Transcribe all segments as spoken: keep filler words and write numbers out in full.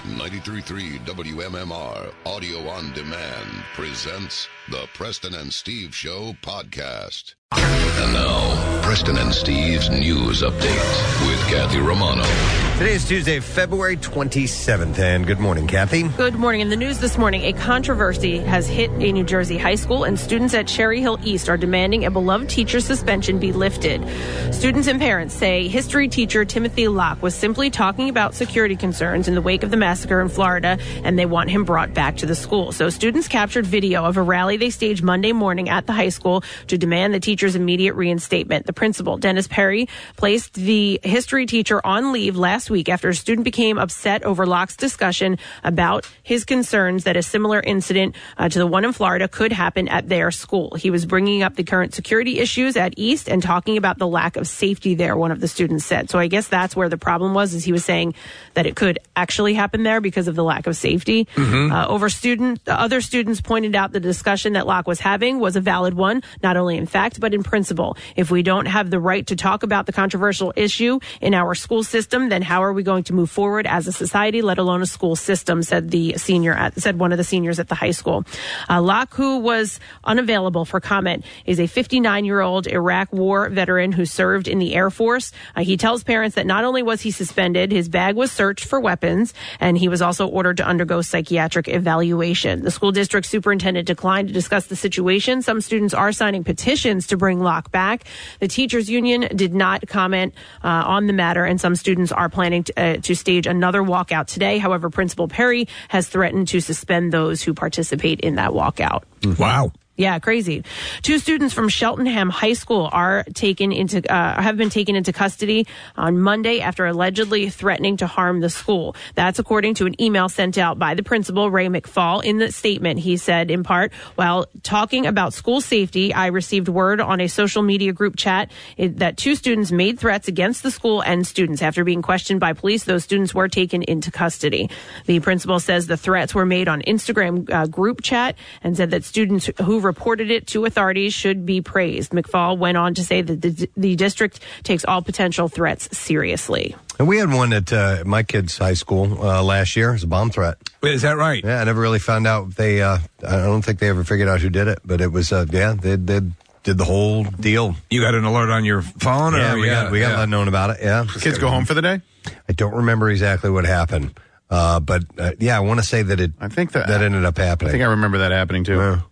ninety-three point three W M M R Audio on Demand presents the Preston and Steve Show podcast. And now, Preston and Steve's News Update with Kathy Romano. Today is Tuesday, February twenty-seventh, and good morning, Kathy. Good morning. In the news this morning, a controversy has hit a New Jersey high school, and students at Cherry Hill East are demanding a beloved teacher's suspension be lifted. Students and parents say history teacher Timothy Locke was simply talking about security concerns in the wake of the massacre in Florida, and they want him brought back to the school. So students captured video of a rally they staged Monday morning at the high school to demand the teacher's immediate reinstatement. The principal, Dennis Perry, placed the history teacher on leave last week after a student became upset over Locke's discussion about his concerns that a similar incident uh, to the one in Florida could happen at their school. He was bringing up the current security issues at East and talking about the lack of safety there, one of the students said. So I guess that's where the problem was, is he was saying that it could actually happen there because of the lack of safety. Mm-hmm. Uh, over student, other students pointed out the discussion that Locke was having was a valid one, not only in fact, but in principle. If we don't have the right to talk about the controversial issue in our school system, then how are we going to move forward as a society, let alone a school system, said the senior at, said one of the seniors at the high school. Uh, Locke, who was unavailable for comment, is a fifty-nine-year-old Iraq war veteran who served in the Air Force. Uh, he tells parents that not only was he suspended, his bag was searched for weapons, and he was also ordered to undergo psychiatric evaluation. The school district superintendent declined to discuss the situation. Some students are signing petitions to bring Locke back. The teachers union did not comment uh, on the matter, and some students are planning to, uh, to stage another walkout today. However, Principal Perry has threatened to suspend those who participate in that walkout. Wow. Yeah, crazy. Two students from Cheltenham High School are taken into uh, have been taken into custody on Monday after allegedly threatening to harm the school. That's according to an email sent out by the principal, Ray McFall. In the statement, he said, in part, while talking about school safety, I received word on a social media group chat that two students made threats against the school and students. After being questioned by police, those students were taken into custody. The principal says the threats were made on Instagram uh, group chat and said that students who reported it to authorities should be praised. McFall went on to say that the, the district takes all potential threats seriously. And we had one at uh, my kid's high school uh, last year. It was a bomb threat. Wait, is that right? Yeah, I never really found out. If they, uh, I don't think they ever figured out who did it, but it was, uh, yeah, they, they did the whole deal. You got an alert on your phone? Yeah, or we got, we got yeah. let known about it, yeah. Kids go home for the day? I don't remember exactly what happened. Uh, but, uh, yeah, I want to say that it I think that, that ended up happening. I think I remember that happening, too. Yeah.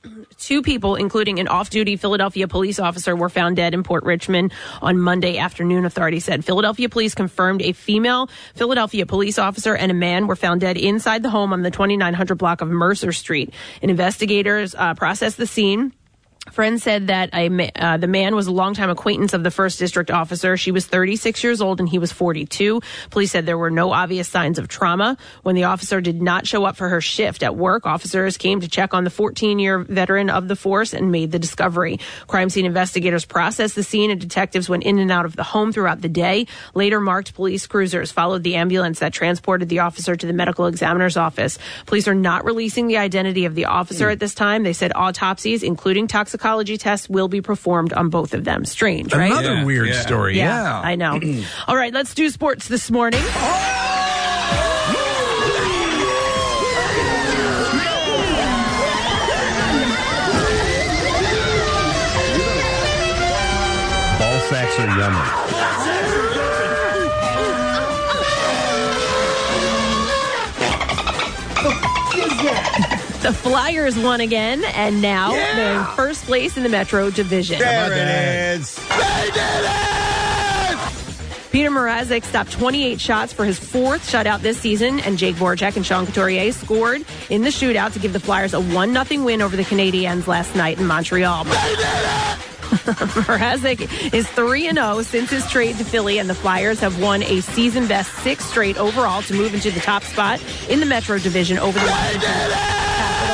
Two people, including an off-duty Philadelphia police officer, were found dead in Port Richmond on Monday afternoon, authorities said. Philadelphia police confirmed a female Philadelphia police officer and a man were found dead inside the home on the twenty-nine hundred block of Mercer Street. And investigators uh, processed the scene. Friends said that a, uh, the man was a longtime acquaintance of the first district officer. She was thirty-six years old and he was forty-two. Police said there were no obvious signs of trauma. When the officer did not show up for her shift at work, officers came to check on the fourteen-year veteran of the force and made the discovery. Crime scene investigators processed the scene and detectives went in and out of the home throughout the day. Later, marked police cruisers followed the ambulance that transported the officer to the medical examiner's office. Police are not releasing the identity of the officer mm. at this time. They said autopsies, including toxicology, Toxicology tests will be performed on both of them. Strange, right? Another yeah, weird yeah. story, yeah. yeah. I know. All right, let's do sports this morning. Ball sacks are yummy. The Flyers won again, and now yeah. they're in first place in the Metro Division. There it is. They did it! Peter Mrazek stopped twenty-eight shots for his fourth shutout this season, and Jake Voracek and Sean Couturier scored in the shootout to give the Flyers a one nothing win over the Canadiens last night in Montreal. They did it! Mrazek is three and oh since his trade to Philly, and the Flyers have won a season-best six straight overall to move into the top spot in the Metro Division over the Washington Capitals.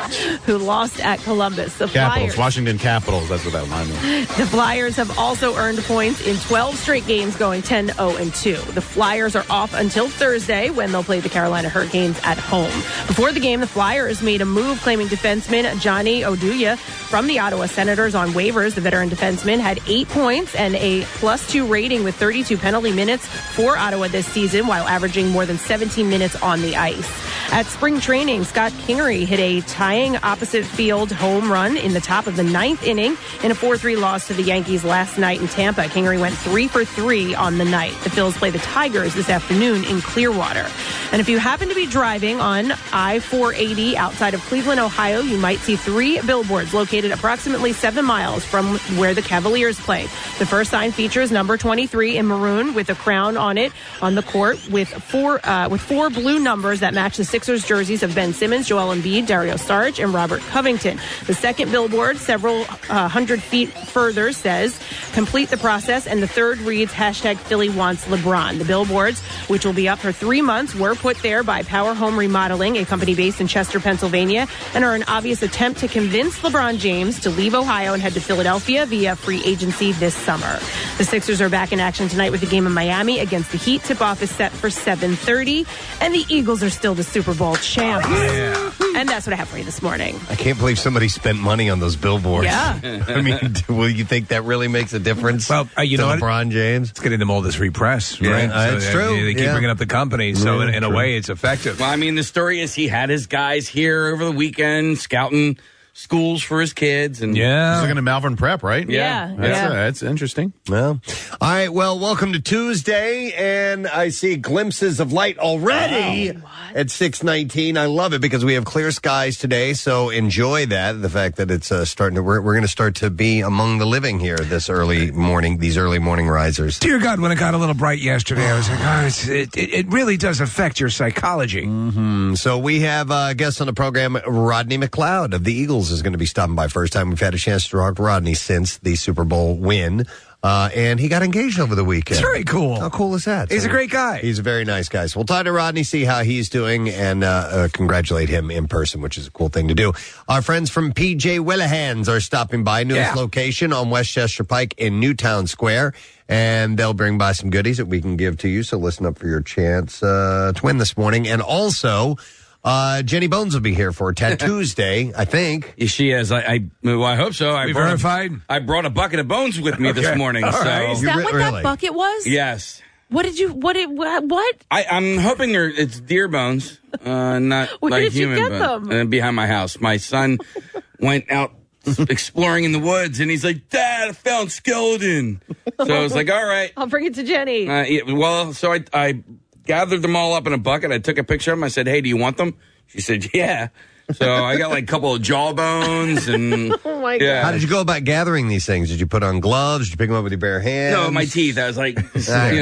who lost at Columbus. The Capitals, Flyers, Washington Capitals. That's what that reminded me. the Flyers have also earned points in twelve straight games, going ten oh and two. The Flyers are off until Thursday when they'll play the Carolina Hurricanes at home. Before the game, the Flyers made a move claiming defenseman Johnny Oduya from the Ottawa Senators on waivers. The veteran defenseman had eight points and a plus two rating with thirty-two penalty minutes for Ottawa this season, while averaging more than seventeen minutes on the ice. At spring training, Scott Kingery hit a tying opposite field home run in the top of the ninth inning in a four three loss to the Yankees last night in Tampa. Kingery went three for three on the night. The Phils play the Tigers this afternoon in Clearwater. And if you happen to be driving on I four eighty outside of Cleveland, Ohio, you might see three billboards located approximately seven miles from where the Cavaliers play. The first sign features number twenty-three in maroon with a crown on it on the court with four uh, with four blue numbers that match the Sixers jerseys of Ben Simmons, Joel Embiid, Dario Saric, and Robert Covington. The second billboard, several uh, hundred feet further, says complete the process, and the third reads hashtag Philly wants LeBron. The billboards, which will be up for three months, were put there by Power Home Remodeling, a company based in Chester, Pennsylvania, and are an obvious attempt to convince LeBron James to leave Ohio and head to Philadelphia via free agency this summer. The Sixers are back in action tonight with a game in Miami against the Heat. Tip-off is set for seven thirty, and the Eagles are still the Super Bowl champs. Yeah. And that's what I have for you this morning. I can't believe somebody spent money on those billboards. Yeah. I mean, will you think that really makes a difference? Well, uh, you to know what? LeBron James? It's getting them all this repress, Yeah, right? uh, it's they, true. They keep Yeah. bringing up the company, so Yeah, in, in a true. way, it's effective. Well, I mean, the story is he had his guys here over the weekend scouting schools for his kids. And He's Yeah. looking at Malvern Prep, right? Yeah, That's, yeah. Uh, that's interesting. Well, all right. Well, welcome to Tuesday, and I see glimpses of light already at six nineteen. I love it because we have clear skies today, so enjoy that. The fact that it's uh, starting to, we're, we're going to start to be among the living here this early morning, these early morning risers. Dear God, when it got a little bright yesterday, I was like, oh, it's, it, it, it really does affect your psychology. Mm, so we have uh, guests on the program. Rodney McLeod of the Eagles is going to be stopping by. First time we've had a chance to talk to Rodney since the Super Bowl win. Uh, and he got engaged over the weekend. It's very cool. How cool is that? He's So a great guy. He's a very nice guy. So we'll talk to Rodney, see how he's doing, and uh, uh, congratulate him in person, which is a cool thing to do. Our friends from P J Willahans are stopping by. Newest Yeah. location on Westchester Pike in Newtown Square. And they'll bring by some goodies that we can give to you. So listen up for your chance uh, to win this morning. And also, uh, Jenny Bones will be here for Tattoos Day, I think. Yeah, she is. I, I, well, I hope so. I We brought verified? A, I brought a bucket of bones with me this Okay. morning. All so right. Is You that re- what really? that bucket was? yes, What did you, what did, what? what? I, I'm hoping they're, it's deer bones, uh, not Where like did you human get bones. them? Uh, behind my house. My son went out exploring in the woods, and he's like, "Dad, I found skeleton." So I was like, "All right." I'll bring it to Jenny. Uh, yeah, well, so I, I gathered them all up in a bucket. I took a picture of them. I said, "Hey, do you want them?" She said, "Yeah." So I got like a couple of jawbones and Oh, my yeah. How did you go about gathering these things? Did you put on gloves? Did you pick them up with your bare hands? No, my teeth. I was like, you know, Like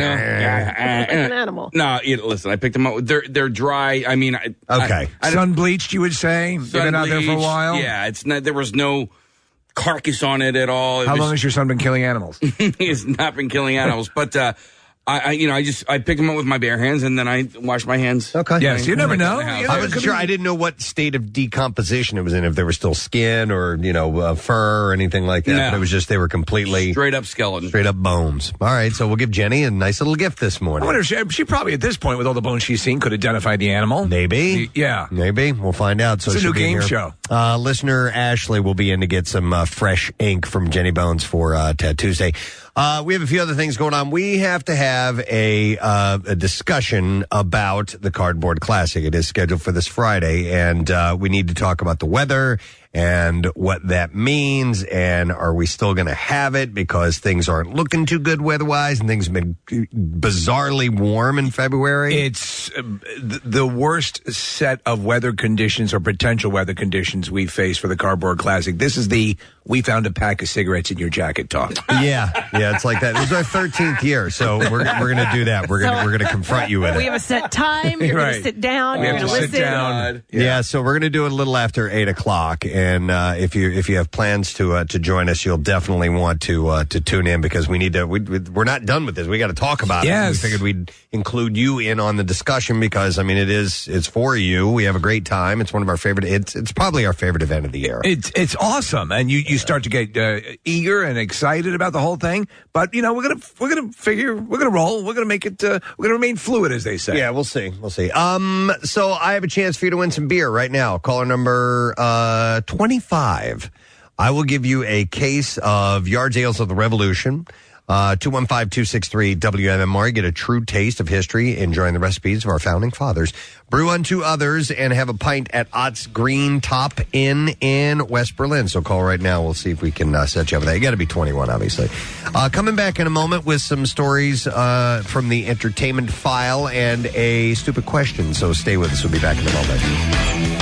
an animal. No, you know, listen. I picked them up. They're they're dry. I mean, I, Okay. I, I, Sun bleached, you would say? They've been out there for a bleached. while? Yeah, it's not. There was no carcass on it at all. It How was, long has your son been killing animals? he has not been killing animals, but uh, I, I, you know, I just I picked them up with my bare hands and then I washed my hands. Okay. Yes, you never Like know. in the house. You I know, it wasn't could sure. be- I didn't know what state of decomposition it was in, if there was still skin or, you know, uh, fur or anything like that. No. But it was just they were completely Straight up skeleton. straight up bones. All right, so we'll give Jenny a nice little gift this I morning. wonder if she, she probably, at this point, with all the bones she's seen, could identify the animal. Maybe. Yeah. Maybe. We'll find out. So It's a she'll new be game here. show. Uh, listener Ashley will be in to get some uh, fresh ink from Jenny Bones for uh, Tattoo Tuesday. Uh, we have a few other things going on. We have to have a, uh, a discussion about the Cardboard Classic. It is scheduled for this Friday, and uh, we need to talk about the weather and what that means, and are we still going to have it because things aren't looking too good weather-wise, and things have been bizarrely warm in February? It's uh, th- the worst set of weather conditions or potential weather conditions we face for the Cardboard Classic. This is the we found a pack of cigarettes in your jacket talk. Yeah, yeah, it's like that. This is our thirteenth year, so we're we're going to do that. We're going to we're going to confront you with We it. have a set time. You're going Right. to sit down. We You're have going to to sit listen. down. Yeah. so we're going to do it a little after eight o'clock, and uh, if you if you have plans to uh, to join us, you'll definitely want to uh, to tune in because we need to. We, we're not done with this. We got to talk about Yes. it. We figured we'd include you in on the discussion because I mean it is it's for you. We have a great time. It's one of our favorite. It's it's probably our favorite event of the year. It's it's awesome, and you, you start to get uh, eager and excited about the whole thing. But you know we're gonna we're gonna figure we're gonna roll. We're gonna make it. Uh, we're gonna remain fluid, as they say. Yeah, we'll see. We'll see. Um, so I have a chance for you to win some beer right now. Caller number uh, twenty-five. I will give you a case of Yard's Ales of the Revolution. Uh, two one five, two six three, W M M R. Get a true taste of history, enjoying the recipes of our founding fathers. Brew unto others and have a pint at Ott's Green Top Inn in West Berlin. So call right now. We'll see if we can uh, set you up with that. You got to be twenty-one, obviously. Uh, coming back in a moment with some stories uh, from the entertainment file and a stupid question. So stay with us. We'll be back in a moment.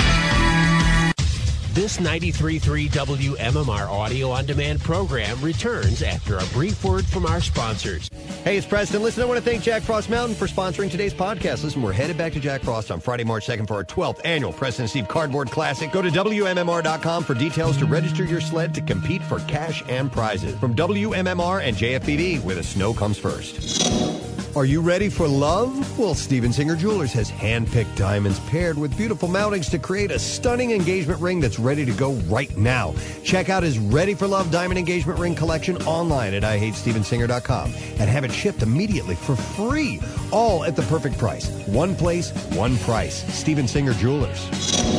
This ninety-three point three W M M R audio on demand program returns after a brief word from our sponsors. Hey, it's Preston. Listen, I want to thank Jack Frost Mountain for sponsoring today's podcast. Listen, we're headed back to Jack Frost on Friday, March second for our twelfth annual Preston and Steve Cardboard Classic. Go to W M M R dot com for details to register your sled to compete for cash and prizes. From W M M R and J F B B, where the snow comes first. Are you ready for love? Well, Steven Singer Jewelers has hand-picked diamonds paired with beautiful mountings to create a stunning engagement ring that's ready to go right now. Check out his Ready for Love diamond engagement ring collection online at I hate steven singer dot com and have it shipped immediately for free, all at the perfect price. One place, one price. Steven Singer Jewelers.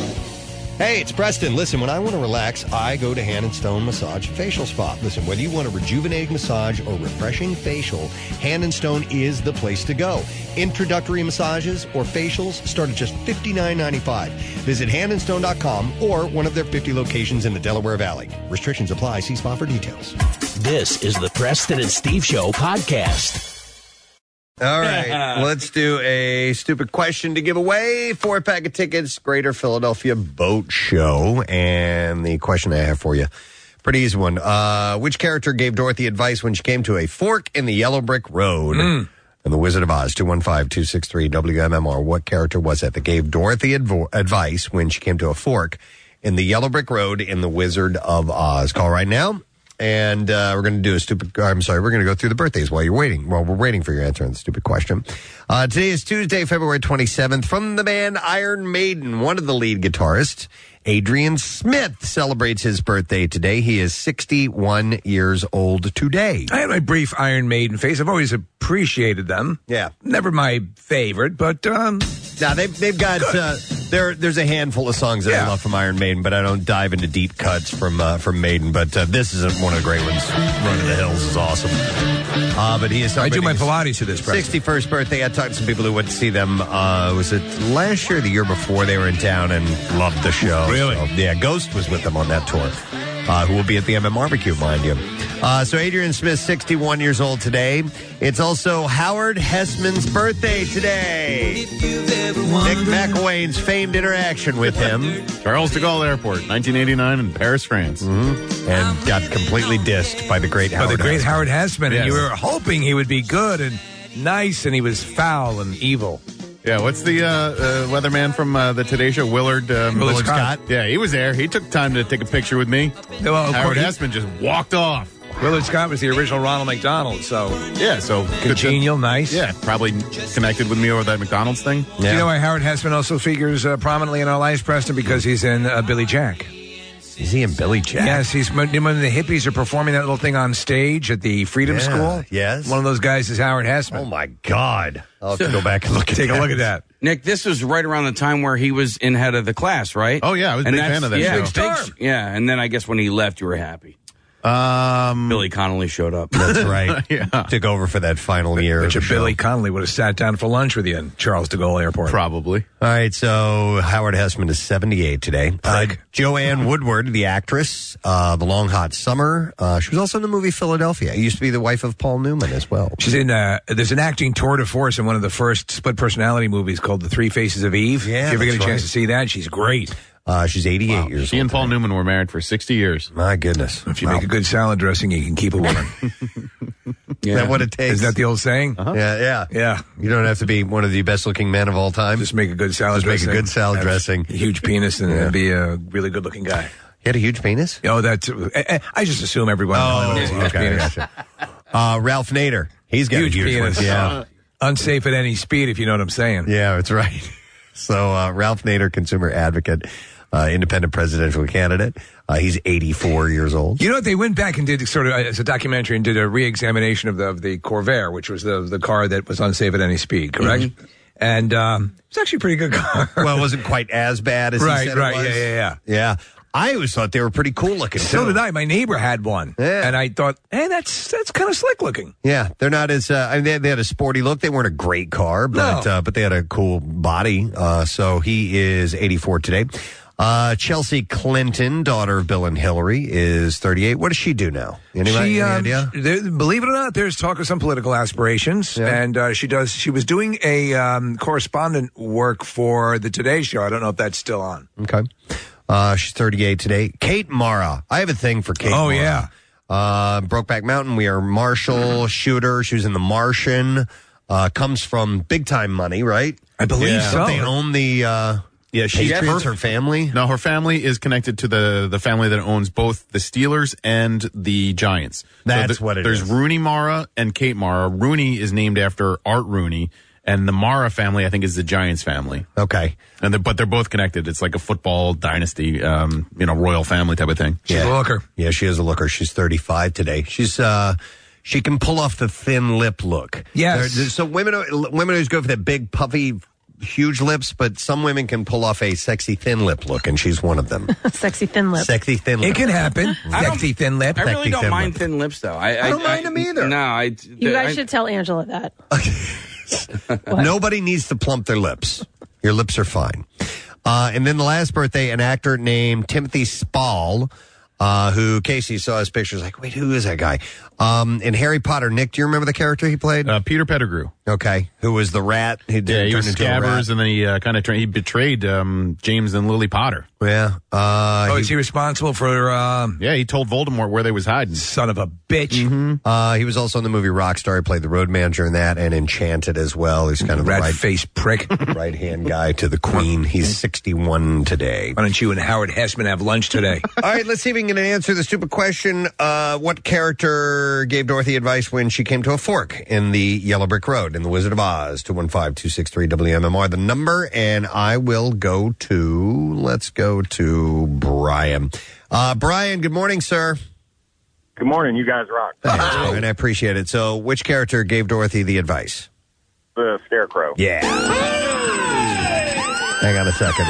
Hey, it's Preston. Listen, when I want to relax, I go to Hand and Stone Massage Facial Spa. Listen, whether you want a rejuvenating massage or refreshing facial, Hand and Stone is the place to go. Introductory massages or facials start at just fifty-nine ninety-five. Visit hand and stone dot com or one of their fifty locations in the Delaware Valley. Restrictions apply. See spa for details. This is the Preston and Steve Show podcast. All right, let's do a stupid question to give away. Four pack of tickets, Greater Philadelphia Boat Show. And the question I have for you, pretty easy one. Uh, which character gave Dorothy advice when she came to a fork in the yellow brick road? Mm. And the Wizard of Oz, two one five, two six three, W M M R. What character was that that gave Dorothy advo- advice when she came to a fork in the yellow brick road in the Wizard of Oz? Call right now. And uh, we're going to do a stupid, I'm sorry, we're going to go through the birthdays while you're waiting. While we're waiting for your answer on the stupid question. Uh, today is Tuesday, February twenty-seventh. From the band Iron Maiden, one of the lead guitarists, Adrian Smith, celebrates his birthday today. He is sixty-one years old today. I had my brief Iron Maiden phase. I've always appreciated them. Yeah. Never my favorite, but... Um, now, they've, they've got... Uh, there, there's a handful of songs that yeah. I love from Iron Maiden, but I don't dive into deep cuts from uh, from Maiden. But uh, this is one of the great ones. Run to the Hills is awesome. Uh, but he is I do my his Pilates to this, Preston. sixty-first birthday. I talked to some people who went to see them. Uh, was it last year or the year before they were in town and loved the show? Really? So, yeah, Ghost was with them on that tour, uh, who will be at the M M Barbecue, mind you. Uh, so Adrian Smith, sixty-one years old today. It's also Howard Hessman's birthday today. Nick McElwain's famed interaction with him. Charles de Gaulle Airport, nineteen eighty-nine in Paris, France. Mm-hmm. And got completely dissed by the great By Howard the great Hessman. Howard Hessman. Yes. And you were hoping he would be good and nice, and he was foul and evil. Yeah, what's the uh, uh, weatherman from uh, the Today Show, Willard? Um, Willard Scott. Yeah, he was there. He took time to take a picture with me. Well, of Howard course, Hessman just walked off. Willard Scott was the original Ronald McDonald, so Yeah, so congenial, nice. Yeah, probably connected with me over that McDonald's thing. Do you know why Howard Hessman also figures uh, prominently in our lives, Preston? Because he's in uh, Billy Jack. Is he in Billy Jack? Yes, he's when the hippies are performing that little thing on stage at the Freedom Yeah, School. yes. One of those guys is Howard Hessman. Oh, my God. I'll have to go back and look at Take that. a look at that. Nick, this was right around the time where he was in head of the class, right? Oh, yeah, I was a And big that's- fan of that yeah, show. big star. Yeah, and then I guess when he left, you were happy. Um, Billy Connolly showed up. That's right. Yeah. Took over for that final year. Bet of you the show. Billy Connolly would have sat down for lunch with you in Charles de Gaulle Airport. Probably. All right, so Howard Hessman is seventy-eight today. Uh, Prig. Joanne Woodward, the actress, uh, The Long Hot Summer. Uh, she was also in the movie Philadelphia. Used to be the wife of Paul Newman as well. She's in, uh, there's an acting tour de force in one of the first split personality movies called The Three Faces of Eve. Yeah, if you ever get a that's chance right. to see that, she's great. Uh, she's eighty-eight years She old. and Paul today. Newman were married for sixty years. My goodness. If you make a good salad dressing, you can keep a woman. Is that what it takes? Isn't that the old saying? Yeah, yeah. Yeah. You don't have to be one of the best-looking men of all time. Just make a good salad Just make a dressing. good salad have dressing. a huge penis and Yeah. be a really good looking guy. He had a huge penis? Oh, that's. I, I just assume everyone in Hollywood has a huge okay, penis. gotcha. Uh, Ralph Nader. He's got Huge a huge penis. one. Yeah. Unsafe at any speed, if you know what I'm saying. Yeah, that's right. So uh, Ralph Nader, consumer advocate, uh, independent presidential candidate. Uh, he's eighty-four years old. You know what? They went back and did sort of as a documentary and did a re-examination of the of the Corvair, which was the the car that was unsafe at any speed. Correct. Mm-hmm. And um, it's actually a pretty good car. Well, it wasn't quite as bad as right, he said right, it was. yeah, yeah, yeah. Yeah. I always thought they were pretty cool looking. So too. did I. My neighbor had one, Yeah. and I thought, hey, that's that's kind of slick looking. Yeah, they're not as. Uh, I mean, they, they had a sporty look. They weren't a great car, but No. uh, but they had a cool body. Uh, so he is eighty-four today. Uh, Chelsea Clinton, daughter of Bill and Hillary, is thirty-eight. What does she do now? Anybody? She, any um, idea? there- believe it or not, there's talk of some political aspirations, Yeah. and uh, she does. She was doing a um, correspondent work for the Today Show. I don't know if that's still on. Okay. Uh, she's thirty-eight today. Kate Mara. I have a thing for Kate Oh, Mara. yeah. Uh, Brokeback Mountain. We are Marshall Shooter. She was in The Martian. Uh, comes from big time money, right? I believe Yeah. so. They own the uh, Yeah, she Patriots, her family. No, her family is connected to the the family that owns both the Steelers and the Giants. That's the- what it there's is. Rooney Mara and Kate Mara. Rooney is named after Art Rooney, and the Mara family, I think, is the Giants family. Okay. And they're, but they're both connected. It's like a football dynasty, um, you know, royal family type of thing. She's a looker. Yeah, she is a looker. She's thirty-five today. She's uh she can pull off the thin lip look. Yes. There- so women women always go for that big puffy huge lips, but some women can pull off a sexy thin lip look, and she's one of them. Sexy thin lip. Sexy thin lip. It can happen. I don't- Sexy thin lip. I really Sexy don't thin mind lip. thin lips, though. I, I don't mind them either. No, I. You guys I- should tell Angela that. Nobody needs to plump their lips. Your lips are fine. Uh, and then the last birthday, an actor named Timothy Spall, uh, who Casey saw his pictures, like, wait, who is that guy? Um, in Harry Potter, Nick, do you remember the character he played? Uh, Peter Pettigrew. Okay, who was the rat? He did Yeah, he turn was into a rat. Scabbers, and then he uh, kind of he betrayed um, James and Lily Potter. Yeah. Uh, Oh, he, is he responsible for um, Yeah, he told Voldemort where they was hiding. son of a bitch? Mm-hmm. uh, he was also in the movie Rockstar. He played the road manager in that, and Enchanted as well. He's kind of the Rat right, face prick. right hand guy to the Queen. He's sixty-one today. Why don't you and Howard Hessman have lunch today? All right, let's see if we can answer the stupid question. Uh, what character gave Dorothy advice when she came to a fork in the Yellow Brick Road in The Wizard of Oz? two one five, two six three, W M M R, the number. And I will go to, let's go to Brian. Uh, Brian, good morning, sir. Good morning. You guys rock. Thanks, Brian. I appreciate it. So which character gave Dorothy the advice? The Scarecrow. Yeah. Hang on a second.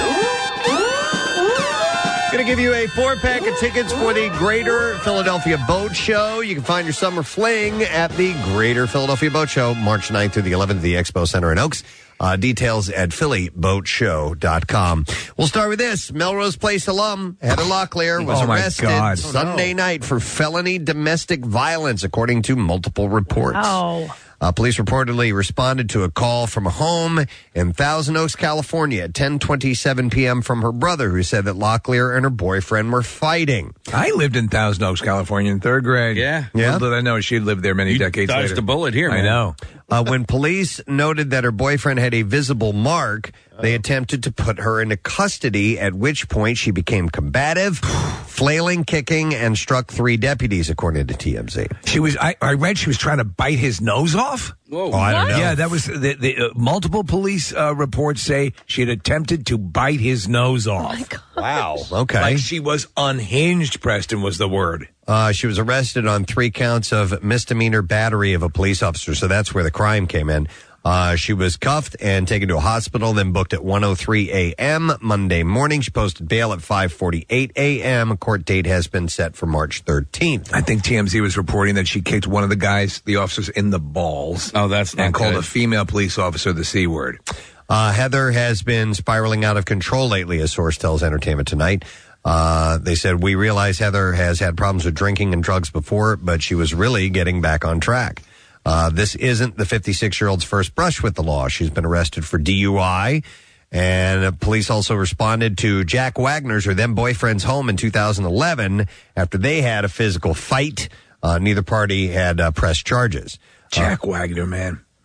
Going to give you a four-pack of tickets for the Greater Philadelphia Boat Show. You can find your summer fling at the Greater Philadelphia Boat Show, March ninth through the eleventh at the Expo Center in Oaks. Uh, details at philly boat show dot com. We'll start with this. Melrose Place alum Heather Locklear was Oh, my arrested God. Sunday night for felony domestic violence, according to multiple reports. Oh. Uh, police reportedly responded to a call from a home in Thousand Oaks, California at ten twenty-seven p.m. from her brother, who said that Locklear and her boyfriend were fighting. I lived in Thousand Oaks, California in third grade. Yeah. Yeah? Little did I know she'd lived there many You decades dodged later. a bullet here, I man. know. Uh, when police noted that her boyfriend had a visible mark, they attempted to put her into custody, at which point she became combative, flailing, kicking, and struck three deputies, according to T M Z. She was. I, I read she was trying to bite his nose off. Whoa. Oh, I don't know. Yeah, that was the, the uh, multiple police uh, reports say she had attempted to bite his nose off. Wow. Okay. Like she was unhinged. Preston was the word. Uh, she was arrested on three counts of misdemeanor battery of a police officer, so that's where the crime came in. Uh, she was cuffed and taken to a hospital, then booked at one oh three a.m. Monday morning. She posted bail at five forty-eight a.m. A court date has been set for March thirteenth. I think T M Z was reporting that she kicked one of the guys, the officers, in the balls. Oh, that's not and called good. a female police officer the C word. Uh, Heather has been spiraling out of control lately, a source tells Entertainment Tonight. Uh, they said, we realize Heather has had problems with drinking and drugs before, but she was really getting back on track. Uh, this isn't the fifty-six-year-old's first brush with the law. She's been arrested for D U I, and uh, police also responded to Jack Wagner's, her then-boyfriend's home in two thousand eleven after they had a physical fight. Uh, neither party had uh, pressed charges. Jack Wagner, man.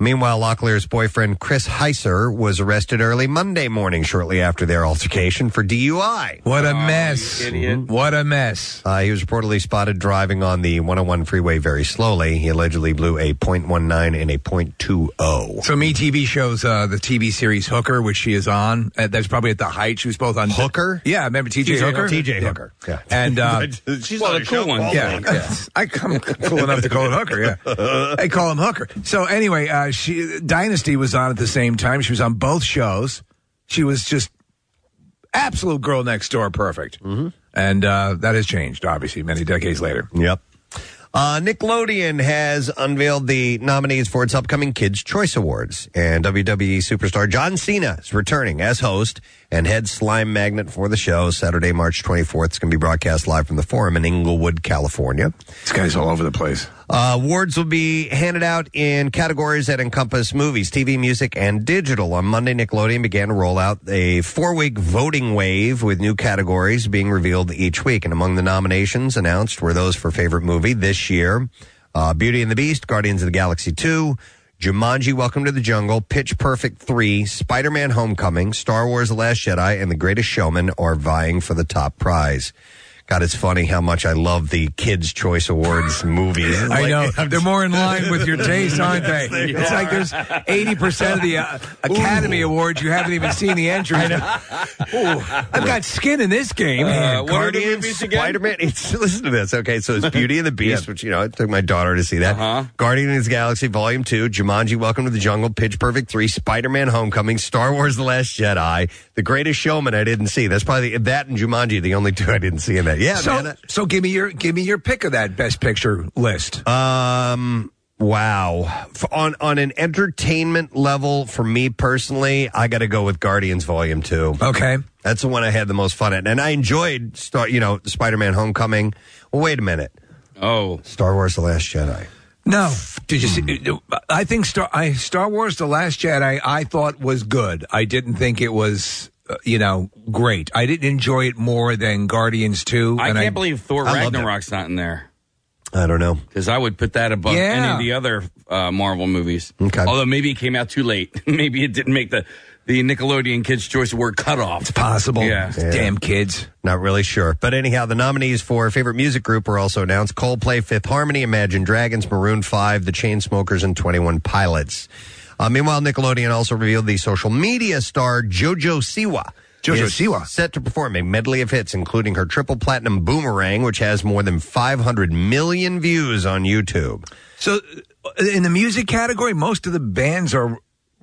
Meanwhile, Locklear's boyfriend, Chris Heiser, was arrested early Monday morning shortly after their altercation for D U I. What a mess. idiot. What a mess. Uh, he was reportedly spotted driving on the one oh one freeway very slowly. He allegedly blew a point one nine and a point two oh. So Me T V shows uh, the T V series Hooker, which she is on. Uh, that's probably at the height. She was both on Hooker? Yeah, remember T J Hooker? T J Yeah. Hooker. Yeah. And uh, She's Well, on the a cool show one. called yeah, Hooker. yeah. I, I'm cool enough to call it Hooker. Yeah, I call him Hooker. So anyway, uh, she Dynasty was on at the same time. She was on both shows. She was just absolute girl next door, perfect. Mm-hmm. And uh, that has changed, obviously, many decades later. Yep. Uh, Nickelodeon has unveiled the nominees for its upcoming Kids' Choice Awards. And W W E superstar John Cena is returning as host and head slime magnet for the show. Saturday, March twenty-fourth. It's going to be broadcast live from the Forum in Inglewood, California. This guy's all over the place. Uh, awards will be handed out in categories that encompass movies, T V, music, and digital. On Monday, Nickelodeon began to roll out a four-week voting wave with new categories being revealed each week. And among the nominations announced were those for favorite movie this year, uh, Beauty and the Beast, Guardians of the Galaxy two, Jumanji, Welcome to the Jungle, Pitch Perfect three, Spider-Man Homecoming, Star Wars The Last Jedi, and The Greatest Showman are vying for the top prize. God, it's funny how much I love the Kids' Choice Awards movies. I Like, know. I'm They're more in line with your taste, aren't they? They It's are. like there's eighty percent of the uh, Academy Awards you haven't even seen the entries. Ooh, I've got skin in this game. Uh, what are the Guardians, movies again? Spider-Man. It's, listen to this. Okay, so it's Beauty and the Beast, which, you know, I took my daughter to see that. Uh-huh. Guardians of the Galaxy Volume two, Jumanji, Welcome to the Jungle, Pitch Perfect three, Spider-Man Homecoming, Star Wars The Last Jedi, The Greatest Showman I didn't see. That's probably, that and Jumanji, the only two I didn't see in that. Yeah, so, man. so give me your give me your pick of that Best Picture list. Um, wow. F- on on an entertainment level, for me personally, I got to go with Guardians Volume Two. Okay, that's the one I had the most fun at, and I enjoyed, Star, you know, Spider-Man: Homecoming. Well, wait a minute. Oh, Star Wars: The Last Jedi. No, did you see? I think Star I, Star Wars: The Last Jedi I thought was good. I didn't think it was. Uh, you know, great. I didn't enjoy it more than Guardians two. I and can't believe Thor I loved it. Ragnarok's not in there. I don't know. Because I would put that above Yeah. any of the other uh, Marvel movies. Okay. Although maybe it came out too late. Maybe it didn't make the, the Nickelodeon Kids' Choice Award cutoff. It's possible. Yeah. Yeah. Damn kids. Not really sure. But anyhow, the nominees for favorite music group were also announced. Coldplay, Fifth Harmony, Imagine Dragons, Maroon five, The Chainsmokers, and twenty-one Pilots. Uh, meanwhile, Nickelodeon also revealed the social media star JoJo Siwa. JoJo is Siwa. set to perform a medley of hits, including her triple platinum Boomerang, which has more than five hundred million views on YouTube. So, uh, in the music category, most of the bands are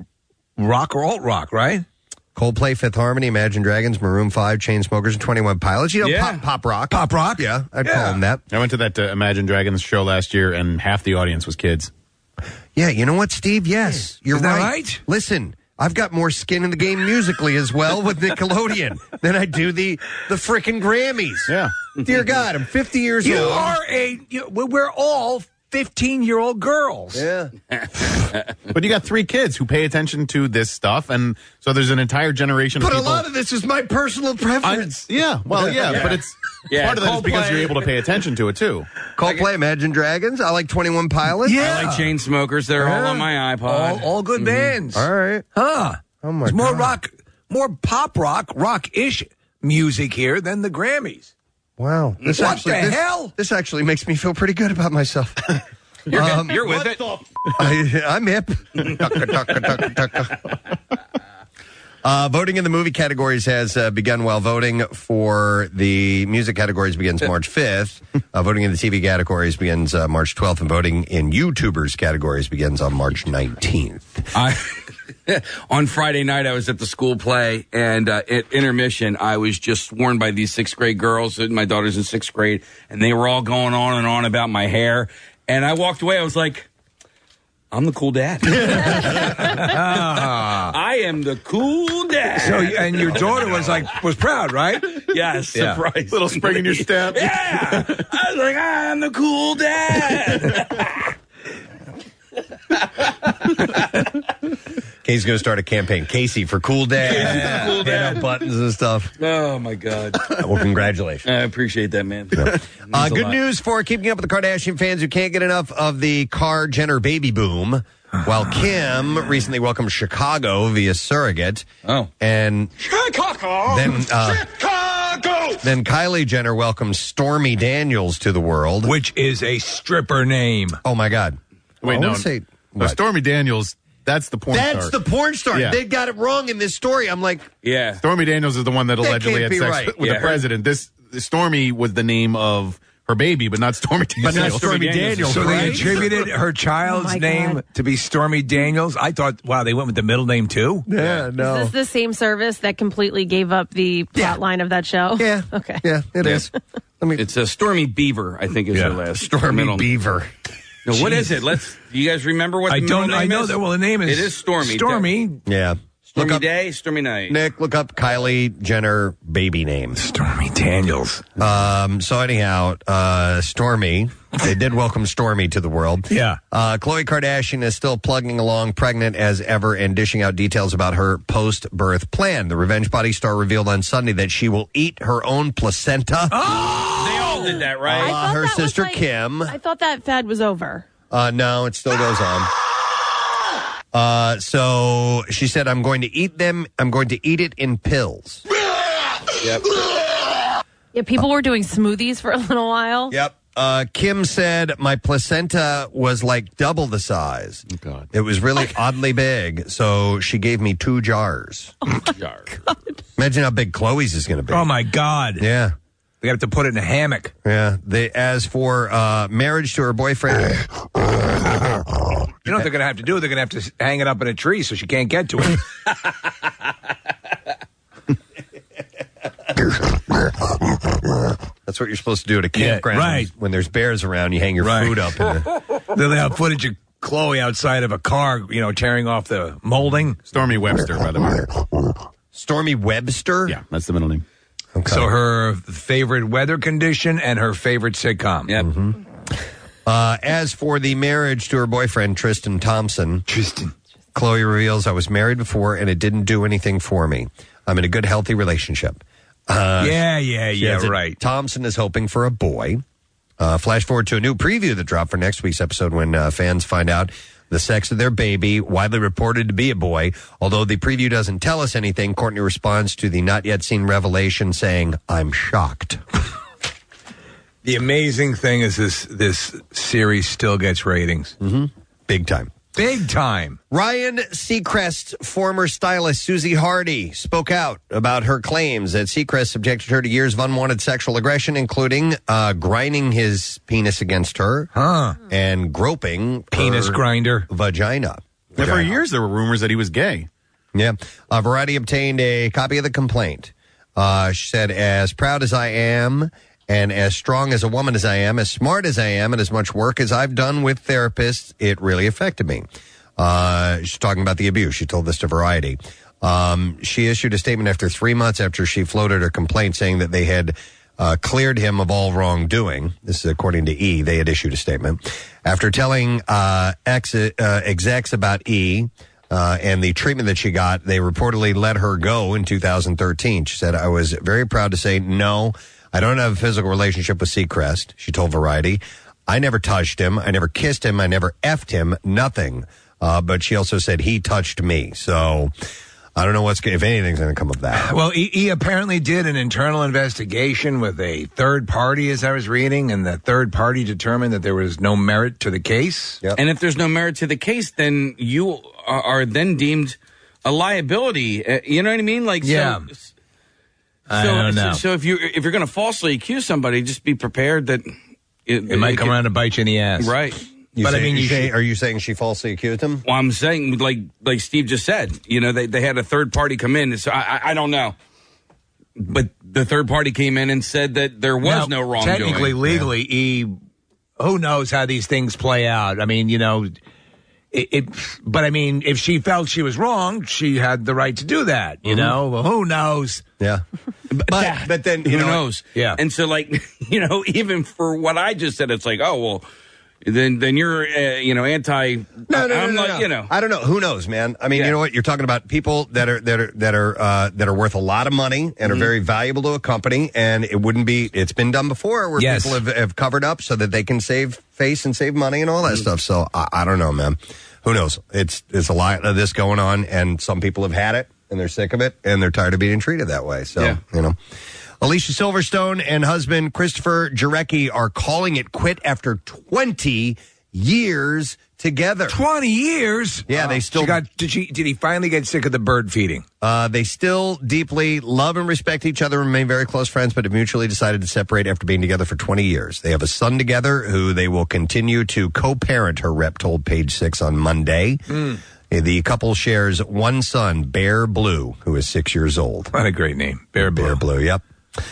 rock or alt rock, right? Coldplay, Fifth Harmony, Imagine Dragons, Maroon five, Chainsmokers, and twenty-one Pilots. You know, Yeah. pop, pop rock. Pop rock? Yeah, I'd Yeah. call them that. I went to that uh, Imagine Dragons show last year, and half the audience was kids. Yeah, you know what, Steve? Yes, you're Is that right. right? Listen, I've got more skin in the game musically as well with Nickelodeon than I do the the frickin' Grammys. Yeah. Dear God, I'm fifty years You old. are a. You, we're all fifteen-year-old girls. Yeah. But you got three kids who pay attention to this stuff, and so there's an entire generation But of a people. lot of this is my personal I- preference. yeah, well, yeah, Yeah. but it's Yeah, part of that is because Coldplay- you're able to pay attention to it too. Coldplay, Imagine Dragons. I like twenty-one Pilots. Yeah. I like Chainsmokers. They're all on my iPod. All, all good bands. All right. Huh. Oh, my There's more God. rock, more pop rock, rock-ish music here than the Grammys. Wow. This What actually, the this, hell? This actually makes me feel pretty good about myself. You're, Um, you're with it. I, I'm hip. Tucka, tucka, tucka, tucka. Uh, voting in the movie categories has uh, begun, while voting for the music categories begins March fifth. Uh, voting in the T V categories begins uh, March twelfth, and voting in YouTubers categories begins on March nineteenth. I, on Friday night, I was at the school play, and uh, at intermission, I was just sworn by these sixth grade girls. And my daughter's in sixth grade, and they were all going on and on about my hair. And I walked away. I was like, I'm the cool dad. I am the cool dad. So, and your daughter was like, was proud, right? Yes, Yeah. surprise. Little spring in your step. Yeah. I was like, I'm the cool dad. Casey's going to start a campaign. Casey for Cool Dad. Casey for Cool Hand Dad. out buttons and stuff. Oh, my God. Well, congratulations. I appreciate that, man. Uh, Means a good lot. news for keeping up with the Kardashian fans who can't get enough of the Kar Jenner baby boom. While Kim recently welcomed Chicago via surrogate. Oh. And Chicago! then, uh, Chicago! then Kylie Jenner welcomed Stormy Daniels to the world. Which is a stripper name. Oh, my God. Wait, I no. wanna say, no, Stormy Daniels, that's the porn That's star. the porn star. Yeah. They got it wrong in this story. I'm like, Yeah. Stormy Daniels is the one that That allegedly can't had be sex right. with Yeah. the president. This Stormy was the name of her baby, but not Stormy Daniels. But not Stormy Daniels. So they Right? attributed her child's Oh my name God. to be Stormy Daniels. I thought, wow, they went with the middle name too. yeah, no. Is this the same service that completely gave up the plot Yeah. line of that show? Yeah. Okay. Yeah, it Yeah. is. I mean, It's a Stormy Beaver, I think is Yeah. her last. her Stormy middle- Beaver. No, what is it? Let's. Do you guys remember what the I middle don't. name I know is? that. Well, the name is It is Stormy. Stormy. Yeah. Stormy Look up, Day, Stormy Night. Nick, look up Kylie Jenner baby names. Stormy Daniels. Um, so anyhow, uh, Stormy, they did welcome Stormy to the world. Yeah. Uh, Khloe Kardashian is still plugging along pregnant as ever and dishing out details about her post-birth plan. The Revenge Body star revealed on Sunday that she will eat her own placenta. They all did that, A right? la thought her that was sister like- Kim. I thought that fad was over. Uh, no, it still goes on. Uh, so she said, I'm going to eat them. I'm going to eat it in pills. Yep. Yeah, people were doing smoothies for a little while. Yep. Uh, Kim said, my placenta was like double the size. Oh, God. It was really oddly big. So she gave me two jars. Jar. Imagine how big Chloe's is going to be. Oh my God. Yeah. They have to put it in a hammock. Yeah. They, as for uh, marriage to her boyfriend, You know what they're going to have to do? They're going to have to hang it up in a tree so she can't get to it. that's what you're supposed to do at a Yeah, campground. right. When there's bears around, you hang your Right. food up. In the, Then they have footage of Chloe outside of a car, you know, tearing off the molding. Stormy Webster, by the way. Stormy Webster? Yeah, that's the middle name. Okay. So her favorite weather condition and her favorite sitcom. Yep. Uh, as for the marriage to her boyfriend, Tristan Thompson, Tristan. Chloe reveals, I was married before and it didn't do anything for me. I'm in a good, healthy relationship. Uh, yeah, yeah, she yeah, has a- right. Thompson is hoping for a boy. Uh, flash forward to a new preview that dropped for next week's episode when uh, fans find out the sex of their baby, widely reported to be a boy. Although the preview doesn't tell us anything, Courtney responds to the not yet seen revelation saying, I'm shocked. The amazing thing is this this series still gets ratings. Mm-hmm. Big time. Big time. Ryan Seacrest's former stylist Susie Hardy spoke out about her claims that Seacrest subjected her to years of unwanted sexual aggression, including uh, grinding his penis against her Huh. and groping Penis her grinder. vagina. Yeah, for Vagina. years, there were rumors that he was gay. Yeah. Uh, Variety obtained a copy of the complaint. Uh, she said, as proud as I am and as strong as a woman as I am, as smart as I am, and as much work as I've done with therapists, it really affected me. Uh, she's talking about the abuse. She told this to Variety. Um, she issued a statement after three months after she floated her complaint saying that they had uh, cleared him of all wrongdoing. This is according to E. They had issued a statement. After telling uh, ex, uh, execs about E., Uh, and the treatment that she got, they reportedly let her go in two thousand thirteen. She said, I was very proud to say, no, I don't have a physical relationship with Seacrest, she told Variety. I never touched him. I never kissed him. I never effed him. Nothing. Uh, but she also said he touched me. So I don't know what's if anything's going to come of that. Well, he, he apparently did an internal investigation with a third party, as I was reading, and the third party determined that there was no merit to the case. Yep. And if there's no merit to the case, then you are, are then deemed a liability. Uh, you know what I mean? Like, Yeah. So, I so, don't know. So, so if you if you're going to falsely accuse somebody, just be prepared that it, It might come around to bite you in the ass. Right. You But I say- mean, you say- should- are you saying she falsely accused him? Well, I'm saying, like like Steve just said, you know, they, they had a third party come in. So I, I, I don't know. But the third party came in and said that there was Now, no wrongdoing. Technically, legally, he, who knows how these things play out? I mean, you know, it, it. But I mean, if she felt she was wrong, she had the right to do that. You know, well, who knows? Yeah. But, That- but then, you who know, knows? Yeah. And so, like, you know, even for what I just said, it's like, oh, well, then then you're, uh, you know, anti. No, no, no, I'm no, like, no. you know. I don't know. Who knows, man? I mean, Yeah. you know what? You're talking about people that are that are that are uh, that are worth a lot of money and Mm-hmm. are very valuable to a company, and it wouldn't be. It's been done before where Yes. people have, have covered up so that they can save face and save money and all that Mm-hmm. stuff. So I, I don't know, man. who knows? It's it's a lot of this going on, and some people have had it, and they're sick of it, and they're tired of being treated that way. So, Yeah. you know. Alicia Silverstone and husband Christopher Jarecki are calling it quit after twenty years together. twenty years? Yeah, they still She got, did, she, did he finally get sick of the bird feeding? Uh, they still deeply love and respect each other and remain very close friends, but have mutually decided to separate after being together for twenty years. They have a son together who they will continue to co-parent, her rep told Page Six on Monday. Mm. The couple shares one son, Bear Blue, who is six years old. What a great name. Bear Blue. Bear Blue, yep.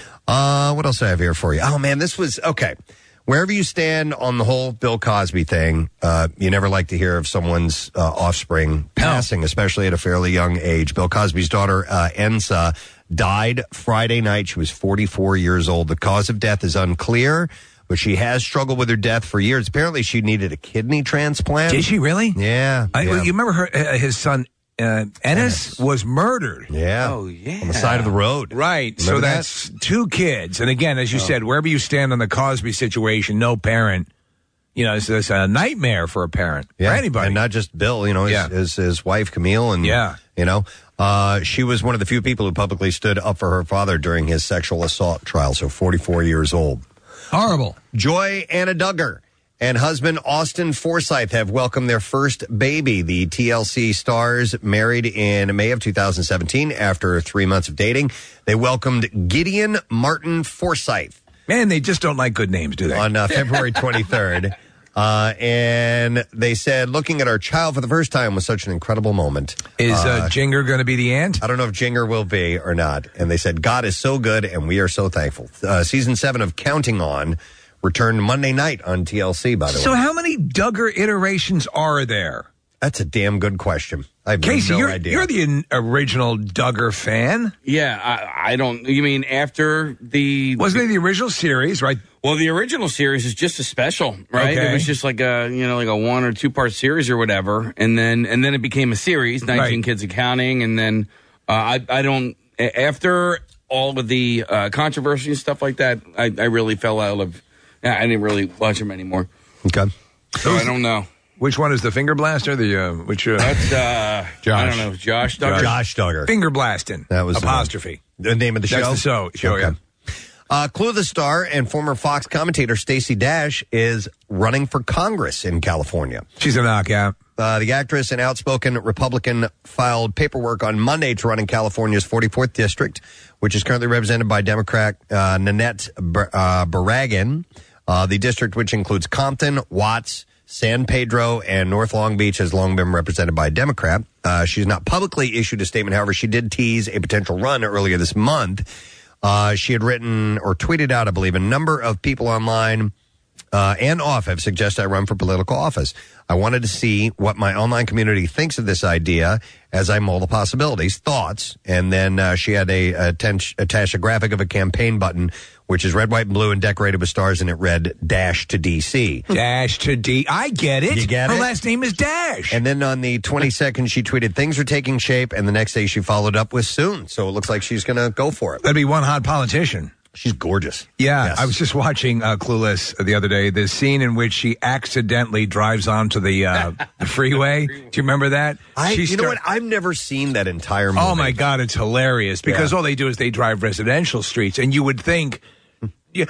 Uh, what else do I have here for you? Oh, man, this was, okay. Wherever you stand on the whole Bill Cosby thing, uh, you never like to hear of someone's uh, offspring passing, especially at a fairly young age. Bill Cosby's daughter, uh, Ensa, died Friday night. She was forty-four years old. The cause of death is unclear, but she has struggled with her death for years. Apparently, she needed a kidney transplant. Did she really? Yeah. I, yeah. You remember her, uh, his son, uh, Ennis, was murdered. Yeah. Oh, yeah. On the side of the road. Right. Remember so that? that's two kids. And again, as you said, wherever you stand on the Cosby situation, no parent, you know, it's, it's a nightmare for a parent, Yeah. for anybody. And not just Bill, you know, his, Yeah. his, his wife, Camille. And, Yeah. you know, uh, she was one of the few people who publicly stood up for her father during his sexual assault trial. So forty-four years old. Horrible. Joy Anna Duggar and husband Austin Forsyth have welcomed their first baby. The T L C stars married in May of two thousand seventeen after three months of dating. They welcomed Gideon Martin Forsyth. Man, they just don't like good names, do they? On uh, February twenty-third. Uh, and they said, looking at our child for the first time was such an incredible moment. Is uh, Jinger going to be the aunt? I don't know if Jinger will be or not. And they said, God is so good, and we are so thankful. Uh, season seven of Counting On returned Monday night on T L C, by the So way. how many Duggar iterations are there? That's a damn good question. I have Casey, no you're, idea. you're the in- original Duggar fan. Yeah, I, I don't. You mean after the Wasn't it the original series, right? Well, the original series is just a special, right? Okay. It was just like a you know like a one or two part series or whatever, and then and then it became a series, nineteen Right. Kids Accounting, and then uh, I I don't after all of the uh, controversy and stuff like that, I, I really fell out of. Yeah, I didn't really watch them anymore. Okay. So I don't know. Which one is the finger blaster? The uh, which uh, That's uh, Josh. I don't know, Josh Duggar. Josh Duggar. finger blasting? That was, uh, apostrophe. The name of the That's show? the show. show Okay. yeah. Uh, Clue the Star and former Fox commentator Stacey Dash is running for Congress in California. She's a knockout. Uh, the actress and outspoken Republican filed paperwork on Monday to run in California's forty-fourth district, which is currently represented by Democrat uh, Nanette Bar- uh, Barragan. Uh, the district, which includes Compton, Watts, San Pedro, and North Long Beach, has long been represented by a Democrat. Uh, she's not publicly issued a statement. However, she did tease a potential run earlier this month. Uh, she had written or tweeted out, I believe, a number of people online uh, and off have suggested I run for political office. I wanted to see what my online community thinks of this idea as I mull the possibilities, thoughts. And then uh, she had a, a ten- attached a graphic of a campaign button, which is red, white, and blue and decorated with stars, and it read Dash to D C. Dash to D. I get it. You get Her it? last name is Dash. And then on the twenty-second, she tweeted, things are taking shape, and the next day she followed up with soon. So it looks like she's going to go for it. That'd be one hot politician. She's gorgeous. Yeah, Yes. I was just watching uh, Clueless the other day. The scene in which she accidentally drives onto the, uh, the freeway. Do you remember that? I, She you know start- what? I've never seen that entire movie. Oh my God, it's hilarious because Yeah. all they do is they drive residential streets, and you would think, yeah,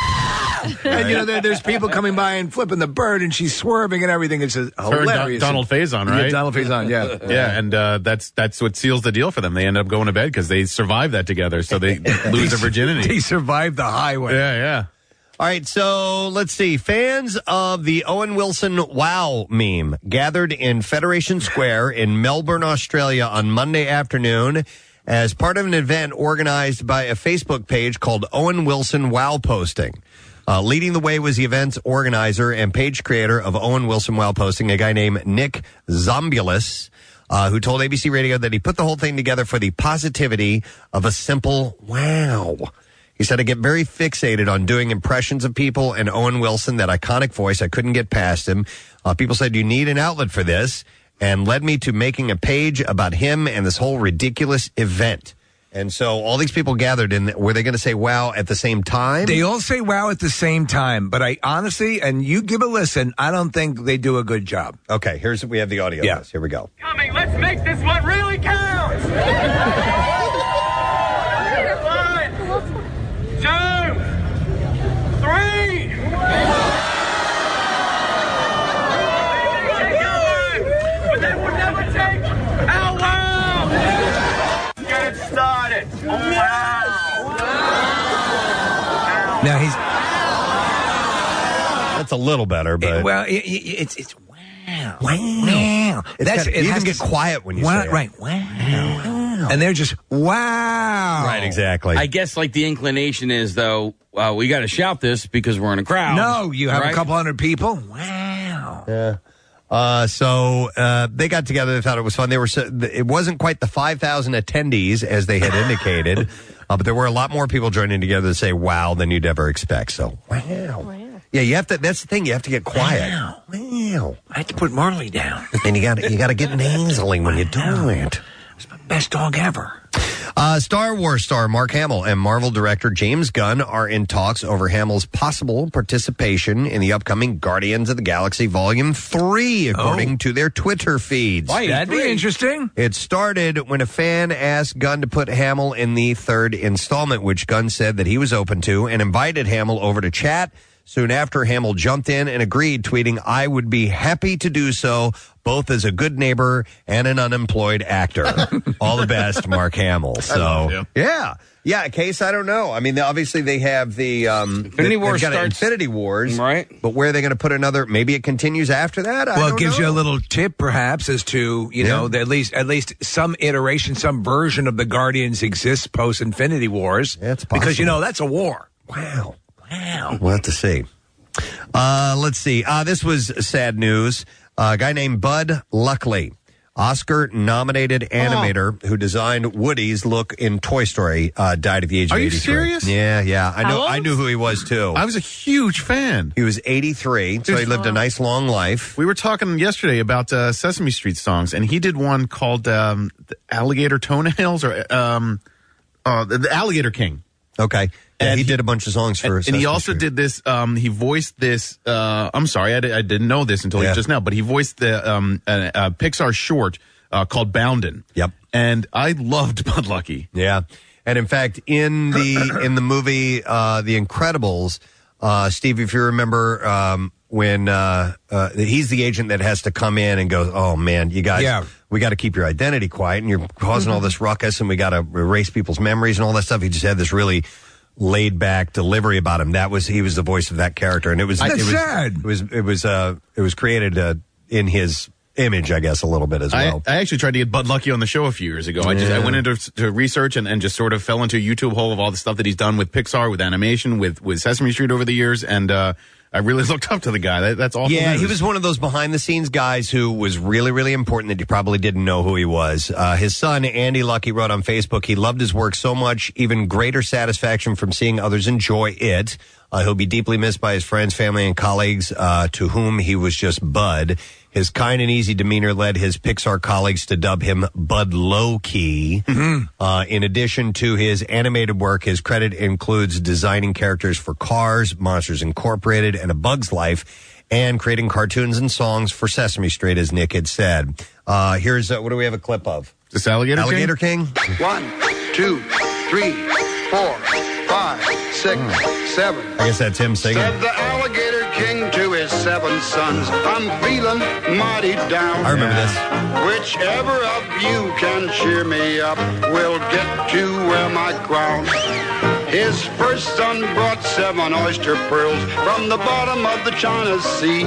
and you know there, there's people coming by and flipping the bird, and she's swerving and everything. It's a Her and Don- hilarious. Donald Faison, Yeah, right? Donald Faison, yeah. Yeah, and uh, that's that's what seals the deal for them. They end up going to bed because they survive that together, so they lose their virginity. He survived the highway. Yeah, yeah. All right, so let's see. Fans of the Owen Wilson wow meme gathered in Federation Square in Melbourne, Australia on Monday afternoon as part of an event organized by a Facebook page called Owen Wilson Wow Posting. Uh, leading the way was the event's organizer and page creator of Owen Wilson Wow Posting, a guy named Nick Zombulis, uh, who told A B C Radio that he put the whole thing together for the positivity of a simple wow. He said, I get very fixated on doing impressions of people and Owen Wilson, that iconic voice. I couldn't get past him. Uh, people said, you need an outlet for this, and led me to making a page about him and this whole ridiculous event. And so all these people gathered in. Were they going to say wow at the same time? They all say wow at the same time, but I honestly, and you give a listen, I don't think they do a good job. Okay, here's we have the audio. Yeah. Of this. Here we go. Coming, let's make this one really count. One, two, three. But they will never take our wow. Get it started. Wow. Now he's That's a little better, but it, well, it, it, it's it's wow, wow. wow. It's That's gotta, it you has even get to- quiet when you wow, say it. right. Wow. And they're just wow. Right, exactly. I guess like the inclination is though, uh, we got to shout this because we're in a crowd. No, you have right? a couple hundred people. Wow. Yeah. Uh, so uh, they got together. They thought it was fun. They were. So, it wasn't quite the five thousand attendees as they had indicated, uh, but there were a lot more people joining together to say "wow" than you'd ever expect. So wow. Wow. Yeah, you have to. That's the thing. You have to get quiet. Wow. Wow. I had to put Marley down. And you got you got to get nasally when you do it. It's my best dog ever. Uh, Star Wars star Mark Hamill and Marvel director James Gunn are in talks over Hamill's possible participation in the upcoming Guardians of the Galaxy Volume three, according Oh. to their Twitter feeds. That'd be interesting. It started when a fan asked Gunn to put Hamill in the third installment, which Gunn said that he was open to and invited Hamill over to chat. Soon after, Hamill jumped in and agreed, tweeting, "I would be happy to do so, both as a good neighbor and an unemployed actor." All the best, Mark Hamill. So, love you. yeah. Yeah, Case, I don't know. I mean, obviously they have the um, Infinity they- War they've got starts- Infinity Wars, right? But where are they going to put another? Maybe it continues after that. I Well, don't it gives know. you a little tip, perhaps, as to you Yeah. know that at least at least some iteration, some version of the Guardians exists post Infinity Wars. Yeah, it's because you possible. know that's a war. Wow. Wow. We'll have to see. Uh, let's see. Uh, this was sad news. Uh, a guy named Bud Luckley, Oscar-nominated animator who designed Woody's look in Toy Story, uh, died at the age Are of you eighty-three. serious? Yeah, yeah. I know. How I old? knew who he was too. I was a huge fan. He was eighty-three, so he lived a nice long life. We were talking yesterday about uh, Sesame Street songs, and he did one called um, the Alligator Toenails or um, uh, the, the Alligator King. Okay. Yeah, And he, he- did a bunch of songs for And, and he Sesame also Street. did this. Um, he voiced this. Uh, I'm sorry, I, di- I didn't know this until Yeah. just now. But he voiced the um, a, a Pixar short uh, called Boundin'. Yep. And I loved Bud Lucky. Yeah, and in fact, in the in the movie uh, The Incredibles, uh, Steve, if you remember, um, when uh, uh, he's the agent that has to come in and go, "Oh man, you guys, Yeah. we got to keep your identity quiet, and you're causing all this ruckus, and we got to erase people's memories and all that stuff." He just had this really laid back delivery about him. That was he was the voice of that character, and it was That's it was sad. it was it was uh, it was created uh, in his image, I guess, a little bit as I, well. I actually tried to get Bud Lucky on the show a few years ago. I just I Yeah. went into to research and, and just sort of fell into a YouTube hole of all the stuff that he's done with Pixar, with animation, with with Sesame Street over the years, and uh, I really looked up to the guy. That, that's awful. Yeah, news. he was one of those behind the scenes guys who was really, really important that you probably didn't know who he was. Uh, his son, Andy Lucky, wrote on Facebook, he loved his work so much, even greater satisfaction from seeing others enjoy it. Uh, he'll be deeply missed by his friends, family, and colleagues, uh, to whom he was just Bud. His kind and easy demeanor led his Pixar colleagues to dub him Bud Low-Key. Uh, in addition to his animated work, his credit includes designing characters for Cars, Monsters Incorporated, and A Bug's Life, and creating cartoons and songs for Sesame Street, as Nick had said. Uh, here's, uh, what do we have a clip of? This Alligator, Alligator King? King? One, two, three, four, five, six, seven. I guess that's him singing. Said the alligator king to his seven sons, I'm feeling mighty down. I remember this. Whichever of you can cheer me up will get to wear my crown. His first son brought seven oyster pearls from the bottom of the China Sea.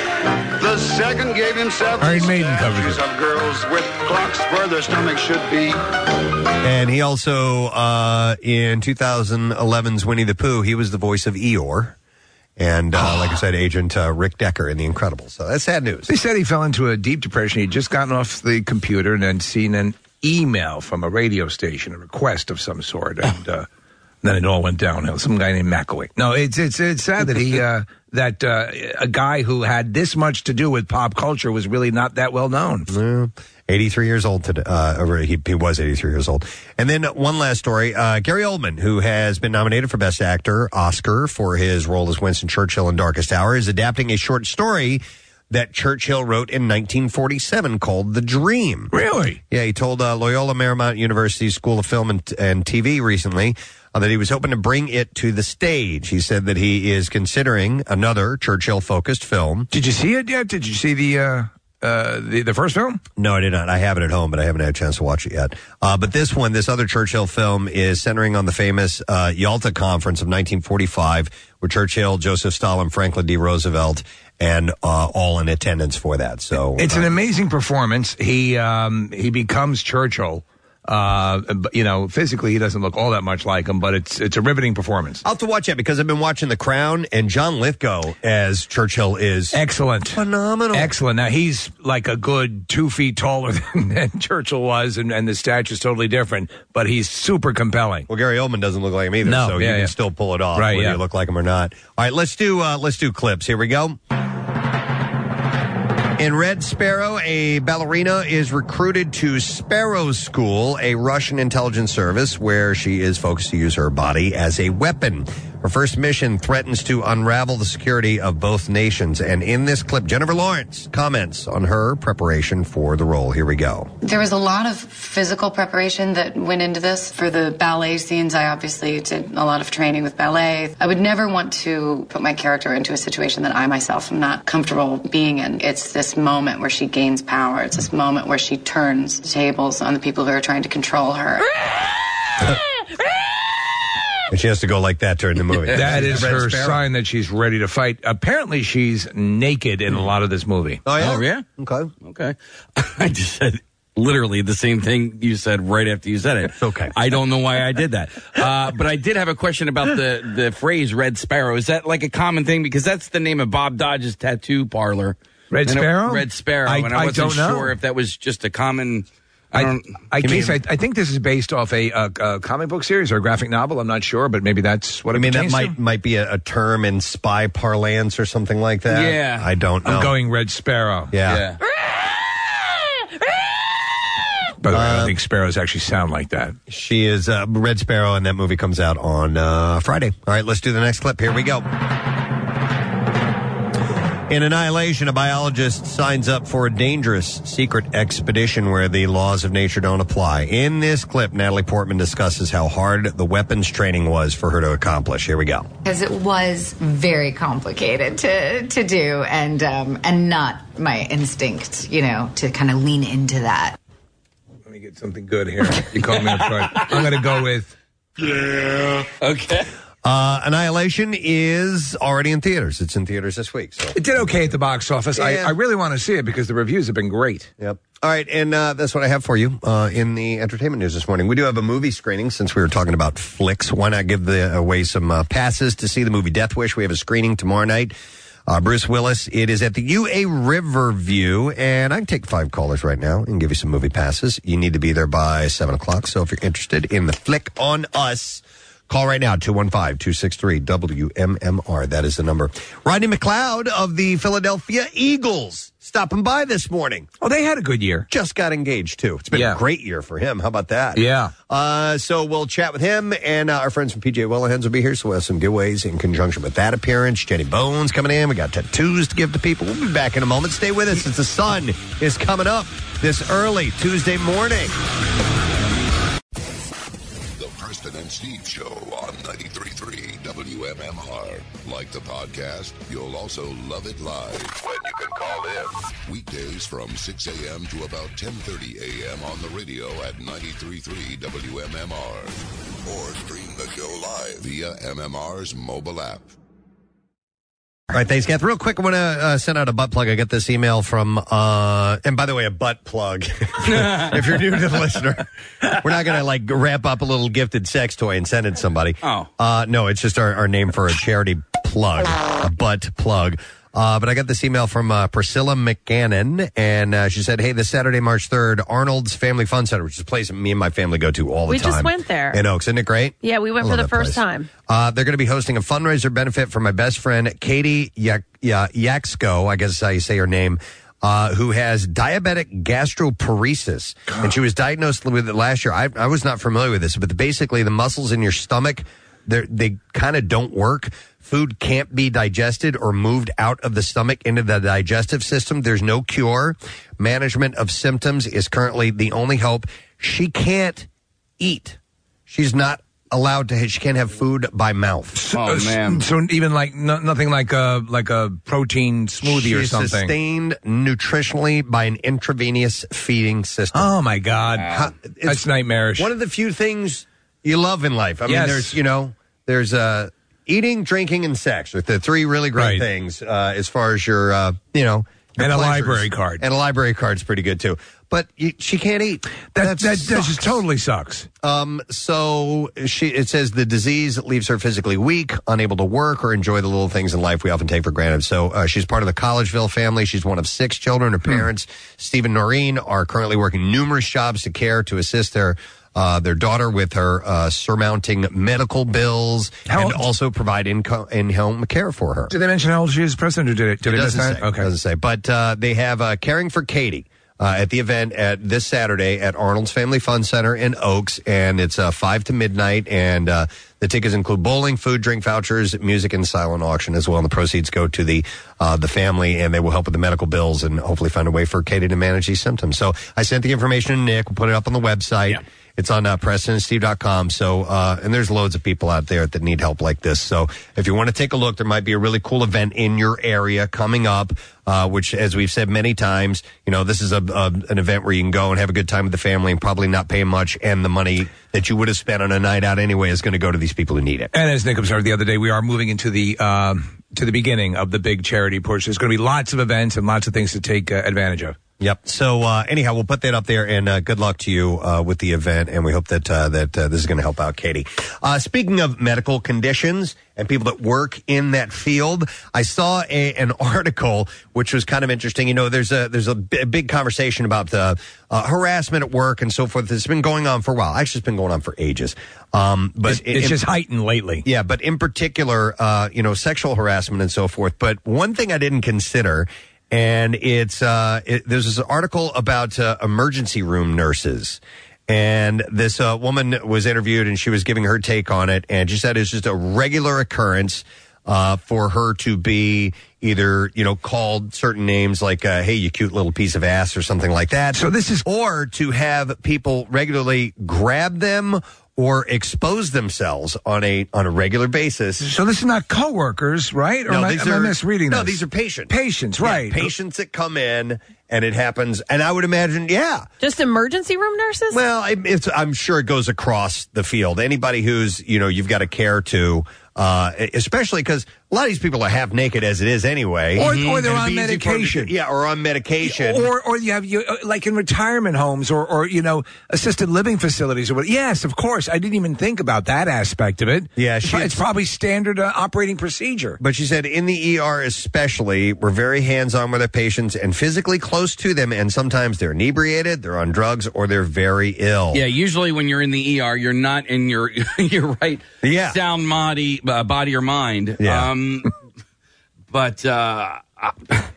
The second gave him seven Iron Maiden covered statues it. of girls with clocks where their stomachs should be. And he also, uh, in twenty eleven's Winnie the Pooh, he was the voice of Eeyore. And, uh, like I said, Agent uh, Rick Decker in The Incredibles. So that's sad news. They said he fell into a deep depression. He'd just gotten off the computer and then seen an email from a radio station, a request of some sort, and uh, then it all went downhill. Some guy named McAway. No, it's it's it's sad that he uh, that uh, a guy who had this much to do with pop culture was really not that well known. Yeah. eighty-three years old today. Uh, or he, he was eighty-three years old. And then one last story. Uh, Gary Oldman, who has been nominated for Best Actor, Oscar, for his role as Winston Churchill in Darkest Hour, is adapting a short story that Churchill wrote in nineteen forty-seven called The Dream. Really? Yeah, he told uh, Loyola Marymount University School of Film and, and T V recently uh, that he was hoping to bring it to the stage. He said that he is considering another Churchill-focused film. Did you see it yet? Did you see the... Uh... Uh, the the first film? No, I did not. I have it at home, but I haven't had a chance to watch it yet. Uh, but this one, this other Churchill film, is centering on the famous uh, Yalta Conference of nineteen forty-five, where Churchill, Joseph Stalin, Franklin D. Roosevelt, and uh, all in attendance for that. So it's uh, an amazing performance. He um, he becomes Churchill. Uh, but, you know, physically he doesn't look all that much like him, but it's it's a riveting performance. I'll have to watch that because I've been watching The Crown, and John Lithgow as Churchill is excellent, phenomenal, excellent. Now he's like a good two feet taller than, than Churchill was, and, and the stature's totally different, but he's super compelling. Well, Gary Oldman doesn't look like him either, no, so yeah, you can yeah. still pull it off, right, whether yeah. you look like him or not. All right, let's do uh, let's do clips. Here we go. In Red Sparrow, a ballerina is recruited to Sparrow School, a Russian intelligence service where she is focused to use her body as a weapon. Her first mission threatens to unravel the security of both nations. And in this clip, Jennifer Lawrence comments on her preparation for the role. Here we go. There was a lot of physical preparation that went into this. For the ballet scenes, I obviously did a lot of training with ballet. I would never want to put my character into a situation that I myself am not comfortable being in. It's this moment where she gains power. It's this moment where she turns the tables on the people who are trying to control her. And she has to go like that during the movie. That is Red her Sparrow. sign that she's ready to fight. Apparently, she's naked in a lot of this movie. Oh, yeah? Oh, yeah? Okay. Okay. I just said literally the same thing you said right after you said it. It's okay. I don't know why I did that. Uh, but I did have a question about the, the phrase Red Sparrow. Is that like a common thing? Because that's the name of Bob Dodge's tattoo parlor. Red And it- Sparrow? Red Sparrow. I- and I I wasn't don't know. sure if that was just a common... I I, don't... I, You guess mean- I, I think this is based off a, a, a comic book series or a graphic novel. I'm not sure, but maybe that's what it I mean, that pertains might to. might be a, a term in spy parlance or something like that. Yeah. I don't know. I'm going Red Sparrow. Yeah. Yeah. By the way, I Uh, don't think sparrows actually sound like that. She is uh, Red Sparrow, and that movie comes out on uh, Friday. All right, let's do the next clip. Here we go. In Annihilation, a biologist signs up for a dangerous secret expedition where the laws of nature don't apply. In this clip, Natalie Portman discusses how hard the weapons training was for her to accomplish. Here we go. Because it was very complicated to to do, and um, and not my instinct, you know, to kind of lean into that. Let me get something good here. You called me up front. I'm going to go with... Yeah. Okay. Uh, Annihilation is already in theaters. It's in theaters this week. So It did okay at the box office. I, Yeah. I really want to see it because the reviews have been great. Yep. All right, and uh, that's what I have for you uh, in the entertainment news this morning. We do have a movie screening since we were talking about flicks. Why not give the, away some uh, passes to see the movie Death Wish? We have a screening tomorrow night. Uh, Bruce Willis. It is at the U A Riverview, and I can take five callers right now and give you some movie passes. You need to be there by seven o'clock, so if you're interested in the flick on us, call right now, two one five, two six three, W M M R. That is the number. Rodney McLeod of the Philadelphia Eagles stopping by this morning. Oh, they had a good year. Just got engaged, too. It's been Yeah. a great year for him. How about that? Yeah. Uh, so we'll chat with him, and uh, our friends from P J Wellahans will be here, so we'll have some giveaways in conjunction with that appearance. Jenny Bones coming in. We got tattoos to give to people. We'll be back in a moment. Stay with us as the sun is coming up this early Tuesday morning. The Preston and Steve Show on ninety-three point three W M M R. Like the podcast, you'll also love it live when you can call in. Weekdays from six a.m. to about ten thirty a.m. on the radio at ninety-three point three W M M R. Or stream the show live via M M R's mobile app. All right, thanks, Kath. Real quick, I want to uh, send out a butt plug. I got this email from, uh, and by the way, a butt plug. If you're new to the listener, we're not going to like wrap up a little gifted sex toy and send it to somebody. Oh. Uh, no, it's just our, our name for a charity plug, a butt plug. Uh, but I got this email from uh, Priscilla McGannon, and uh, she said, hey, this Saturday, March third, Arnold's Family Fun Center, which is a place me and my family go to all the We time. just went there. In Oaks. Isn't it great? Yeah, we went I for love the that first place. time. Uh, they're going to be hosting a fundraiser benefit for my best friend, Katie Yak- Ya- Yaxco, I guess is how you say her name, uh, who has diabetic gastroparesis. God. And she was diagnosed with it last year. I, I was not familiar with this, but the, basically the muscles in your stomach, they kind of don't work. Food can't be digested or moved out of the stomach into the digestive system. There's no cure. Management of symptoms is currently the only hope. She can't eat. She's not allowed to. She can't have food by mouth. Oh man! So even like no, nothing like a like a protein smoothie She's or something. Sustained nutritionally by an intravenous feeding system. Oh my God, How, that's nightmarish. One of the few things you love in life. I Yes. mean, there's you know, there's uh, eating, drinking, and sex are the three really great Right. things uh, as far as your uh, you know. your And a pleasures. library card. And a library card's pretty good too. But you, she can't eat. That that, that sucks. just totally sucks. Um, so she, it says the disease leaves her physically weak, unable to work or enjoy the little things in life we often take for granted. So uh, she's part of the Collegeville family. She's one of six children. Her parents, Steve and Noreen, are currently working numerous jobs to care to assist their uh, their daughter with her uh, surmounting medical bills How and old- also provide income in-home care for her. Did they mention how old she is, President, or did it? Did It I miss doesn't that? say. Okay. Doesn't say. But uh, they have uh, Caring for Katie uh, at the event at this Saturday at Arnold's Family Fun Center in Oaks, and it's uh, five to midnight. And uh, the tickets include bowling, food, drink vouchers, music, and silent auction as well. And the proceeds go to the uh, the family, and they will help with the medical bills and hopefully find a way for Katie to manage these symptoms. So I sent the information to Nick. We'll put it up on the website. Yeah. It's on uh, Preston and Steve dot com. So, uh, and there's loads of people out there that need help like this. So if you want to take a look, there might be a really cool event in your area coming up, uh, which, as we've said many times, you know, this is a, a an event where you can go and have a good time with the family and probably not pay much. And the money that you would have spent on a night out anyway is going to go to these people who need it. And as Nick observed the other day, we are moving into the um, to the beginning of the big charity push. There's going to be lots of events and lots of things to take uh, advantage of. Yep. So uh, anyhow, we'll put that up there, and uh, good luck to you uh, with the event, and we hope that uh, that uh, this is going to help out Katie. Uh, speaking of medical conditions and people that work in that field, I saw a, an article which was kind of interesting. You know, there's a there's a, b- big conversation about uh, uh, harassment at work and so forth. It's been going on for a while. Actually, it's been going on for ages. Um, but It's, it's in- just heightened lately. yeah, but in particular, uh, you know, sexual harassment and so forth. But one thing I didn't consider. And it's uh, it, there's this article about uh, emergency room nurses, and this uh, woman was interviewed, and she was giving her take on it, and she said it's just a regular occurrence uh, for her to be either you know called certain names like uh, "Hey, you cute little piece of ass" or something like that. So this is, or to have people regularly grab them or expose themselves on a on a regular basis. so this is not coworkers, right? Or No, am I, these am I are misreading No, this? these are patients. Patients, Yeah, right. patients that come in and it happens. And I would imagine, yeah. Just emergency room nurses? Well, it- it's, I'm sure it goes across the field. Anybody who's, you know, you've got to care to, uh, especially because a lot of these people are half naked as it is anyway. Or, or And they're it'd on be easy for them to- medication. yeah, or on medication. Or, or you have you uh, like in retirement homes or, or you know assisted living facilities or what? Yes, of course. I didn't even think about that aspect of it. Yeah, it's, she- pro- it's probably standard uh, operating procedure. But she said in the E R especially, we're very hands-on with our patients and physically close to them, and sometimes they're inebriated, they're on drugs, or they're very ill. Yeah, usually when you're in the E R, you're not in your your right Yeah. sound body, uh, body or mind. Yeah. Um, but uh, I,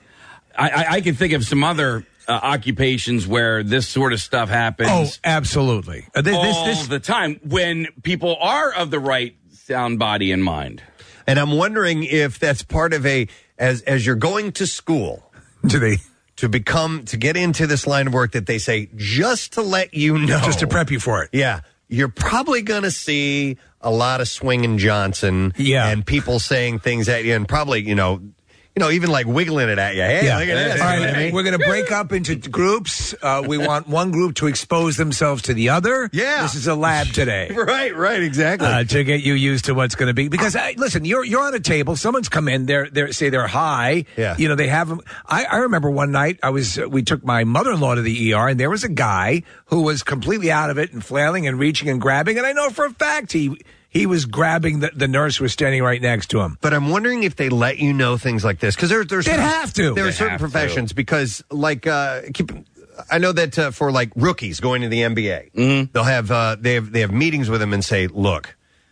I, I can think of some other uh, occupations where this sort of stuff happens. Oh, absolutely. Uh, this, all this, this, the time when people are of the right sound body and mind. And I'm wondering if that's part of a, as as you're going to school, do they to become, to get into this line of work that they say, just to let you know. just to prep you for it? Yeah. You're probably going to see a lot of swinging Johnson. Yeah. And people saying things at you and probably, you know, you know, even like wiggling it at you. Hey, Yeah. look at this. All You know right, what I mean? we're going to break up into groups. Uh, we want one group to expose themselves to the other. Yeah. This is a lab today. Right, right, exactly. Uh, to get you used to what's going to be, because uh, listen, you're you're on a table. Someone's come in. They're they say they're high. Yeah. You know they have. 'em- I, I remember one night I was uh, we took my mother-in-law to the E R, and there was a guy who was completely out of it and flailing and reaching and grabbing, and I know for a fact he he was grabbing the, the nurse who was standing right next to him. But I'm wondering if they let you know things like this because there, there's They'd have to. There are They certain have to. professions because, like, uh, keep. I know that uh, for like rookies going to the N B A, they'll have uh, they have they have meetings with them and say, look,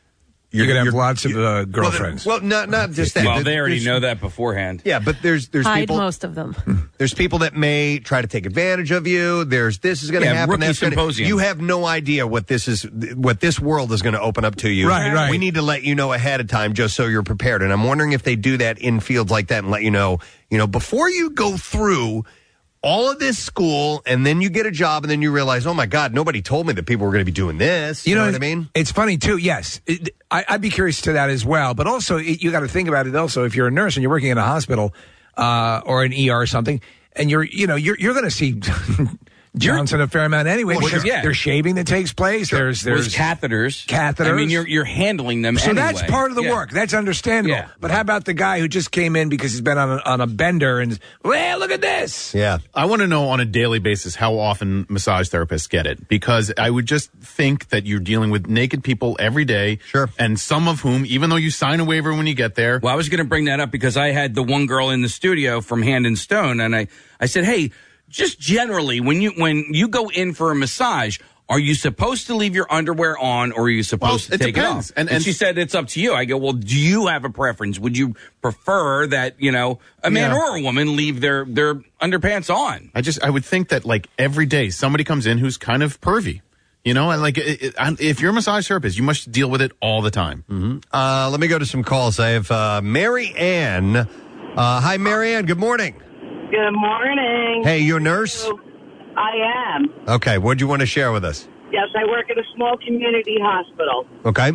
You're, going to have lots of uh, girlfriends. Well, well, not not just that. Well, they already There's- know that beforehand. Yeah, but there's there's Hide people. most of them. There's people that may try to take advantage of you. There's this is going to Yeah, happen. rookie That's gonna, symposium. you have no idea what this is, what this world is going to open up to you. Right, right. We need to let you know ahead of time just so you're prepared. And I'm wondering if they do that in fields like that and let you know, you know, before you go through all of this school and then you get a job and then you realize, oh my God, nobody told me that people were going to be doing this. You, know, what I mean? It's funny too. Yes, it, I, I'd be curious to that as well. But also, it, you got to think about it. Also, if you're a nurse and you're working in a hospital uh, or an E R or something, and you're, you know, you're you're going to see Johnson a fair amount anyway. Well, because sure. Yeah. There's shaving that takes place. There's There's there's catheters. catheters. I mean, you're you're handling them. So anyway. that's part of the Yeah. work. That's understandable. Yeah. But how about the guy who just came in because he's been on a, on a bender and, well, look at this. Yeah. I want to know on a daily basis how often massage therapists get it, because I would just think that you're dealing with naked people every day. Sure. And some of whom, even though you sign a waiver when you get there. Well, I was going to bring that up because I had the one girl in the studio from Hand and Stone, and I, I said, hey, just generally, when you when you go in for a massage, are you supposed to leave your underwear on, or are you supposed Well, to it take depends. it off? And- And, and- she said it's up to you. I go, well, do you have a preference? Would you prefer that, you know, a man Yeah. or a woman leave their, their underpants on? I just, I would think that like every day somebody comes in who's kind of pervy. You know, and like it, it, if you're a massage therapist, you must deal with it all the time. Mm-hmm. Uh, let me go to some calls. I have uh, Mary Ann. Uh, hi, Mary Ann. Good morning. Good morning. Hey, you a nurse? I am. Okay. What do you want to share with us? Yes, I work at a small community hospital. Okay.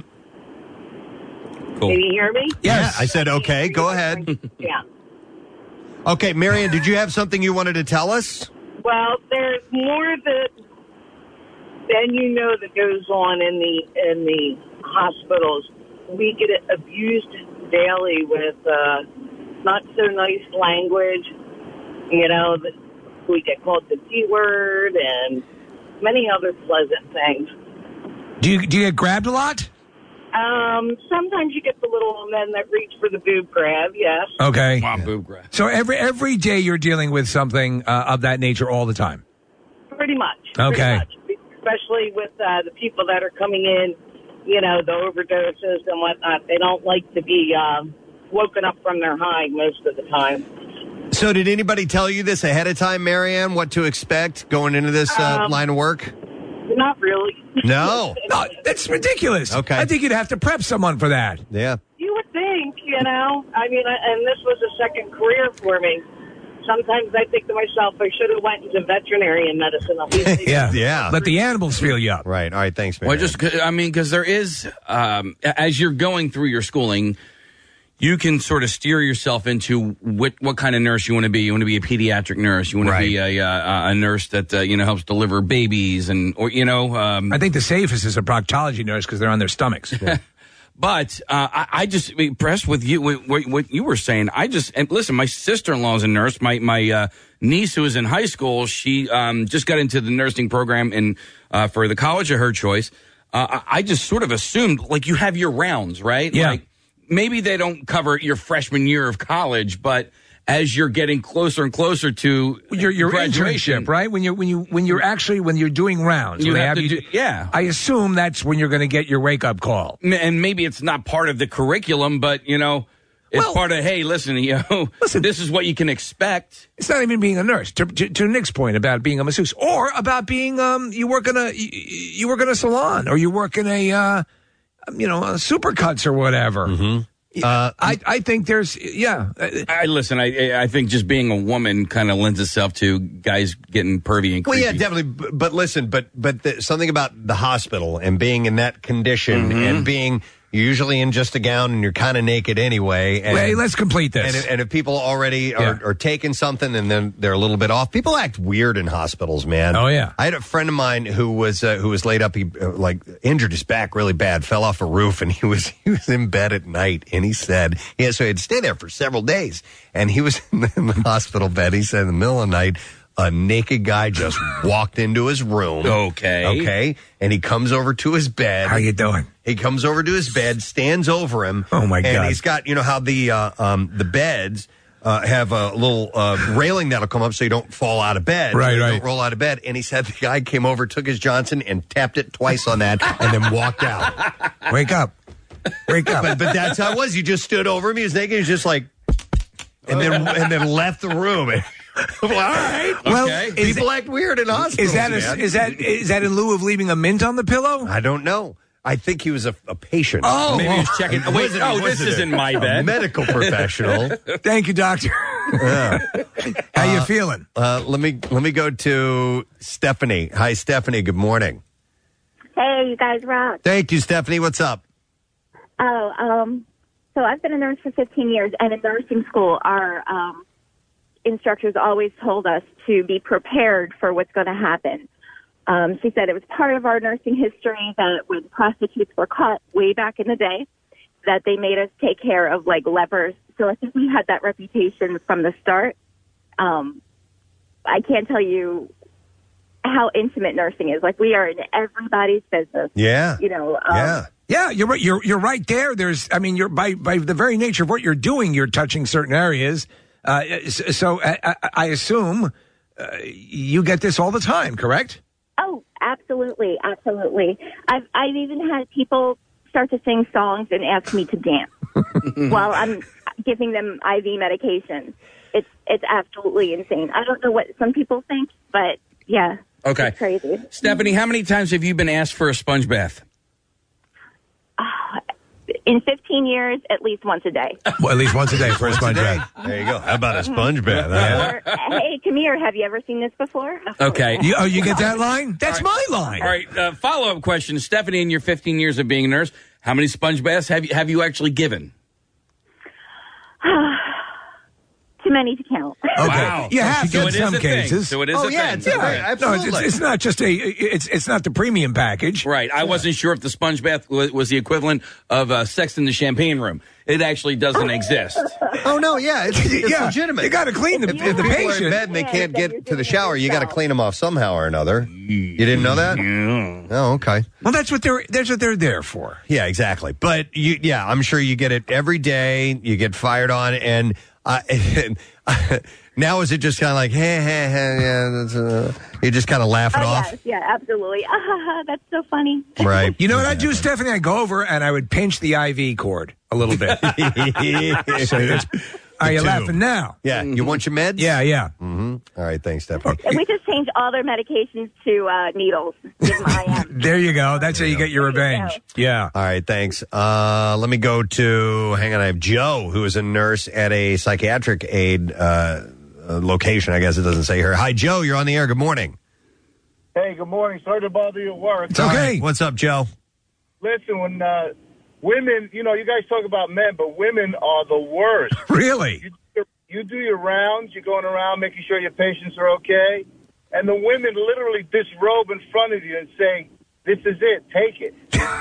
Cool. Can you hear me? Yes. Yeah, I said okay. Go ahead. Yeah. Okay, Marianne, did you have something you wanted to tell us? Well, there's more that than you know that goes on in the in the hospitals. We get abused daily with uh, not so nice language. You know, we get called the D word and many other pleasant things. Do you do you get grabbed a lot? Um, sometimes you get the little men that reach for the boob grab, yes. Okay. Wow, boob grab. So every every day you're dealing with something uh, of that nature all the time. Pretty much. Okay. Pretty much. Especially with uh, the people that are coming in, you know, the overdoses and whatnot. They don't like to be um, woken up from their high most of the time. So did anybody tell you this ahead of time, Marianne, what to expect going into this uh, Um, line of work? Not really. No. No, that's ridiculous. Okay. I think you'd have to prep someone for that. Yeah. You would think, you know. I mean, I- and this was a second career for me. Sometimes I think to myself, I should have went into veterinarian medicine. At least Yeah. Yeah. Let the animals feel you up. Right. All right. Thanks, Well, Marianne. just, 'cause- I mean, because there is, um, as you're going through your schooling, you can sort of steer yourself into what, what kind of nurse you want to be. You want to be a pediatric nurse. You want Right. to be a, uh, a nurse that, uh, you know, helps deliver babies and, or, you know. Um, I think the safest is a proctology nurse because they're on their stomachs. But uh, I, I just impressed with you with what, what you were saying. I just and listen. My sister-in-law is a nurse. My my uh, niece, who is in high school, she um, just got into the nursing program in uh, for the college of her choice. Uh, I, I just sort of assumed like you have your rounds, right? Yeah. Like, maybe they don't cover your freshman year of college, but as you're getting closer and closer to your your graduation, internship, right? When you when you when you're actually when you're doing rounds, You when they have to you do- yeah. I assume that's when you're going to get your wake up call. and maybe it's not part of the curriculum, but you know, it's Well- part of, hey, listen, you know, Listen. this is what you can expect. It's not even being a nurse. To, to, to Nick's point about being a masseuse, or about being um you work in a you, you work in a salon, or you work in a uh you know a Supercuts or whatever. Mm-hmm. Uh, I I think there's yeah. I listen. I I think just being a woman kind of lends itself to guys getting pervy and Well, creepy. yeah, definitely. b- But listen, but but the, something about the hospital and being in that condition Mm-hmm. and being usually in just a gown and you're kind of naked anyway. And, Wait, let's complete this. And if, and if people already are, Yeah. are taking something and then they're a little bit off, people act weird in hospitals, man. Oh, yeah. I had a friend of mine who was uh, who was laid up. He uh, like injured his back really bad, fell off a roof, and he was he was in bed at night. And he said, yeah, so he had to stay there for several days. And he was in the, in the hospital bed. He said in the middle of the night, a naked guy just walked into his room. Okay. Okay. And he comes over to his bed. How you doing? He comes over to his bed, stands over him. Oh, my and God. And he's got, you know, how the uh, um, the beds uh, have a little uh, railing that'll come up so you don't fall out of bed. Right, so you right. Don't roll out of bed. And he said the guy came over, took his Johnson, and tapped it twice on that, and then walked out. Wake up. Wake up. But, but that's how it was. You just stood over him. He was naked. He was just like, and then and then left the room. Well, all right. Well, okay. is People it- act weird in hospitals. Is that a, man. is that is that in lieu of leaving a mint on the pillow? I don't know. I think he was a, a patient. Oh, Maybe he's checking. He Wait, wasn't- oh, he this wasn't isn't a- my a bed. medical professional. Thank you, doctor. Yeah. How you Uh, feeling? Uh, let me let me go to Stephanie. Hi, Stephanie. Good morning. Hey, you guys rock. Thank you, Stephanie. What's up? Oh, um, so I've been a nurse for fifteen years, and in nursing school, our um, instructors always told us to be prepared for what's going to happen. Um, she said it was part of our nursing history that when prostitutes were caught way back in the day, that they made us take care of, like, lepers. So I think we had that reputation from the start. Um, I can't tell you how intimate nursing is. Like, we are in everybody's business. Yeah. You know, um, Yeah. Yeah, you're right. You're you're right there. There's, I mean, you're by by the very nature of what you're doing, you're touching certain areas. Uh, s- so I, I, I assume uh, you get this all the time, correct? Oh, absolutely, absolutely. I've I've even had people start to sing songs and ask me to dance while I'm giving them I V medication. It's it's absolutely insane. I don't know what some people think, but yeah, Okay. it's crazy. Stephanie, how many times have you been asked for a sponge bath? In fifteen years, at least once a day. Well, at least once a day for a Once a sponge day. bath. There you go. How about a sponge bath? huh? Or, hey, come here. Have you ever seen this before? Okay. You, oh, you get that line? That's my line. All right. Uh, follow up question, Stephanie. In your fifteen years of being a nurse, how many sponge baths have you have you actually given? Too many to count. Okay. Wow. You have So to it in is some a thing. cases. So it is Oh, a yeah, thing. it's a- Right. No, it's, Absolutely. it's not just a. It's it's not the premium package. Right. I wasn't sure if the sponge bath was, was the equivalent of uh, sex in the champagne room. It actually doesn't exist. Oh no, yeah, it's, it's Yeah, legitimate. you gotta clean the- if, the if people are in patient. bed and they Yeah, can't then you're get to the doing it shower, you got to yourself. clean them off somehow or another. You didn't know that? Oh, okay. Well, that's what they're that's what they're there for. Yeah, exactly. But you, yeah, I'm sure you get it every day. You get fired on, and uh, now is it just kind of like, hey, hey, hey, yeah, that's, uh, you just kind of laugh it Oh, off, yes, yeah, absolutely. Ah, that's so funny. right? You know what I do, Stephanie? I go over and I would pinch the I V cord a little bit. So that's- are you tube. laughing now? Yeah, you want your meds? Yeah, yeah. Mm-hmm. All right, thanks, Stephanie. And we just changed all their medications to uh, needles. Give them I M. There you go. That's how you get your revenge. Yeah. All right, thanks. Uh, let me go to, hang on, I have Joe, who is a nurse at a psychiatric aid uh, uh, location. I guess it doesn't say here. Hi, Joe, you're on the air. Good morning. Hey, good morning. Sorry to bother you at work. It's okay. What's up, Joe? Listen, when uh, women, you know, you guys talk about men, but women are the worst. Really? You, you do your rounds, you're going around making sure your patients are okay, and the women literally disrobe in front of you and say, this is it, take it.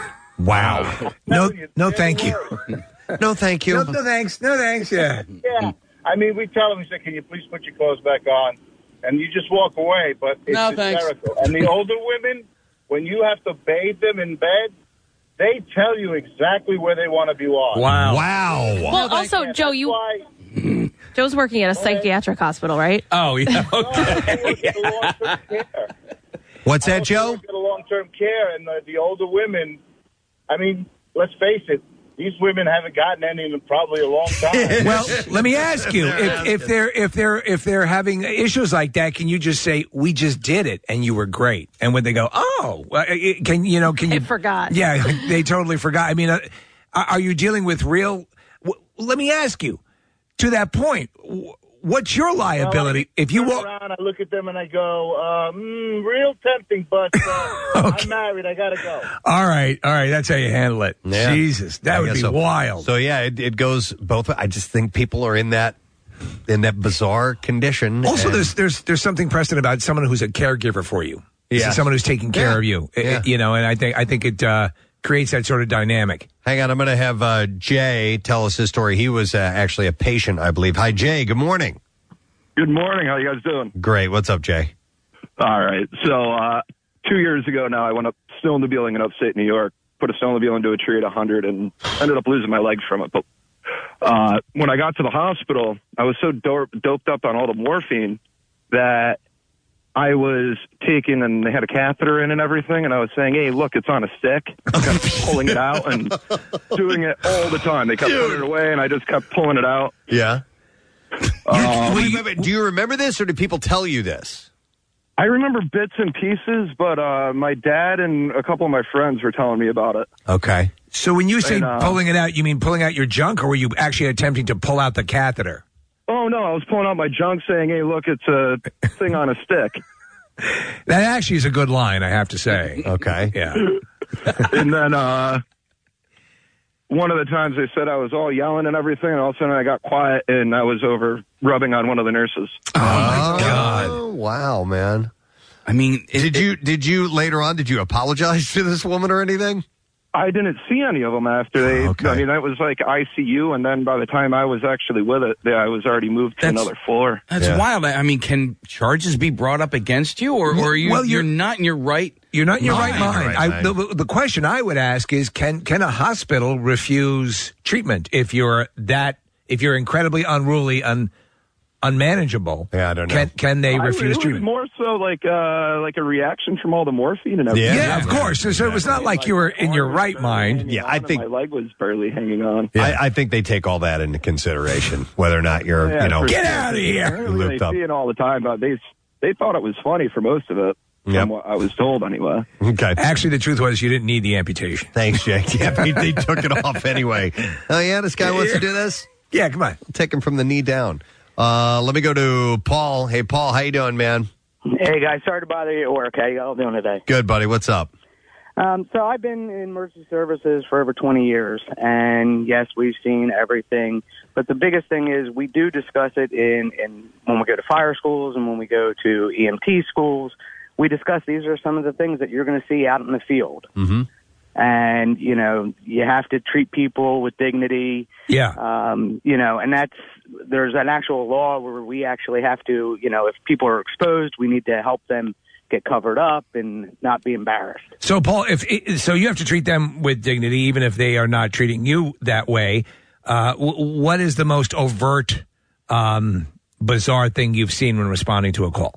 Wow. No, you, no, they're thank the you. worst. No, thank you. No, no thanks. No thanks. Yeah. Yeah. I mean, we tell them, we say, can you please put your clothes back on? And you just walk away, but it's No, thanks. hysterical. And the older women, when you have to bathe them in bed, they tell you exactly where they want to be washed. Wow. Wow. Well, also, Joe, you Why? Joe's working at a psychiatric hospital, right? Oh, yeah. I Okay. work at a long-term care. What's I that, also Joe? work at a long-term care, and the, the older women, I mean, let's face it, these women haven't gotten any in probably a long time. Well, let me ask you: if, if they're if they're if they're having issues like that, can you just say, "We just did it, and you were great"? And when they go, "Oh," well, it- can you know? Can you I forgot. Yeah, they totally forgot. I mean, uh, are you dealing with real? W- let me ask you: to that point, w- what's your liability if you turn walk? around, I look at them and I go, uh, mm, real tempting, but uh, I'm married. I got to go. All right, all right, that's how you handle it. Yeah. Jesus, that I would guess be so. wild. So yeah, it, it goes both. I just think people are in that in that bizarre condition. Also, and- there's there's there's something, Preston, about someone who's a caregiver for you. This Yeah. is someone who's taking care Yeah. of you. It- Yeah. you know, and I think I think it uh, creates that sort of dynamic. Hang on, I'm going to have uh, Jay tell us his story. He was uh, actually a patient, I believe. Hi, Jay. Good morning. Good morning. How you guys doing? Great. What's up, Jay? All right. So uh, two years ago now, I went up snowmobiling in upstate New York, put a snowmobile into a tree at one hundred, and ended up losing my leg from it. But uh, when I got to the hospital, I was so do- doped up on all the morphine that I was taking, and they had a catheter in and everything, and I was saying, hey, look, it's on a stick. I kept pulling it out and doing it all the time. They kept Dude. putting it away, and I just kept pulling it out. Yeah. Um, you, remember, do you remember this, or did people tell you this? I remember bits and pieces, but uh, my dad and a couple of my friends were telling me about it. Okay. So when you say And, uh, pulling it out, you mean pulling out your junk, or were you actually attempting to pull out the catheter? Oh, no, I was pulling out my junk saying, hey, look, it's a thing on a stick. That actually is a good line, I have to say. Okay. Yeah. And then uh, one of the times they said I was all yelling and everything, and all of a sudden I got quiet, and I was over rubbing on one of the nurses. Oh, my God. Oh, wow, man. I mean, it, did you did you later on, did you apologize to this woman or anything? I didn't see any of them after they, okay. I mean, that was like I C U, and then by the time I was actually with it, I was already moved to That's- another floor. That's Yeah. wild. I mean, can charges be brought up against you, or, or are you, Well, you're, you're- not in your right You're not in your mind? right mind. I, the, the question I would ask is, can can a hospital refuse treatment if you're that if you're incredibly unruly, un, unmanageable? Yeah, I don't know. Can can they I- refuse it was treatment? more so like uh, like a reaction from all the morphine and everything. Yeah, of course. So, so it was not like you were in your right mind. Yeah, I think my leg was barely hanging on. I, I think they take all that into consideration, whether or not you're, Yeah, you know, for Get sure. out of here. Apparently looped they up. see it all the time, but they they thought it was funny for most of it. From Yep. what I was told, anyway. Okay. Actually, the truth was you didn't need the amputation. Thanks, Jake. Yeah, they, they took it off anyway. Oh, yeah, this guy wants to do this? Yeah, come on. Take him from the knee down. Uh, let me go to Paul. Hey, Paul, how you doing, man? Hey, guys, sorry to bother you at work. How you all doing today? Good, buddy. What's up? Um, so I've been in emergency services for over twenty years, and yes, we've seen everything. But the biggest thing is we do discuss it in, in when we go to fire schools and when we go to E M T schools. We discuss these are some of the things that you're going to see out in the field. Mm-hmm. And, you know, you have to treat people with dignity. Yeah. Um, you know, and that's, there's an actual law where we actually have to, you know, if people are exposed, we need to help them get covered up and not be embarrassed. So, Paul, if so, you have to treat them with dignity, even if they are not treating you that way. Uh, w- what is the most overt, um, bizarre thing you've seen when responding to a call?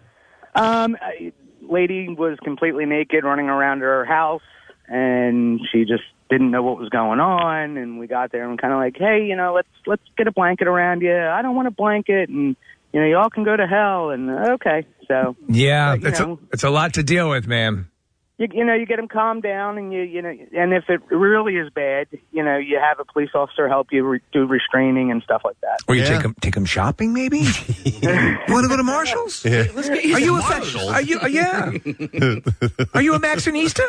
Um, a lady was completely naked running around her house, and she just didn't know what was going on. And we got there and kind of like, hey, you know, let's let's get a blanket around you. I don't want a blanket, and you know, y'all can go to hell. And okay, so Yeah, but, you it's a, know, it's a lot to deal with, man. you, you know, you get them calmed down, and you you know, and if it really is bad, you know, you have a police officer help you re- do restraining and stuff like that. Or you take them take them shopping, maybe. You want to go to Marshalls? Yeah. Let's get you Are some you a Marshalls. Are you? Uh, yeah. Are you a Maxinista?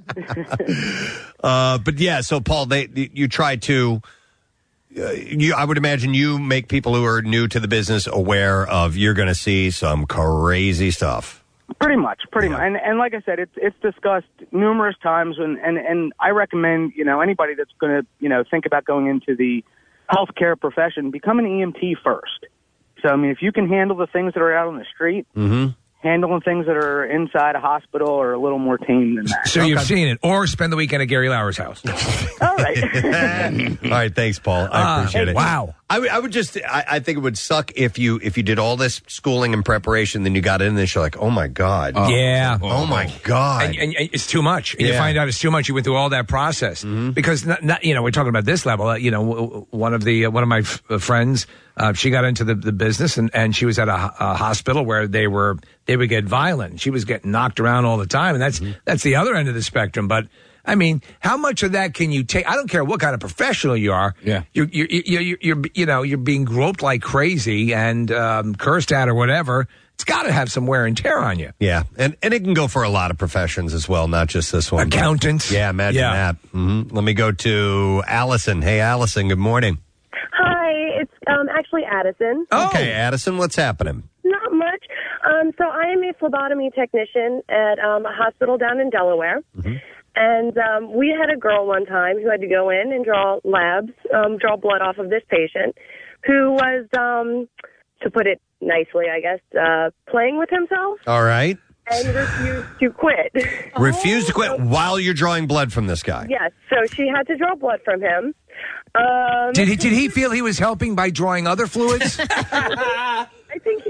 Uh, but yeah, so Paul, they you try to. Uh, you, I would imagine you make people who are new to the business aware of you're going to see some crazy stuff. Pretty much, pretty much. And and like I said, it's it's discussed numerous times, and and, and I recommend, you know, anybody that's going to, you know, think about going into the healthcare profession, become an E M T first. So, I mean, if you can handle the things that are out on the street, Mm-hmm. handling things that are inside a hospital are a little more tame than that. So you've seen it, or spend the weekend at Gary Lauer's house. All right. All right, thanks, Paul. I Ah, appreciate it. wow. I would, I would just, I, I think it would suck if you if you did all this schooling and preparation, then you got in and you're like, oh my god, Yeah. oh my god, And, and, and it's too much. And you Yeah. find out it's too much. You went through all that process because, not, not, you know, we're talking about this level. Uh, you know, w- w- one of the uh, one of my f- uh, friends, uh, she got into the, the business, and, and she was at a, ho- a hospital where they were they would get violent. She was getting knocked around all the time, and that's that's the other end of the spectrum. But I mean, how much of that can you take? I don't care what kind of professional you are. Yeah. you're you're you're, you're, you're you know you're being groped like crazy and um, cursed at or whatever. It's got to have some wear and tear on you. yeah, and and it can go for a lot of professions as well, not just this one. but- Accountants. Yeah, imagine Yeah. that. hmm Let me go to Allison. Hey, Allison. Good morning. Hi, it's um, actually Addison. Okay, Addison, what's happening? Not much. Um, so I am a phlebotomy technician at um, a hospital down in Delaware. And um, we had a girl one time who had to go in and draw labs, um, draw blood off of this patient who was, um, to put it nicely, I guess, uh, playing with himself All right. and refused to quit. Refuse to quit while you're drawing blood from this guy. Yes, so she had to draw blood from him. Um, Did he did he feel he was helping by drawing other fluids? I think he was just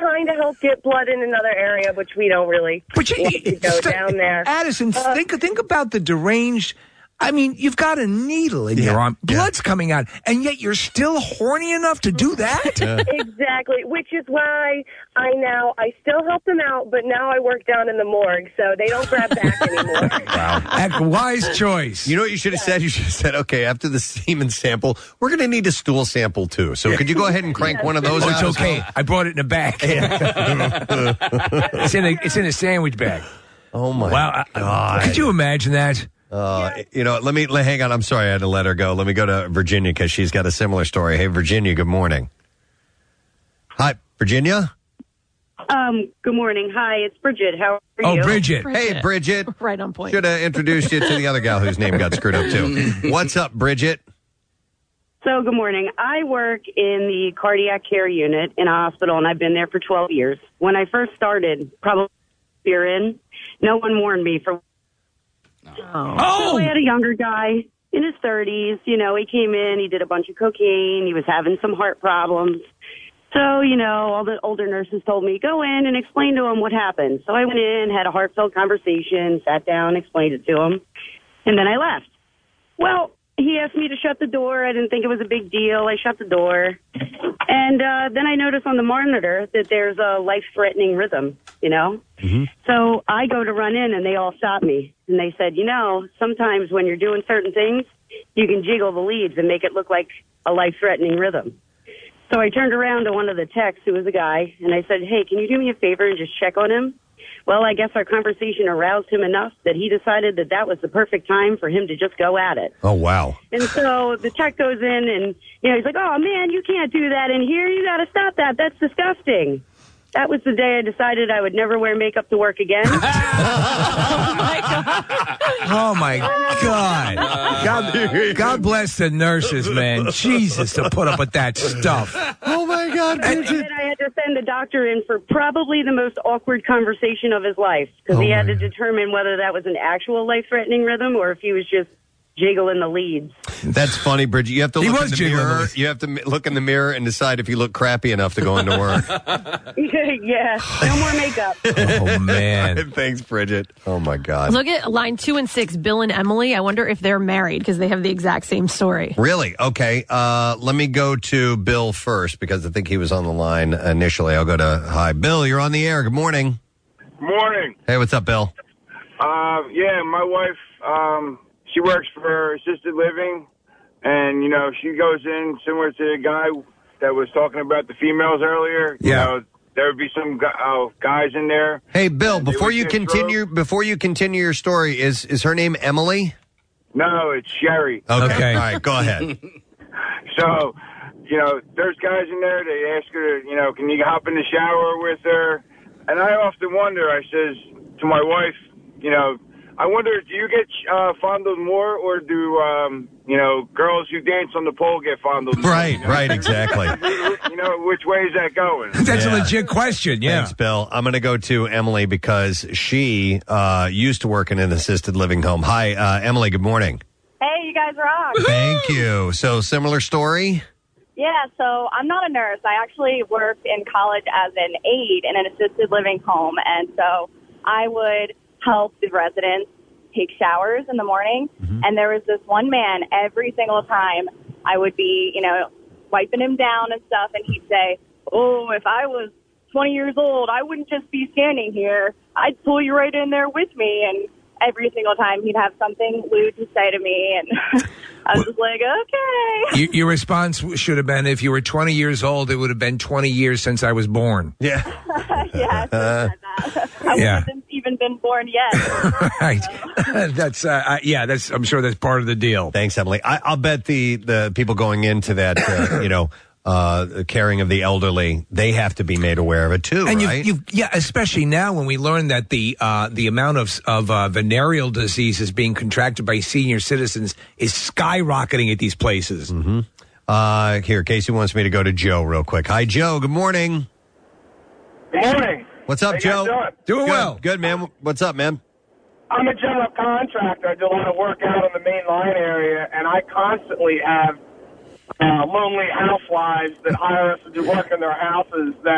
trying to help get blood in another area, which we don't really But you, want to go st- down there. Addison, Uh, think think about the deranged. I mean, you've got a needle in your arm, blood's coming out, and yet you're still horny enough to do that? Exactly, which is why I now, I still help them out, but now I work down in the morgue, so they don't grab back anymore. Wow. A wise choice. You know what you should have said? You should have said, okay, after the semen sample, we're going to need a stool sample too. So could you go ahead and crank one of those Oh, out? it's as okay. well? I brought it in a bag. it's, in a, it's in a sandwich bag. Oh, my wow, I- God. Could you imagine that? Uh, You know, let me let, hang on. I'm sorry I had to let her go. Let me go to Virginia because she's got a similar story. Hey, Virginia, good morning. Hi, Virginia. Um, good morning. Hi, it's Bridget. How are Oh, you? Bridget. Hey, Bridget. Right on point. Should have introduced you to the other gal whose name got screwed up, too. What's up, Bridget? So, good morning. I work in the cardiac care unit in a hospital, and I've been there for twelve years. When I first started, probably you're in, no one warned me for. Oh. So I had a younger guy in his thirties. You know, he came in, he did a bunch of cocaine, he was having some heart problems. So, you know, all the older nurses told me, go in and explain to him what happened. So I went in, had a heartfelt conversation, sat down, explained it to him, and then I left. Well, he asked me to shut the door. I didn't think it was a big deal. I shut the door. And uh, then I noticed on the monitor that there's a life-threatening rhythm, you know? So I go to run in, and they all stop me. And they said, you know, sometimes when you're doing certain things, you can jiggle the leads and make it look like a life-threatening rhythm. So I turned around to one of the techs, who was a guy, and I said, hey, can you do me a favor and just check on him? Well, I guess our conversation aroused him enough that he decided that that was the perfect time for him to just go at it. Oh, wow. And so the tech goes in and, you know, he's like, oh, man, you can't do that in here. You got to stop that. That's disgusting. That was the day I decided I would never wear makeup to work again. Oh, my God. God, God bless the nurses, man. Jesus, to put up with that stuff. Oh, my God. And then I had to send the doctor in for probably the most awkward conversation of his life because he had to determine whether that was an actual life-threatening rhythm or if he was just jiggling the leads. That's funny, Bridget. You have to He look was in the jiggling mirror. those. You have to m- look in the mirror and decide if you look crappy enough to go into work. Yeah, no more makeup. Oh, man. Thanks, Bridget. Oh, my God. Look at line two and six, Bill and Emily. I wonder if they're married because they have the exact same story. Really? Okay. Uh, let me go to Bill first because I think he was on the line initially. I'll go to, hi, Bill, you're on the air. Good morning. Morning. Hey, what's up, Bill? Uh, yeah, my wife, um, she works for assisted living, and, you know, she goes in similar to the guy that was talking about the females earlier. You Yeah. know, there would be some gu- uh, guys in there. Hey, Bill, And they before would you get continue, before you continue your story, is is her name Emily? No, it's Sherry. Okay. All right, go ahead. So, you know, there's guys in there, they ask her, you know, can you hop in the shower with her? And I often wonder, I says to my wife, you know, I wonder, do you get uh, fondled more, or do, um, you know, girls who dance on the pole get fondled more? Right, you know? right, exactly. You know, which way is that going? That's Yeah. a legit question, yeah. Thanks, Bill. I'm going to go to Emily because she uh, used to work in an assisted living home. Hi, uh, Emily, good morning. Hey, you guys rock. Thank you. So, similar story? Yeah, so I'm not a nurse. I actually worked in college as an aide in an assisted living home, and so I would help the residents take showers in the morning. And there was this one man every single time I would be, you know, wiping him down and stuff, and he'd say, oh, if I was twenty years old, I wouldn't just be standing here. I'd pull you right in there with me. And every single time he'd have something lewd to say to me, and I was just like, okay. You, your response should have been, if you were twenty years old, it would have been twenty years since I was born. Yeah. Yeah, Uh, I Yeah. haven't even been born yet. Right. that's, uh, uh, yeah, that's, I'm sure that's part of the deal. Thanks, Emily. I, I'll bet the, the people going into that, uh, you know, uh, caring of the elderly, they have to be made aware of it too, And right? you've, you've, yeah, especially now when we learn that the uh, the amount of of uh, venereal diseases being contracted by senior citizens is skyrocketing at these places. Mm-hmm. Uh, here, Casey wants me to go to Joe real quick. Hi, Joe. Good morning. Good morning. What's up, How you guys Joe? doing? Doing well. Good, man. What's up, man? I'm a general contractor. I do a lot of work out in the main line area, and I constantly have uh, lonely housewives that hire us to do work in their houses that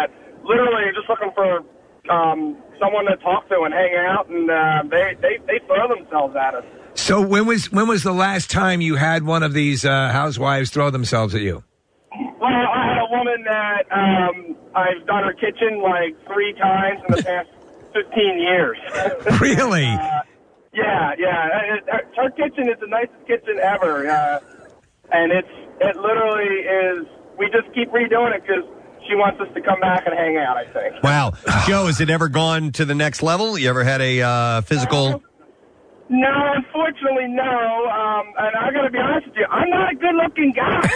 literally just looking for um, someone to talk to and hang out, and uh, they, they they throw themselves at us. So when was when was the last time you had one of these uh, housewives throw themselves at you? Well, I had a woman that um, I've done her kitchen like three times in the past fifteen years. Really? uh, yeah, yeah. It, her, her kitchen is the nicest kitchen ever, uh, and it's it literally is. We just keep redoing it because she wants us to come back and hang out, I think. Wow. Joe, has it ever gone to the next level? You ever had a uh, physical... No, unfortunately, no. Um, and I got to be honest with you, I'm not a good-looking guy.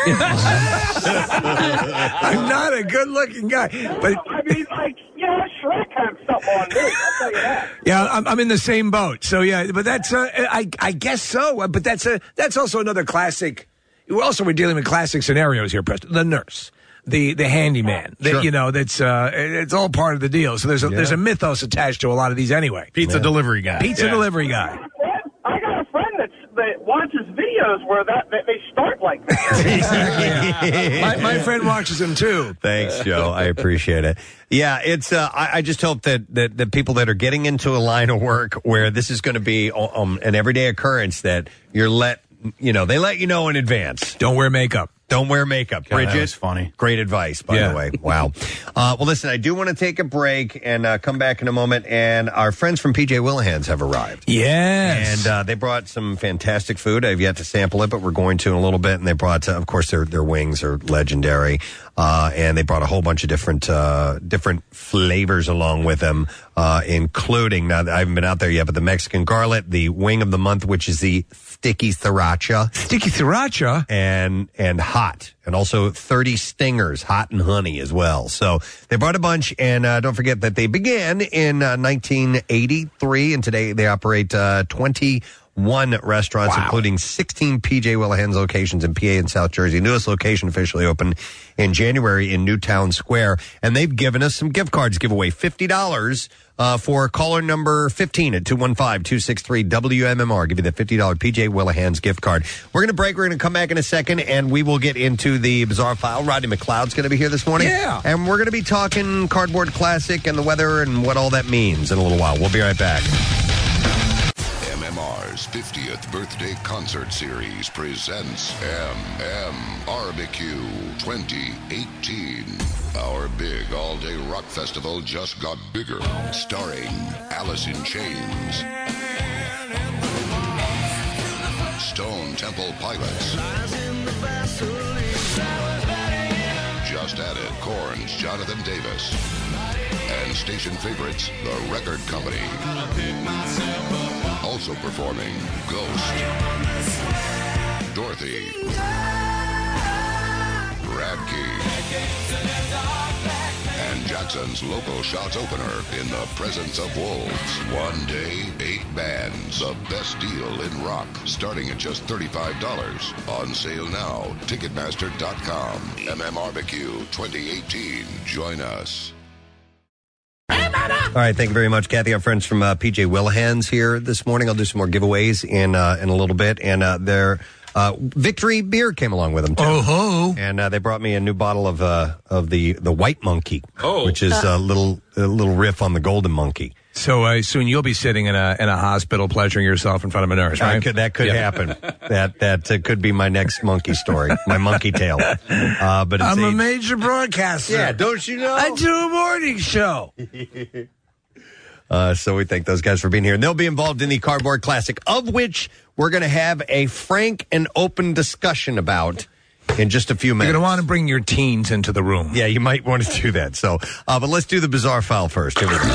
I'm not a good-looking guy, but I mean, like, you know, Shrek had something on me. I'll tell you that. yeah, I'm, I'm in the same boat. So yeah, but that's uh, I I guess so. But that's a that's also another classic. Also, we're dealing with classic scenarios here, Preston. The nurse. The the handyman, the, Sure. you know, that's uh, it's all part of the deal. So there's a Yeah. there's a mythos attached to a lot of these anyway. Pizza Yeah. delivery guy. Pizza Yeah. delivery guy. I got a friend that's, that watches videos where that, that they start like that. my, my friend watches him too. Thanks, Joe. I appreciate it. Yeah, it's. Uh, I, I just hope that, that that people that are getting into a line of work where this is going to be um, an everyday occurrence, that you're let, you know, they let you know in advance. Don't wear makeup. Don't wear makeup. God, that Bridget, was funny. Great advice, by Yeah. the way. Wow. Uh, well, listen, I do want to take a break and uh, come back in a moment. And our friends from P J Willihan's have arrived. Yes. And uh, they brought some fantastic food. I've yet to sample it, but we're going to in a little bit. And they brought, uh, of course, their their wings are legendary. Uh, and they brought a whole bunch of different uh, different flavors along with them, uh, including, now I haven't been out there yet, but the Mexican garlic, the wing of the month, which is the sticky sriracha. Sticky sriracha? And, and hot. And also thirty stingers, hot and honey as well. So they brought a bunch, and uh, don't forget that they began in uh, nineteen eighty-three, and today they operate uh, twenty-one restaurants, Wow. including sixteen P J Willihan's locations in P A and South Jersey. Newest location officially opened in January in Newtown Square, and they've given us some gift cards giveaway, fifty dollars uh, for caller number fifteen at two one five, two six three, W M M R. Give you the fifty dollars P J Willihan's gift card. We're going to break. We're going to come back in a second, and we will get into the Bizarre File. Rodney McLeod's going to be here this morning. Yeah. And we're going to be talking Cardboard Classic and the weather and what all that means in a little while. We'll be right back. M M R's fiftieth birthday concert series presents M M Barbecue twenty eighteen. Our big all-day rock festival just got bigger, starring Alice in Chains, Stone Temple Pilots, just added Korn's Jonathan Davis, and station favorites, The Record Company. Also performing Ghost, Dorothy, Brad Key, and Jackson's local shots opener in the presence of wolves. One day, eight bands. The best deal in rock, starting at just thirty-five dollars. On sale now. Ticketmaster dot com. M M Barbecue twenty eighteen. Join us. All right, thank you very much, Kathy. Our friends from uh, P J Willihan's here this morning. I'll do some more giveaways in uh, in a little bit, and uh, their uh, Victory beer came along with them too. Oh ho! And uh, they brought me a new bottle of uh, of the the White Monkey, Oh. which is a little a little riff on the Golden Monkey. So uh, soon you'll be sitting in a in a hospital, pleasuring yourself in front of a nurse, right? Uh, could, that could Yeah. happen. That that uh, could be my next monkey story, my monkey tale. Uh, but it's I'm a aged- major broadcaster. Yeah, don't you know? I do a morning show. Uh, so we thank those guys for being here. And they'll be involved in the Cardboard Classic, of which we're going to have a frank and open discussion about in just a few minutes. You're going to want to bring your teens into the room. Yeah, you might want to do that. So, uh, but let's do the Bizarre File first. Here we go.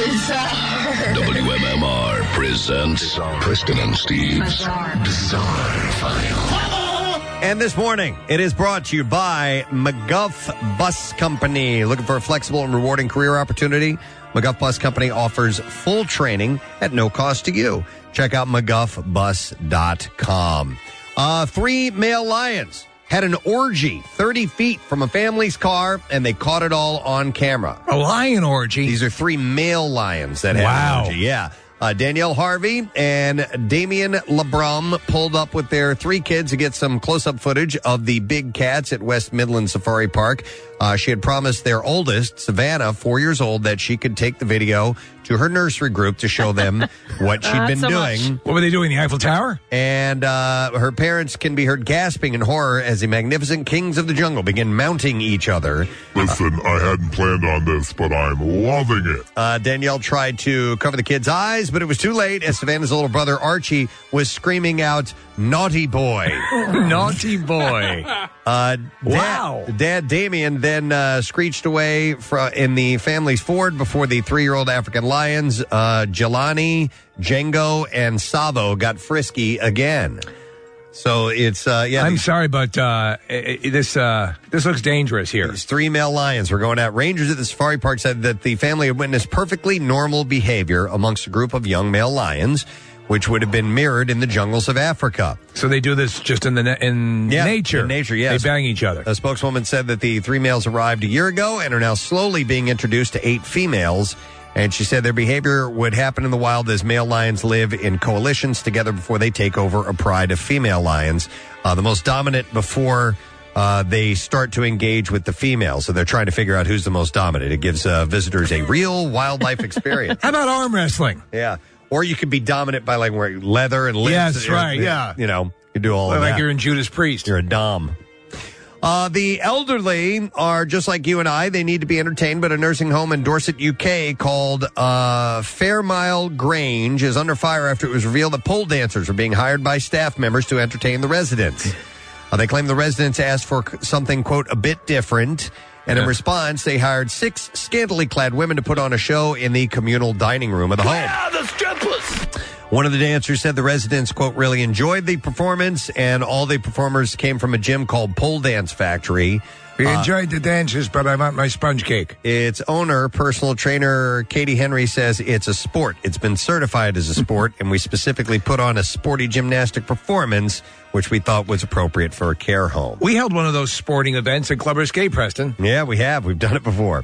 W M M R presents Preston and Steve's Bizarre File. And this morning, it is brought to you by McGuff Bus Company. Looking for a flexible and rewarding career opportunity? McGuff Bus Company offers full training at no cost to you. Check out McGuff Bus dot com. Uh, three male lions had an orgy thirty feet from a family's car, and they caught it all on camera. A lion orgy? These are three male lions that had Wow. an orgy. Yeah. Uh, Danielle Harvey and Damien LeBrum pulled up with their three kids to get some close-up footage of the big cats at West Midland Safari Park. Uh, she had promised their oldest, Savannah, four years old, that she could take the video to her nursery group to show them what she'd Not been so doing. much. What were they doing, the Eiffel Tower? And uh, her parents can be heard gasping in horror as the magnificent kings of the jungle begin mounting each other. Listen, I hadn't planned on this, but I'm loving it. Uh, Danielle tried to cover the kids' eyes, but it was too late as Savannah's little brother Archie was screaming out, "Naughty boy." Naughty boy. Uh, Wow. Dad, Dad Damien then uh, screeched away fro- in the family's Ford before the three-year-old African lions, uh, Jelani, Django, and Savo got frisky again. So it's, uh, yeah. I'm these- sorry, but uh, i- i- this uh, this looks dangerous here. These three male lions were going out. Rangers at the safari park said that the family had witnessed perfectly normal behavior amongst a group of young male lions, which would have been mirrored in the jungles of Africa. So they do this just in the na- in Yeah, nature. in nature, yes. They bang each other. A spokeswoman said that the three males arrived a year ago and are now slowly being introduced to eight females. And she said their behavior would happen in the wild as male lions live in coalitions together before they take over a pride of female lions. Uh, the most dominant before uh, they start to engage with the females. So they're trying to figure out who's the most dominant. It gives uh, visitors a real wildlife experience. How about arm wrestling? Yeah. Or you could be dominant by like wearing leather and lips. Yes, right, yeah. You know, you do all of Like that. you're in Judas Priest. You're a dom. Uh, the elderly are just like you and I. They need to be entertained, but a nursing home in Dorset, U K called uh, Fairmile Grange is under fire after it was revealed that pole dancers were being hired by staff members to entertain the residents. Uh, they claim the residents asked for c- something, quote, a bit different. And in response, they hired six scantily clad women to put on a show in the communal dining room of the home. Ah, the strippers! One of the dancers said the residents, quote, really enjoyed the performance, and all the performers came from a gym called Pole Dance Factory. We Uh, enjoyed the dances, but I want my sponge cake. Its owner, personal trainer Katie Henry, says it's a sport. It's been certified as a sport, and we specifically put on a sporty gymnastic performance, which we thought was appropriate for a care home. We held one of those sporting events at Clubber Escape, Preston. Yeah, we have. We've done it before.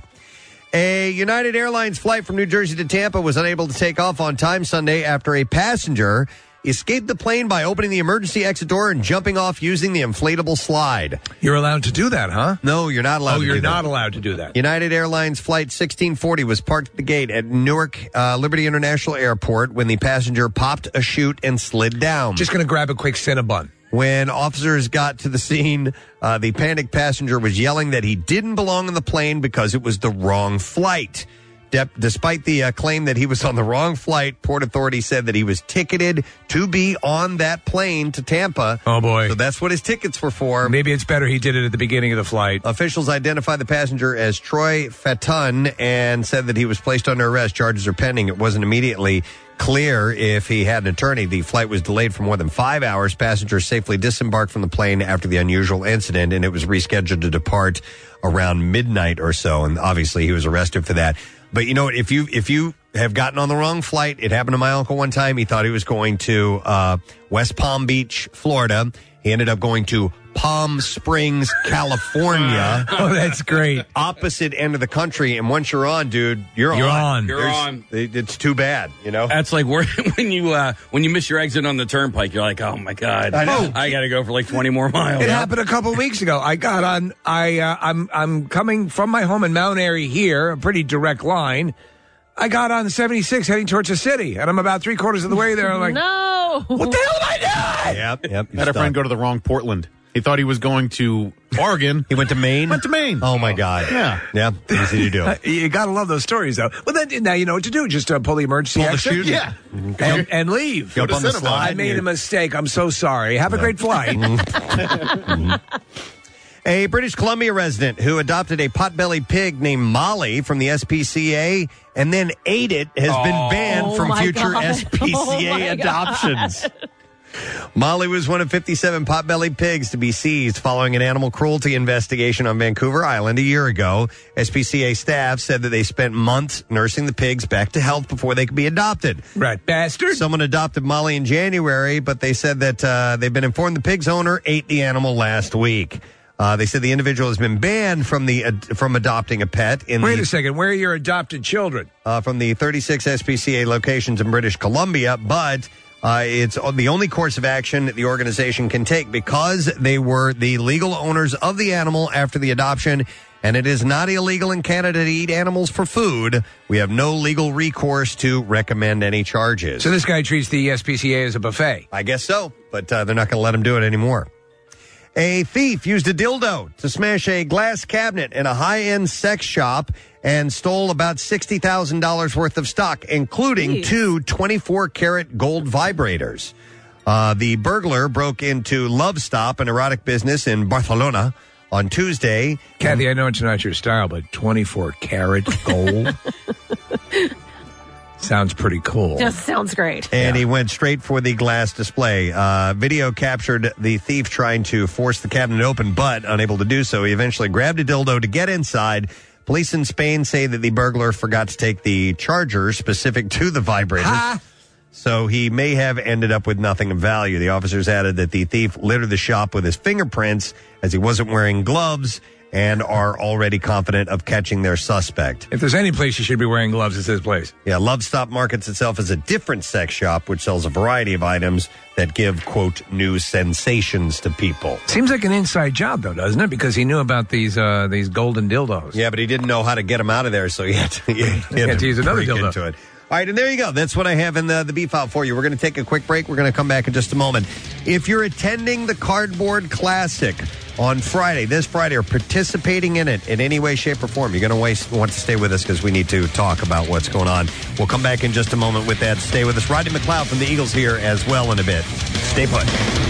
A United Airlines flight from New Jersey to Tampa was unable to take off on time Sunday after a passenger escaped the plane by opening the emergency exit door and jumping off using the inflatable slide. You're allowed to do that, huh? No, you're not allowed Oh, to you're do that. not allowed to do that. United Airlines Flight sixteen forty was parked at the gate at Newark uh, Liberty International Airport when the passenger popped a chute and slid down. Just going to grab a quick Cinnabon. When officers got to the scene, uh, the panicked passenger was yelling that he didn't belong on the plane because it was the wrong flight. De- despite the uh, claim that he was on the wrong flight, Port Authority said that he was ticketed to be on that plane to Tampa. Oh, boy. So that's what his tickets were for. Maybe it's better he did it at the beginning of the flight. Officials identified the passenger as Troy Fatun and said that he was placed under arrest. Charges are pending. It wasn't immediately clear if he had an attorney. The flight was delayed for more than five hours. Passengers safely disembarked from the plane after the unusual incident, and it was rescheduled to depart around midnight or so. And obviously, he was arrested for that. But you know what? If you if you have gotten on the wrong flight, it happened to my uncle one time. He thought he was going to uh, West Palm Beach, Florida. He ended up going to Palm Springs, California. Oh, that's great. Opposite end of the country. And once you're on, dude, you're, You're on. on. You're There's- on. it- It's too bad, you know? That's like where, when you uh, when you miss your exit on the turnpike, you're like, oh my god, I know. I got to go for like twenty more miles. It happened a couple of weeks ago. I got on. I uh, I'm I'm coming from my home in Mount Airy here, a pretty direct line. I got on seventy-six heading towards the city, and I'm about three quarters of the way there. I'm like, no. what the hell am I doing? Yep, yep. I had a friend go to the wrong Portland. He thought he was going to Oregon. He went to Maine? Went to Maine. Oh, my God. Yeah. Yeah, easy to do. Uh, you gotta love those stories, though. Well, then now you know what to do. Just uh, pull the emergency Pull the exit, chute? yeah, and, and leave. Jump on the slide. I made a mistake. I'm so sorry. Have a great flight. A British Columbia resident who adopted a potbelly pig named Molly from the S P C A and then ate it has been banned Oh from my future God. S P C A Oh my adoptions. God. Molly was one of fifty-seven potbelly pigs to be seized following an animal cruelty investigation on Vancouver Island a year ago. S P C A staff said that they spent months nursing the pigs back to health before they could be adopted. Right, bastard. Someone adopted Molly in January, but they said that uh, they've been informed the pig's owner ate the animal last week. Uh, they said the individual has been banned from the uh, from adopting a pet. In Wait the, a second. Where are your adopted children? Uh, from the thirty-six S P C A locations in British Columbia, but uh, it's the only course of action the organization can take because they were the legal owners of the animal after the adoption, and it is not illegal in Canada to eat animals for food. We have no legal recourse to recommend any charges. So this guy treats the S P C A as a buffet. I guess so, but uh, they're not going to let him do it anymore. A thief used a dildo to smash a glass cabinet in a high-end sex shop and stole about sixty thousand dollars worth of stock, including Jeez. two twenty-four karat gold vibrators. Uh, the burglar broke into Love Stop, an erotic business in Barcelona, on Tuesday. Kathy, I know it's not your style, but twenty-four karat gold sounds pretty cool. Just sounds great. And he went straight for the glass display. Uh, video captured the thief trying to force the cabinet open, but unable to do so. He eventually grabbed a dildo to get inside. Police in Spain say that the burglar forgot to take the charger specific to the vibrators. Ha! So he may have ended up with nothing of value. The officers added that the thief littered the shop with his fingerprints as he wasn't wearing gloves and are already confident of catching their suspect. If there's any place you should be wearing gloves, it's this place. Yeah, Love Stop markets itself as a different sex shop, which sells a variety of items that give, quote, new sensations to people. Seems like an inside job, though, doesn't it? Because he knew about these uh, these golden dildos. Yeah, but he didn't know how to get them out of there, so he had to, he had He had to use another break dildo. into it. All right, and there you go. That's what I have in the, the beef file for you. We're going to take a quick break. We're going to come back in just a moment. If you're attending the Cardboard Classic on Friday, this Friday, or participating in it in any way, shape, or form, you're going to waste, want to stay with us because we need to talk about what's going on. We'll come back in just a moment with that. Stay with us. Rodney McLeod from the Eagles here as well in a bit. Stay put.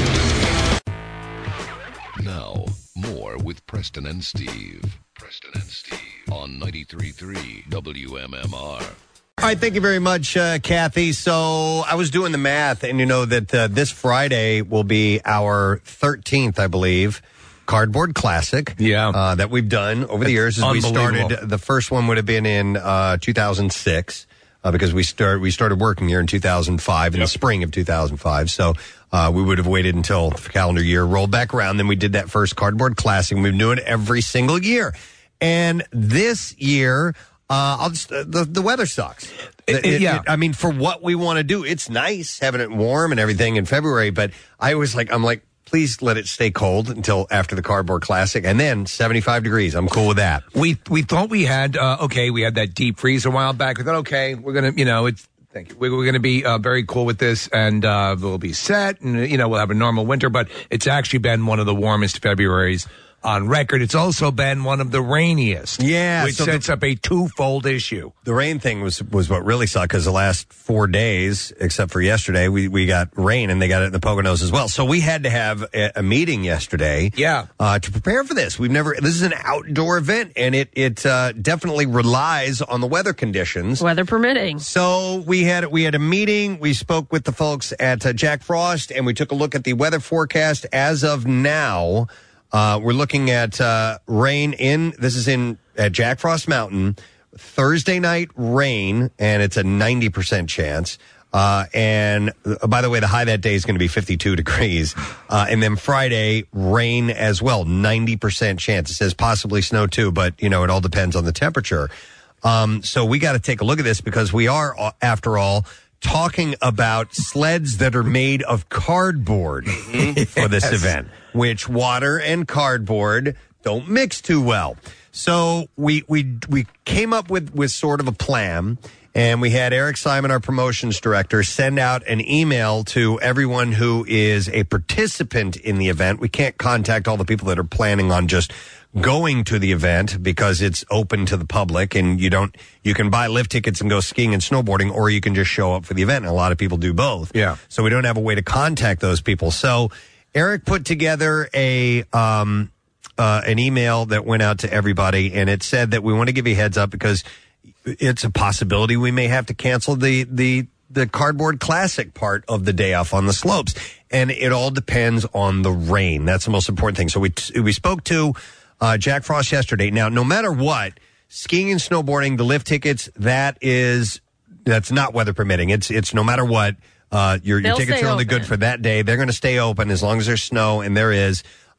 Now, more with Preston and Steve. Preston and Steve on ninety-three point three W M M R. All right, thank you very much, uh, Kathy. So I was doing the math, and you know that uh, this Friday will be our thirteenth, I believe, Cardboard Classic. Yeah. Uh, that we've done over the years. As we unbelievable. started, the first one would have been in uh, two thousand six uh, because we start we started working here in two thousand five, in the spring of two thousand five. So uh, we would have waited until the calendar year rolled back around. Then we did that first Cardboard Classic, and we've been doing it every single year. And this year... Uh, I'll just, uh, the the weather sucks. It- It- yeah. it- I mean, for what we want to do, it's nice having it warm and everything in February. But I always like, I'm like, please let it stay cold until after the Cardboard Classic, and then seventy-five degrees. I'm cool with that. We we thought we had uh, okay. We had that deep freeze a while back. We thought okay, we're gonna you know it's thank you. We're, we're gonna be uh, very cool with this, and uh, we'll be set, and you know we'll have a normal winter. But it's actually been one of the warmest Februarys on record. It's also been one of the rainiest. Yeah, which so sets the- up a twofold issue. The rain thing was was what really sucked because the last four days, except for yesterday, we, we got rain and they got it in the Poconos as well. So we had to have a, a meeting yesterday, Yeah. uh, to prepare for this. We've never. This is an outdoor event, and it it uh, definitely relies on the weather conditions, weather permitting. So we had we had a meeting. We spoke with the folks at uh, Jack Frost, and we took a look at the weather forecast as of now. Uh, we're looking at uh, rain in, this is in at Jack Frost Mountain, Thursday night rain, and it's a ninety percent chance. Uh, and uh, by the way, the high that day is going to be fifty-two degrees. Uh, and then Friday, rain as well, ninety percent chance. It says possibly snow too, but, you know, it all depends on the temperature. Um, so we got to take a look at this because we are, uh, after all, talking about sleds that are made of cardboard for this Yes. event, which water and cardboard don't mix too well. So we we we came up with, with sort of a plan, and we had Eric Simon, our promotions director, send out an email to everyone who is a participant in the event. We can't contact all the people that are planning on just going to the event because it's open to the public, and you don't you can buy lift tickets and go skiing and snowboarding, or you can just show up for the event, and a lot of people do both. Yeah. So we don't have a way to contact those people. So Eric put together a um uh an email that went out to everybody, and it said that we want to give you a heads up because it's a possibility we may have to cancel the the the Cardboard Classic part of the day off on the slopes, and it all depends on the rain. That's the most important thing. So we we spoke to Uh, Jack Frost yesterday. Now, no matter what, skiing and snowboarding, the lift tickets, that is, that's not weather permitting. It's, it's no matter what, uh, your, your They'll tickets stay are only open. good for that day. They're going to stay open as long as there's snow, and there is.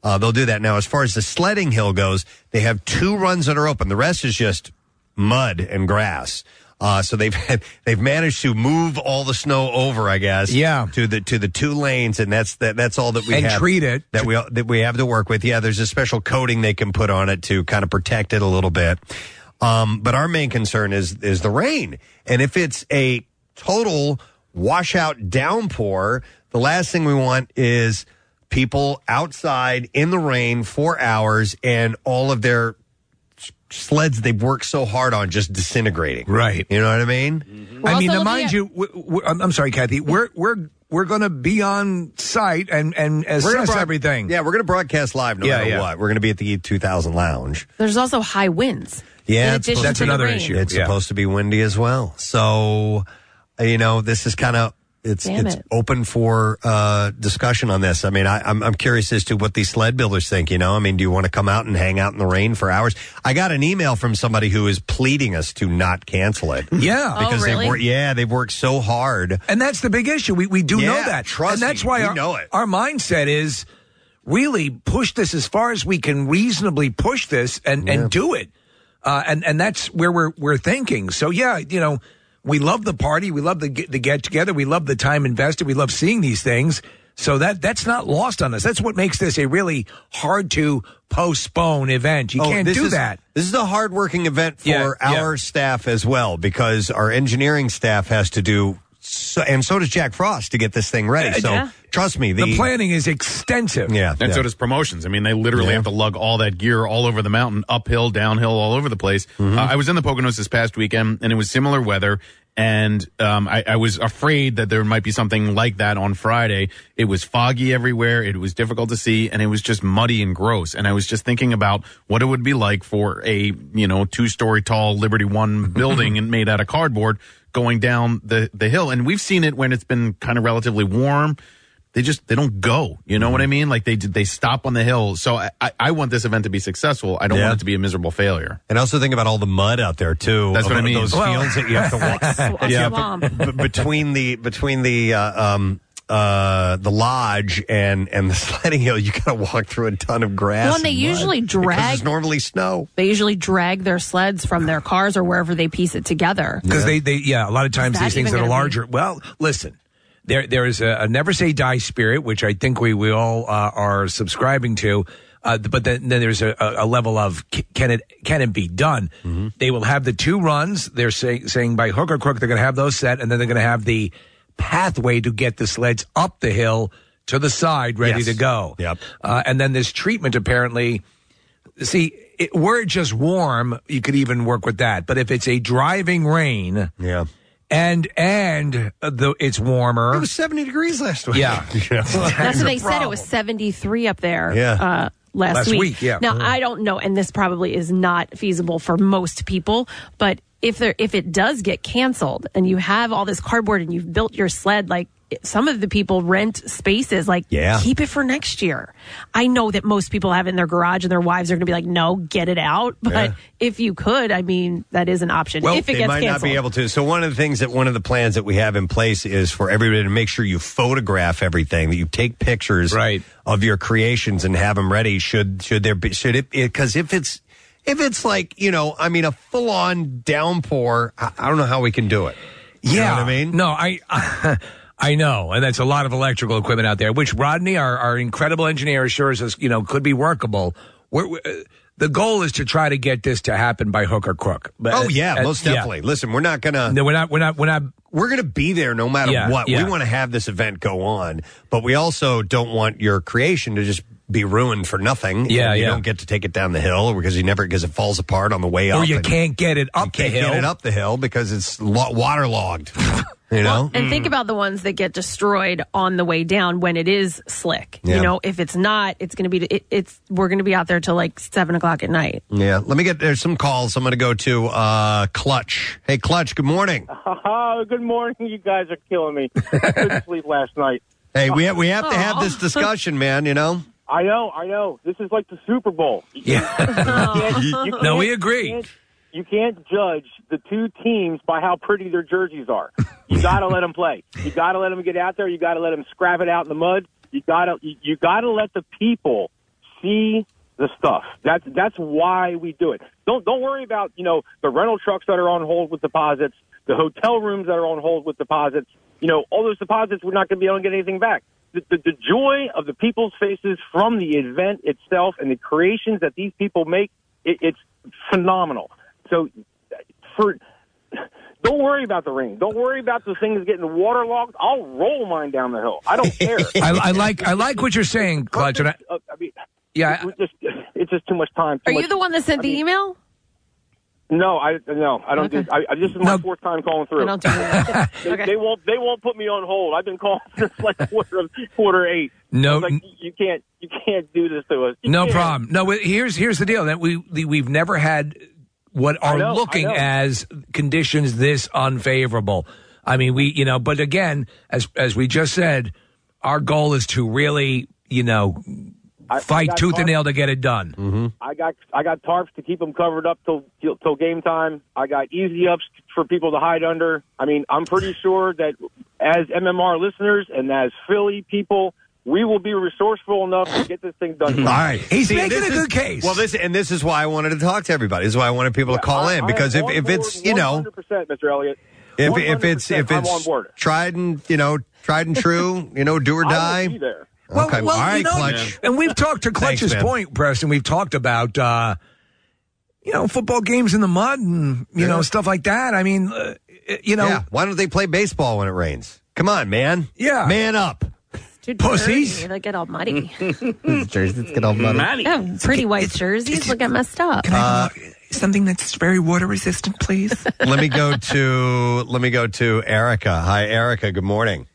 Uh, they'll do that. Now, as far as the sledding hill goes, they have two runs that are open. The rest is just mud and grass. Uh, so they've had, they've managed to move all the snow over, I guess, Yeah. to the to the two lanes, and that's that, that's all that we And have. treat it. that we that we have to work with. Yeah, there's a special coating they can put on it to kind of protect it a little bit. Um, but our main concern is is the rain, and if it's a total washout downpour, the last thing we want is people outside in the rain for hours and all of their sleds they've worked so hard on just disintegrating. Right. You know what I mean? We're I mean, also now, looking mind at- you, we we I'm, I'm sorry, Kathy. We're we're we're going to be on site and and We're gonna assess broad- everything. Yeah, we're going to broadcast live no Yeah, matter yeah. what. We're going to be at the E two thousand Lounge. There's also high winds. Yeah, In it's addition supposed- to the rain. It's Yeah. supposed to be windy as well. So, uh, you know, this is kind of it's Damn it's it. open for uh, discussion on this. I mean, I, I'm I'm curious as to what these sled builders think. You know, I mean, do you want to come out and hang out in the rain for hours? I got an email from somebody who is pleading us to not cancel it. Yeah. because Oh, they've really? worked. Yeah, they've worked so hard. And that's the big issue. We we do know Yeah, that. trust and that's me, why we our, know it. our mindset is really push this as far as we can reasonably push this and, and do it. Uh, and and that's where we're we're thinking. So yeah, you know, we love the party, we love the get, the get together, we love the time invested, we love seeing these things. So that that's not lost on us. That's what makes this a really hard to postpone event. You Oh, can't this do is- that. This is a hard-working event for Yeah, yeah. our staff as well, because our engineering staff has to do, so, and so does Jack Frost to get this thing ready. Uh, So yeah. trust me, the, The planning is extensive. Yeah, And yeah. so does promotions. I mean, they literally Yeah. have to lug all that gear all over the mountain, uphill, downhill, all over the place. Mm-hmm. Uh, I was in the Poconos this past weekend, and it was similar weather. And um, I, I was afraid that there might be something like that on Friday. It was foggy everywhere. It was difficult to see, and it was just muddy and gross. And I was just thinking about what it would be like for a you know two story tall Liberty One building and made out of cardboard going down the the hill. And we've seen it when it's been kind of relatively warm. They just they don't go. You know what I mean? Like they they stop on the hill. So I, I, I want this event to be successful. I don't Yeah. want it to be a miserable failure. And also think about all the mud out there too. That's of what I mean. Those Well- fields that you have to walk. Sw- that you have to- swamp. b- between the between the uh, um uh the lodge and and the sledding hill, you got to walk through a ton of grass. Well, and they mud usually because drag- it's normally snow. They usually drag their sleds from their cars or wherever they piece it together. Because they, they, yeah, a lot of times Is that these things even that are gonna be- larger. Well, listen, there, there is a, a never say die spirit, which I think we, we all uh, are subscribing to. Uh, but then, then there's a, a level of c- can it can it be done? Mm-hmm. They will have the two runs. They're say, saying by hook or crook they're going to have those set, and then they're going to have the pathway to get the sleds up the hill to the side, ready Yes. to go. Yep. Uh, and then this treatment apparently. See, it, were it just warm, you could even work with that. But if it's a driving rain, Yeah. and and uh, the it's warmer. It was seventy degrees last week. Yeah. That's what they said. It was seventy-three up there. Yeah. Uh, last, Last week. week, yeah. Now Mhm. I don't know, and this probably is not feasible for most people, but if there if it does get canceled and you have all this cardboard and you've built your sled, like some of the people rent spaces, like Yeah. keep it for next year. I know that most people have it in their garage and their wives are going to be like, no, get it out. But Yeah. if you could, I mean, that is an option. Well, if it they gets might canceled. not be able to. So one of the things that one of the plans that we have in place is for everybody to make sure you photograph everything, that you take pictures Right. of your creations and have them ready. Should should there be should it because if it's if it's like you know I mean a full on downpour, I, I don't know how we can do it. You Yeah, know what I mean? No, I. I know, and that's a lot of electrical equipment out there, which Rodney, our, our incredible engineer, assures us, you know, could be workable. We're, we're, uh, the goal is to try to get this to happen by hook or crook. But, Oh yeah, uh, most yeah. definitely. Listen, we're not gonna. No, we're not. We're not. We're not. We're gonna be there no matter Yeah, what. yeah. We want to have this event go on, but we also don't want your creation to just be ruined for nothing. Yeah, and you yeah. don't get to take it down the hill because you never because it falls apart on the way up. Or you and can't get it up you can't the hill. get it up the hill because it's lo- waterlogged. You know. Well, and think about the ones that get destroyed on the way down when it is slick. Yeah. You know, if it's not, it's going to be. It, it's we're going to be out there till like seven o'clock at night. Yeah. Let me get there's some calls. I'm going to go to uh, Clutch. Hey, Clutch. Good morning. Oh, good morning. You guys are killing me. I couldn't sleep last night. Hey, we have, we have to have Aw. this discussion, man. You know. I know, I know. This is like the Super Bowl. Yeah. You can't- you No, can't- we agree. You can't, you can't judge the two teams by how pretty their jerseys are. You got to let them play. You got to let them get out there. You got to let them scrap it out in the mud. You got to you, you got to let the people see the stuff. That's that's why we do it. Don't don't worry about, you know, the rental trucks that are on hold with deposits, the hotel rooms that are on hold with deposits. You know, all those deposits, we're not going to be able to get anything back. The, the, the joy of the people's faces from the event itself and the creations that these people make, it, it's phenomenal. So, for don't worry about the rain. Don't worry about the things getting waterlogged. I'll roll mine down the hill. I don't care. I, I like I like what you're saying, Clutch. And I, Uh, I mean, yeah, it's just, it's just too much time. Too Are much, you the one that sent I the mean, email? No, I no, I don't. Okay. Do, I, I, this is my fourth time calling through. I don't do that. they, Okay. they won't. They won't put me on hold. I've been calling since like quarter of, quarter eight. No, I was like, you can't. You can't do this to us. You no can't. problem. No, but here's here's the deal that we the, we've never had what I are know, I looking know. as conditions this unfavorable. I mean, we you know, but again, as as we just said, our goal is to really you know I- I fight got tooth and tarps. nail to get it done. Mm-hmm. I got I got tarps to keep them covered up till till, till game time. I got easy ups for people to hide under. I mean, I'm pretty sure that as M M R listeners and as Philly people, we will be resourceful enough to get this thing done. All right, He's See, making this a is- good case. Well, this and this is why I wanted to talk to everybody. This is why I wanted people to call in because if, if it's you know one hundred percent, Mister Elliott. if if it's if I'm on it's board. tried and you know tried and true, you know, do or I die. will be there. Well, okay, well, all right, you know, Clutch. And we've talked to Thanks, Clutch's man. point, Preston. We've talked about uh, you know football games in the mud and you know stuff like that. I mean, uh, you know, Yeah, why don't they play baseball when it rains? Come on, man. Yeah. man up. Dude, Pussies. dirty. They get all muddy. Jerseys get all muddy. Yeah, pretty white jerseys will get messed up. Uh, something that's very water resistant, please. let me go to let me go to Erica. Hi, Erica. Good morning.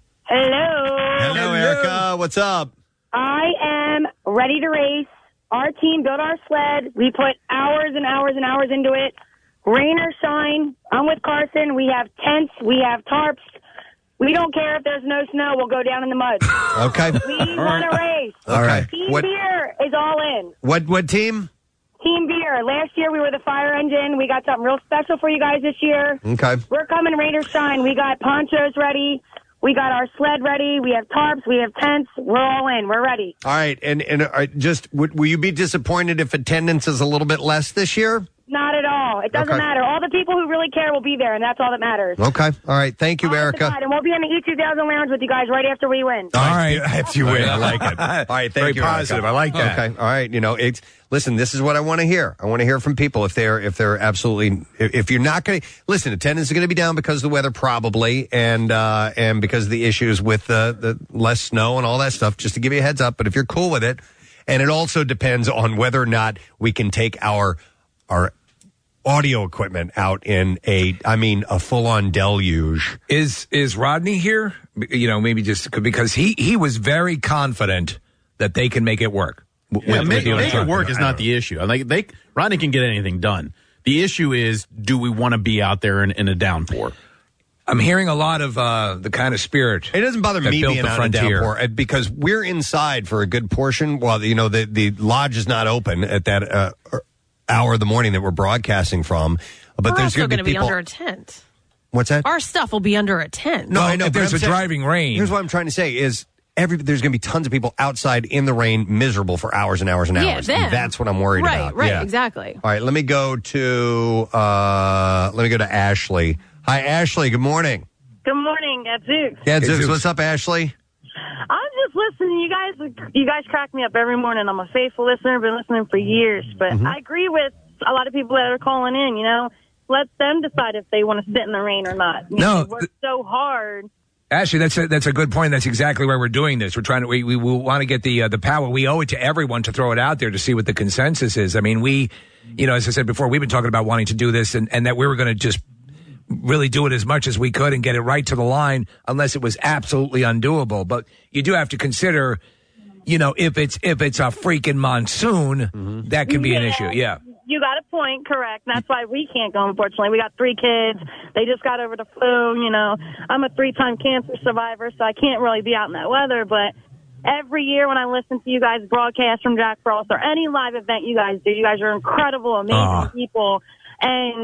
Hello. Hello, Erica. What's up? I am ready to race. Our team built our sled. We put hours and hours and hours into it. Rain or shine, I'm with Carson. We have tents. We have tarps. We don't care if there's no snow. We'll go down in the mud. Okay. We want to race. All right. Team What Beer is all in. what what team? Team Beer. Last year we were the fire engine. We got something real special for you guys this year. Okay. We're coming rain or shine. We got ponchos ready. We got our sled ready. We have tarps. We have tents. We're all in. We're ready. All right, and and uh, just would, will you be disappointed if attendance is a little bit less this year? Not at all. It doesn't Okay. matter. All the people who really care will be there, and that's all that matters. Okay. All right. Thank you, Erica. And we'll be in the E two thousand lounge with you guys right after we win. All right, if you win, I like it. All right, thank Very you. positive. Erica. I like that. Okay, all right. You know, it's listen. This is what I want to hear. I want to hear from people if they're if they're absolutely if, if you're not going to listen. Attendance is going to be down because of the weather, probably, and uh, and because of the issues with the the less snow and all that stuff. Just to give you a heads up. But if you're cool with it, and it also depends on whether or not we can take our our audio equipment out in a, I mean, a full-on deluge. Is is Rodney here? You know, maybe just because he he was very confident that they can make it work. w- Yeah, with- make, with you make in it work front. is not the issue. Like they, Rodney can get anything done. The issue is, do we want to be out there in, in a downpour? I'm hearing a lot of uh, the kind of spirit. It doesn't bother that me built being the out in frontier. downpour uh, because we're inside for a good portion. While you know the the lodge is not open at that uh, hour of the morning that we're broadcasting from, but We're there's also going going to to be be people. under a tent. What's that? Our stuff will be under a tent. No, I know. if but there's I'm a saying- driving rain. Here's what I'm trying to say: is every there's going to be tons of people outside in the rain, miserable for hours and hours and Yeah, hours. them. That's what I'm worried right, about. Right, Yeah. exactly. All right, let me go to uh, let me go to Ashley. Hi, Ashley. Good morning. Good morning, Gadzooks. Yeah, Zeus, what's up, Ashley? I'm just listening. You guys, you guys crack me up every morning. I'm a faithful listener. Been listening for years, but Mm-hmm. I agree with a lot of people that are calling in. You know, let them decide if they want to sit in the rain or not. You No, know, they work so hard. Actually, that's a, that's a good point. That's exactly why we're doing this. We're trying to we we, we want to get the uh, the power. We owe it to everyone to throw it out there to see what the consensus is. I mean, we, you know, as I said before, we've been talking about wanting to do this and, and that we were going to just really do it as much as we could and get it right to the line, unless it was absolutely undoable. But you do have to consider, you know, if it's if it's a freaking monsoon, that could be an Yeah. issue. Yeah. You got a point, correct. That's why we can't go, unfortunately. We got three kids. They just got over the flu, you know. I'm a three-time cancer survivor, so I can't really be out in that weather. But every year when I listen to you guys broadcast from Jack Frost or any live event you guys do, you guys are incredible, amazing Aw. people. And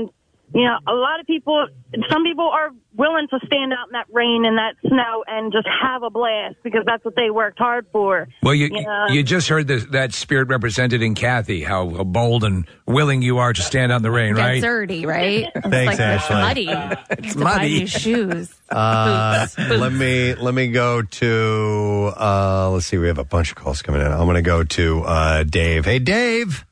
You know, a lot of people, some people are willing to stand out in that rain and that snow and just have a blast because that's what they worked hard for. Well, you you, know? you just heard the, that spirit represented in Kathy, how, how bold and willing you are to stand out in the rain, Get right? dirty, right? Thanks, like, Ashley. It's muddy. It's To buy muddy. new shoes. Uh, Boots. Boots. let me let me go to uh, let's see. We have a bunch of calls coming in. I'm going to go to uh, Dave. Hey, Dave.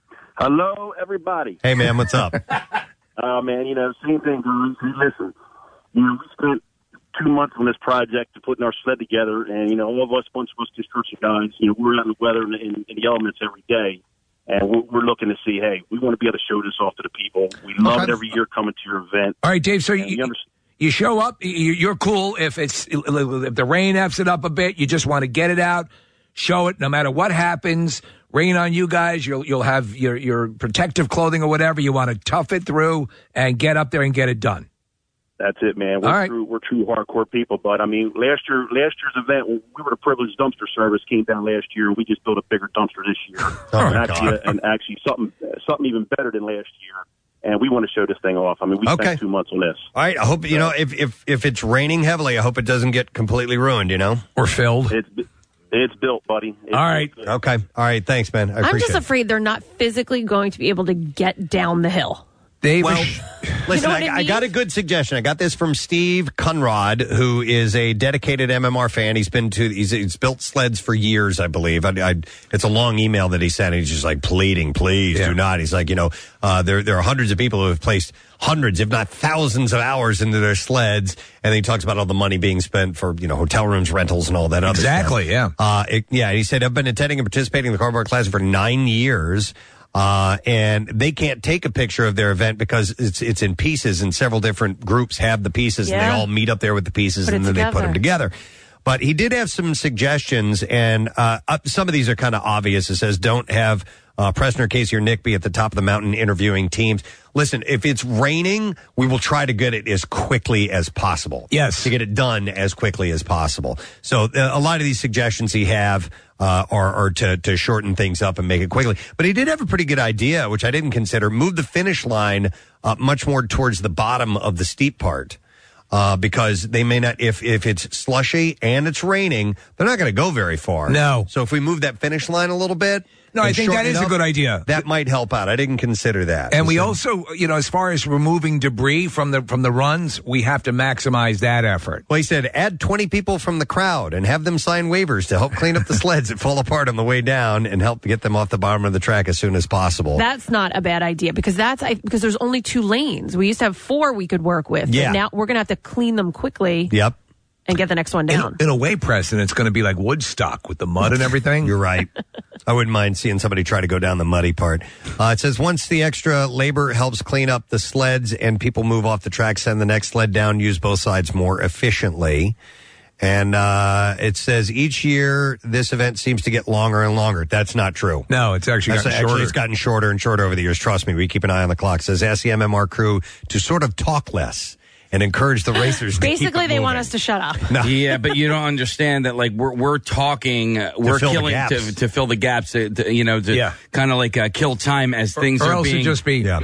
Hello, everybody. Hey, man. What's up? Oh, man, you know, same thing, guys. Hey, listen, you know, we spent two months on this project to putting our sled together, and, you know, all of us, bunch of us construction guys, you know, we're out in the weather and in, in the elements every day, and we're, we're looking to see, hey, we want to be able to show this off to the people. We love Okay. it every year coming to your event. All right, Dave, so And you, you under- you show up, you- you're cool if it's if the rain F's it up a bit, you just want to get it out, show it no matter what happens. Rain on you guys, you'll you'll have your, your protective clothing or whatever. You want to tough it through and get up there and get it done. That's it, man. We're All right. true. We're true hardcore people. But I mean, last year, last year's event, we were the privileged dumpster service. Came down last year. We just built a bigger dumpster this year, Oh, and, my actually, God. and actually something something even better than last year. And we want to show this thing off. I mean, we Okay. spent two months on this. All right. I hope you know if if if it's raining heavily, I hope it doesn't get completely ruined. You know, or filled. It's it's built, buddy. It's All right. Okay. All right. Thanks, man. I I'm appreciate just it. afraid they're not physically going to be able to get down the hill. Dave, Well, You listen, know I, what I I mean? got a good suggestion. I got this from Steve Conrad, who is a dedicated M M R fan. He's been to, he's, he's built sleds for years, I believe. I, I, it's a long email that he sent. He's just like pleading, please do not. He's like, you know, uh, there, there are hundreds of people who have placed hundreds, if not thousands of hours into their sleds. And then he talks about all the money being spent for, you know, hotel rooms, rentals, and all that other Exactly, stuff. yeah. Uh, it, yeah. And he said, I've been attending and participating in the Cardboard Classic for nine years. Uh, and they can't take a picture of their event because it's it's in pieces, and several different groups have the pieces, and Yeah. they all meet up there with the pieces, Put it and then they put together. them together. But he did have some suggestions, and uh, uh, some of these are kind of obvious. It says, don't have uh, Preston or Casey or Nick be at the top of the mountain interviewing teams. Listen, if it's raining, we will try to get it as quickly as possible. Yes. To get it done as quickly as possible. So uh, a lot of these suggestions he have uh, are, are to, to shorten things up and make it quickly. But he did have a pretty good idea, which I didn't consider. Move the finish line uh, much more towards the bottom of the steep part. Uh, because they may not, if if it's slushy and it's raining, they're not going to go very far. No. So if we move that finish line a little bit, No, I and think that shorten is it a up, good idea. That might help out. I didn't consider that. And we So- also, you know, as far as removing debris from the from the runs, we have to maximize that effort. Well, he said add twenty people from the crowd and have them sign waivers to help clean up the sleds that fall apart on the way down and help get them off the bottom of the track as soon as possible. That's not a bad idea because that's I, because there's only two lanes. We used to have four we could work with. Yeah. And now we're going to have to clean them quickly Yep. and get the next one down. In a way, Preston, it's going to be like Woodstock with the mud and everything. You're right. I wouldn't mind seeing somebody try to go down the muddy part. Uh, it says once the extra labor helps clean up the sleds and people move off the track, send the next sled down, use both sides more efficiently. And uh, it says each year this event seems to get longer and longer. That's not true. No, it's actually That's gotten actually shorter. it's gotten shorter and shorter over the years. Trust me, we keep an eye on the clock. It says ask the M M R crew to sort of talk less and encourage the racers to keep Basically, it they want moving. us to shut up. Yeah, but you don't understand that. Like we're we're talking, uh, we're fill the killing gaps. to to fill the gaps. To, to, you know, to Yeah. kind of like uh, kill time as things or are else being. it'd just be. Yeah.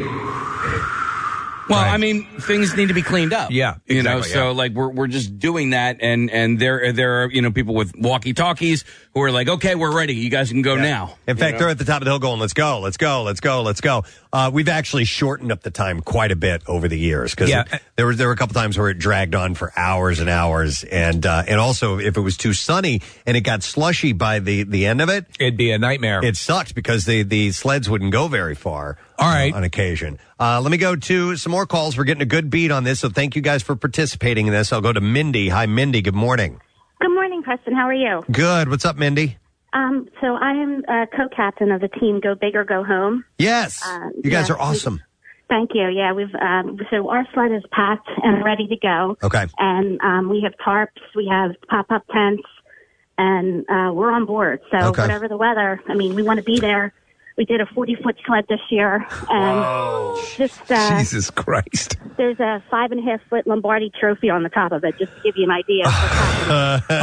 Well, Right. I mean, things need to be cleaned up. Yeah, you know. exactly, So yeah. like we're we're just doing that, and and there there are you know people with walkie talkies who are like, okay, we're ready. You guys can go now. In You fact, know? they're at the top of the hill going, let's go, let's go, let's go, let's go. Uh, we've actually shortened up the time quite a bit over the years because Yeah. there, was, there were a couple times where it dragged on for hours and hours. And uh, and also, if it was too sunny and it got slushy by the, the end of it, It'd be a nightmare. it sucked because the, the sleds wouldn't go very far. All right. uh, on occasion. Uh, let me go to some more calls. We're getting a good beat on this, so thank you guys for participating in this. I'll go to Mindy. Hi, Mindy. Good morning. Good morning, Preston. How are you? Good. What's up, Mindy? Um, so I am uh, co-captain of the team Go Big or Go Home. Yes. Uh, you guys yeah, are awesome. Thank you. Yeah, we've um, so our sled is packed and ready to go. Okay. And um, we have tarps, we have pop-up tents, and uh, we're on board. So Okay. whatever the weather, I mean, we want to be there We did a forty-foot sled this year. And just uh, Jesus Christ. there's a five and a half foot Lombardi trophy on the top of it, just to give you an idea. Of what's happening.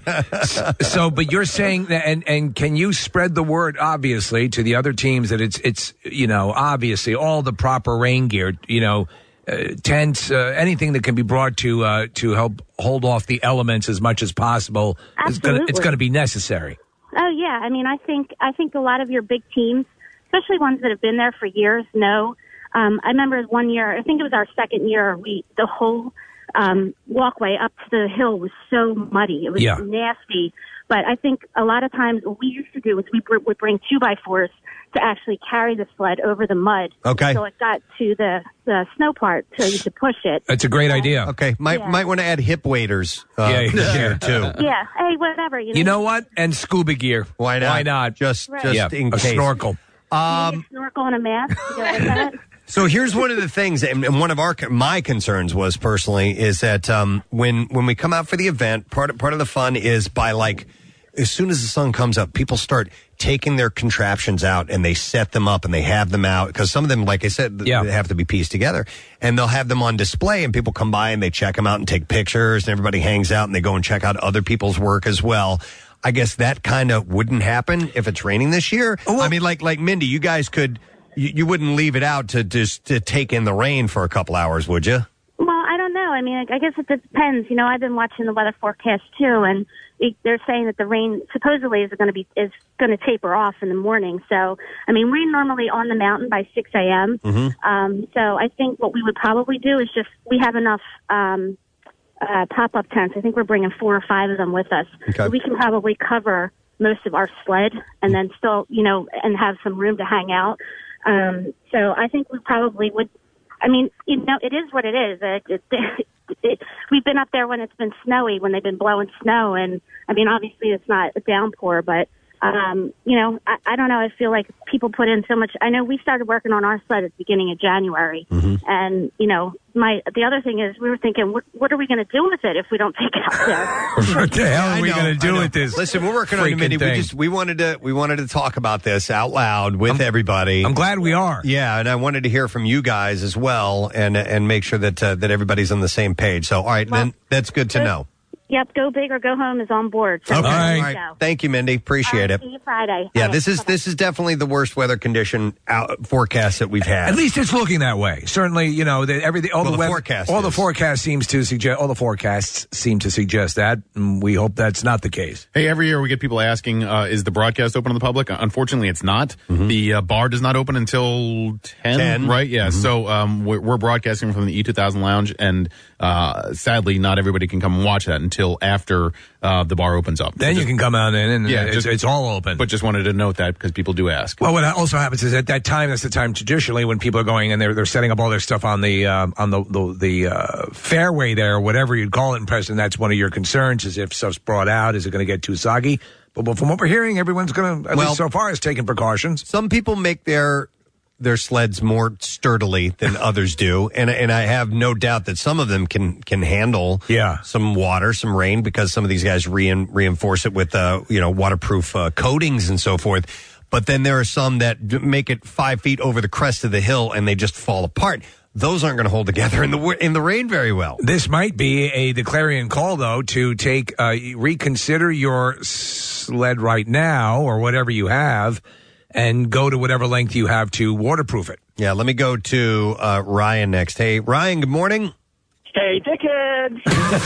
All right. So, but you're saying that, and, and can you spread the word, obviously, to the other teams that it's, it's you know, obviously all the proper rain gear, you know, uh, tents, uh, anything that can be brought to uh, to help hold off the elements as much as possible. Is gonna, it's Absolutely. going to be necessary. Oh yeah, I mean, I think I think a lot of your big teams, especially ones that have been there for years, know. Um, I remember one year, I think it was our second year, we the whole um, walkway up to the hill was so muddy. It was Yeah. nasty. But I think a lot of times what we used to do is we br- would bring two by fours to actually carry the sled over the mud. Okay. So it got to the, the snow part so you could push it. That's a great idea. Okay, might Yeah. might want to add hip waders uh, Yeah, this yeah. year too. Yeah. Hey, whatever. You know, You know what? And scuba gear. Why not? Why not? Just Right. just Yeah, in a case. snorkel. Um, a snorkel and a mask to go with that. So here's one of the things, and and one of our my concerns was personally is that um, when when we come out for the event, part of, part of the fun is by like as soon as the sun comes up, people start taking their contraptions out and they set them up and they have them out because some of them, like I said, th- Yeah. they have to be pieced together, and they'll have them on display and people come by and they check them out and take pictures and everybody hangs out and they go and check out other people's work as well. I guess that kind of wouldn't happen if it's raining this year. I mean, like like Mindy, you guys could. You, you wouldn't leave it out to just to take in the rain for a couple hours, would you? Well, I don't know. I mean, I guess it depends. You know, I've been watching the weather forecast too, and it, they're saying that the rain supposedly is going to be is going to taper off in the morning. So, I mean, we're normally on the mountain by six a.m. Mm-hmm. Um, so, I think what we would probably do is just we have enough um, uh, pop up tents. I think we're bringing four or five of them with us. Okay. We can probably cover most of our sled, and then still, you know, and have some room to hang out. Um, so I think we probably would. I mean, you know, it is what it is. It, it, it, it, we've been up there when it's been snowy, when they've been blowing snow, and I mean, obviously it's not a downpour, but um, you know, I, I don't know. I feel like people put in so much. I know we started working on our sled at the beginning of January, Mm-hmm. and you know, my the other thing is we were thinking, what, what are we going to do with it if we don't take it out there? What the hell I are we know, going to I do know. with this? Listen, we're working on it, freaking Mindy. We thing? just we wanted to we wanted to talk about this out loud with everybody. I'm glad we are. Yeah, and I wanted to hear from you guys as well, and and make sure that uh, that everybody's on the same page. So, all right, then that's good to know. Yep, go big or go home is on board. So Okay, we're all ready to right. go. Thank you, Mindy. Appreciate All it. right, see you Friday. Yeah, All right, this is bye-bye. this is definitely the worst weather condition out, forecast that we've had. At least it's looking that way. Certainly, you know that everything. All Well, the, the weather- forecast all the is. forecast seems to suggest. All the forecasts seem to suggest that. And we hope that's not the case. Hey, every year we get people asking, uh, is the broadcast open to the public? Unfortunately, it's not. The uh, bar does not open until ten, ten. right? Yeah. So um, we're, we're broadcasting from the E two thousand Lounge, and uh, sadly, not everybody can come and watch that until after uh, the bar opens up. Then you can come out in, and Yeah, it's, just- it's all open. But just wanted to note that because people do ask. Well, what also happens is at that time, that's the time traditionally when people are going and they're they're setting up all their stuff on the uh, on the the, the uh, fairway there, whatever you'd call it in Preston. That's one of your concerns: is if stuff's brought out, is it going to get too soggy? But, but from what we're hearing, everyone's going to, at Well- least so far, is taking precautions. Some people make their their sleds more sturdily than others do, and and I have no doubt that some of them can can handle Yeah. some water, some rain, because some of these guys rein, reinforce it with uh, you know waterproof uh, coatings and so forth. But then there are some that d- make it five feet over the crest of the hill and they just fall apart. Those aren't going to hold together in the wi- in the rain very well. This might be a the clarion call, though, to take uh, reconsider your sled right now or whatever you have, and go to whatever length you have to waterproof it. Yeah, let me go to uh, Ryan next. Hey, Ryan, good morning. Hey, dickheads!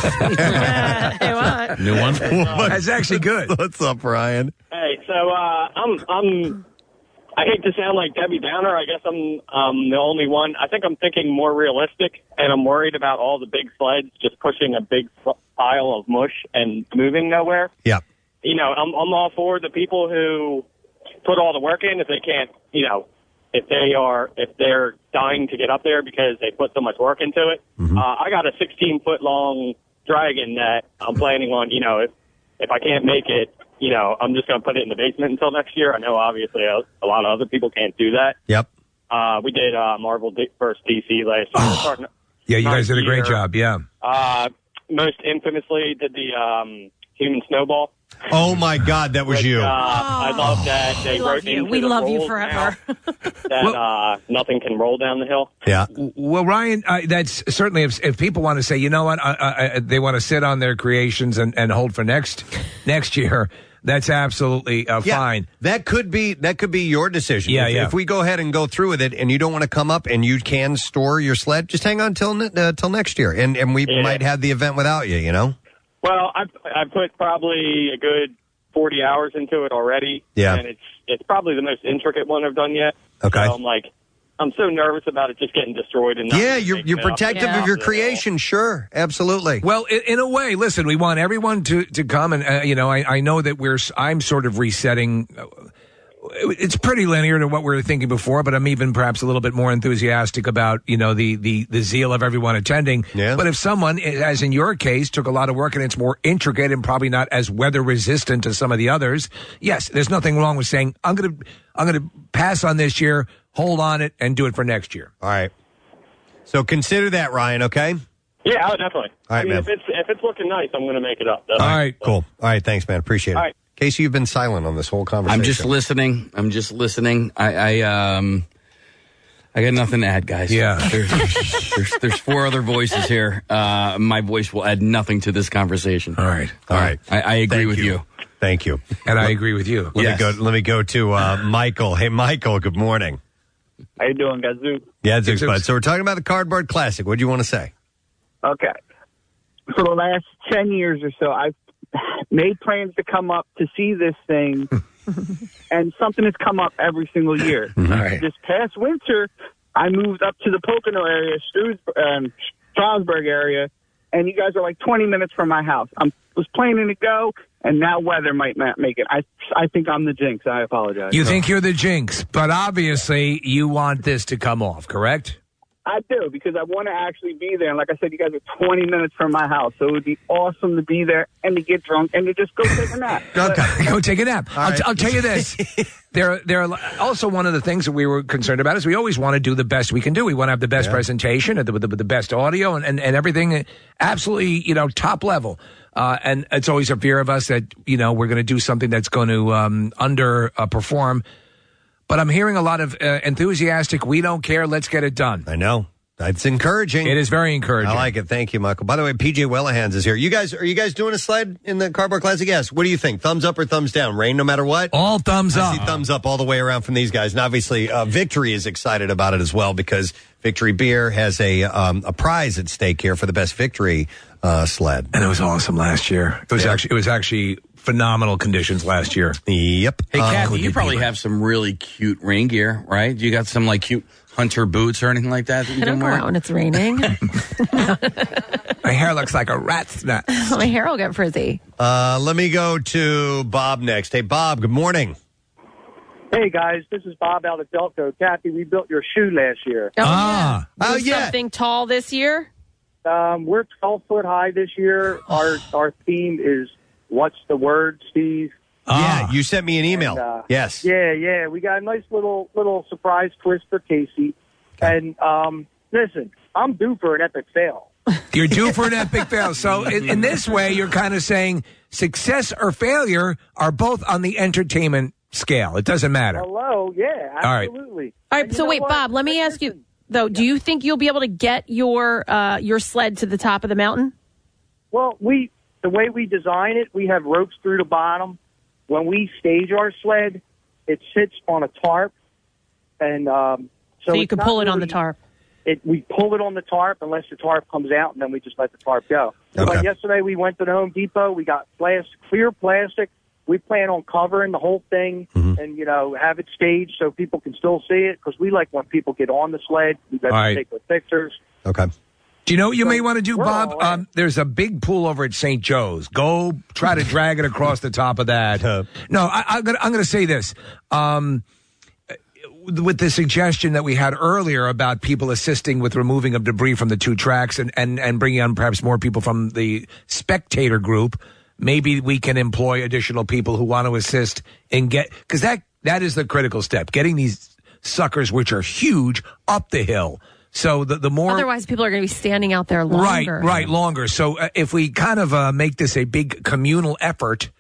Hey, what? New one? That's actually good. What's up, Ryan? Hey, so uh, I'm I'm I hate to sound like Debbie Downer. I guess I'm um, the only one. I think I'm thinking more realistic, and I'm worried about all the big sleds just pushing a big pile of mush and moving nowhere. Yeah. You know, I'm I'm all for the people who put all the work in. If they can't, you know, if they are if they're dying to get up there because they put so much work into it. Mm-hmm. Uh, I got a sixteen foot long dragon that I'm planning on. You know, if if I can't make it, you know, I'm just going to put it in the basement until next year. I know, obviously, a, a lot of other people can't do that. Yep. Uh, we did uh, Marvel D- versus D C last year. Starting- Yeah, you guys did a great year. job. Yeah. Uh, most infamously, did the um, Human Snowball. Oh my God, that was Which, you. Uh, I love that they We love wrote you. into We the love you rules forever. now that uh, nothing can roll down the hill. Yeah. Well, Ryan, uh, that's certainly if, if people want to say, you know what, uh, uh, they want to sit on their creations and, and hold for next next year. That's absolutely uh, Yeah, fine. That could be that could be your decision. Yeah, if, yeah. if we go ahead and go through with it, and you don't want to come up, and you can store your sled, just hang on till ne- uh, till next year, and and we Yeah. might have the event without you. You know. Well, I I put probably a good forty hours into it already. Yeah. And it's it's probably the most intricate one I've done yet. Okay. So I'm like, I'm so nervous about it just getting destroyed. And not Yeah, you're making you're it up. protective of your creation. Sure, absolutely. Well, in, in a way, listen, we want everyone to, to come, and uh, you know, I, I know that we're I'm sort of resetting. Uh, it's pretty linear to what we were thinking before, but I'm even perhaps a little bit more enthusiastic about you know the the, the zeal of everyone attending. Yeah. But if someone, as in your case, took a lot of work and it's more intricate and probably not as weather resistant as some of the others, yes, there's nothing wrong with saying I'm gonna I'm gonna pass on this year, hold on it, and do it for next year. All right. So consider that, Ryan. Okay. Yeah, oh, definitely. All right, I mean, man. if it's if it's looking nice, I'm going to make it up. All right. Cool. All right. Thanks, man. Appreciate it. All right. Casey, you've been silent on this whole conversation. I'm just listening. I'm just listening. I, I um, I got nothing to add, guys. Yeah. There's, there's, there's four other voices here. Uh, my voice will add nothing to this conversation. All right. All right. I, I agree Thank with you. Thank you. And I agree with you. Let Yes. me go. Let me go to uh, Michael. Hey, Michael. Good morning. How you doing, Gazoo? Yeah, Zooks Bud. So we're talking about the Cardboard Classic. What do you want to say? Okay. For the last ten years or so, I've made plans to come up to see this thing, and something has come up every single year. All right. This past winter, I moved up to the Pocono area, Strus- um, Strasburg area, and you guys are like twenty minutes from my house. I was planning to go, and now weather might not make it. I I think I'm the jinx. I apologize. You think you're the jinx, but obviously you want this to come off, correct? I do, because I want to actually be there. And like I said, you guys are twenty minutes from my house, so it would be awesome to be there and to get drunk and to just go take a nap. Okay. Go take a nap. I'll, right. t- I'll tell you this. There, there. Are also, one of the things that we were concerned about is we always want to do the best we can do. We want to have the best Yeah. presentation, and the, the, the best audio, and, and, and everything absolutely, you know, top level. Uh, and it's always a fear of us that, you know, we're going to do something that's going to um, underperform. But I'm hearing a lot of uh, enthusiastic, we don't care, let's get it done. I know. That's encouraging. It is very encouraging. I like it. Thank you, Michael. By the way, P J Wellahans is here. You guys, are you guys doing a sled in the Cardboard Classic? Yes. What do you think? Thumbs up or thumbs down? Rain no matter what? All thumbs I up. see thumbs up all the way around from these guys. And obviously, uh, Victory is excited about it as well because Victory Beer has a um, a prize at stake here for the best Victory uh, sled. And it was awesome last year. It was Yeah. actually, it was actually phenomenal conditions last year. Yep. Hey, Uh, Kathy, you probably have some really cute rain gear, right? You got some like cute hunter boots or anything like that? that you I don't can go wear? out when it's raining. My hair looks like a rat's nut. My hair will get frizzy. Uh, let me go to Bob next. Hey, Bob, good morning. Hey, guys, this is Bob out of Delco. Kathy, we built your shoe last year. Oh, Ah. yeah. Oh, Do yeah. Something tall this year? Um, we're twelve foot high this year. Our our theme is What's the Word, Steve? Yeah, you sent me an email. And, uh, yes. Yeah, yeah. We got a nice little little surprise twist for Casey. And um, listen, I'm due for an epic fail. You're due for an epic fail. So in, in this way, you're kind of saying success or failure are both on the entertainment scale. It doesn't matter. Hello, yeah, All right. absolutely. All right, And you so know wait, what? Bob, let me ask you, though, do you think you'll be able to get your uh, your sled to the top of the mountain? Well, we the way we design it, we have ropes through the bottom. When we stage our sled, it sits on a tarp, and um, so, So you it's can not pull it on the really- tarp. It, we pull it on the tarp unless the tarp comes out, and then we just let the tarp go. Okay. Like yesterday, we went to the Home Depot. We got plastic, clear plastic. We plan on covering the whole thing Mm-hmm. and, you know, have it staged so people can still see it, because we like when people get on the sled, we got All to right. take their pictures. Okay. Do you know what you So may want to do, we're Bob? all in. Um, there's a big pool over at Saint Joe's. Go try to drag it across the top of that. No, I, I'm going I'm to say this. Um, with the suggestion that we had earlier about people assisting with removing of debris from the two tracks and, and, and bringing on perhaps more people from the spectator group, maybe we can employ additional people who want to assist and get, because that, that is the critical step, getting these suckers, which are huge, up the hill. So the, the more... Otherwise, people are going to be standing out there longer. Right, right, longer. So uh, if we kind of uh, make this a big communal effort,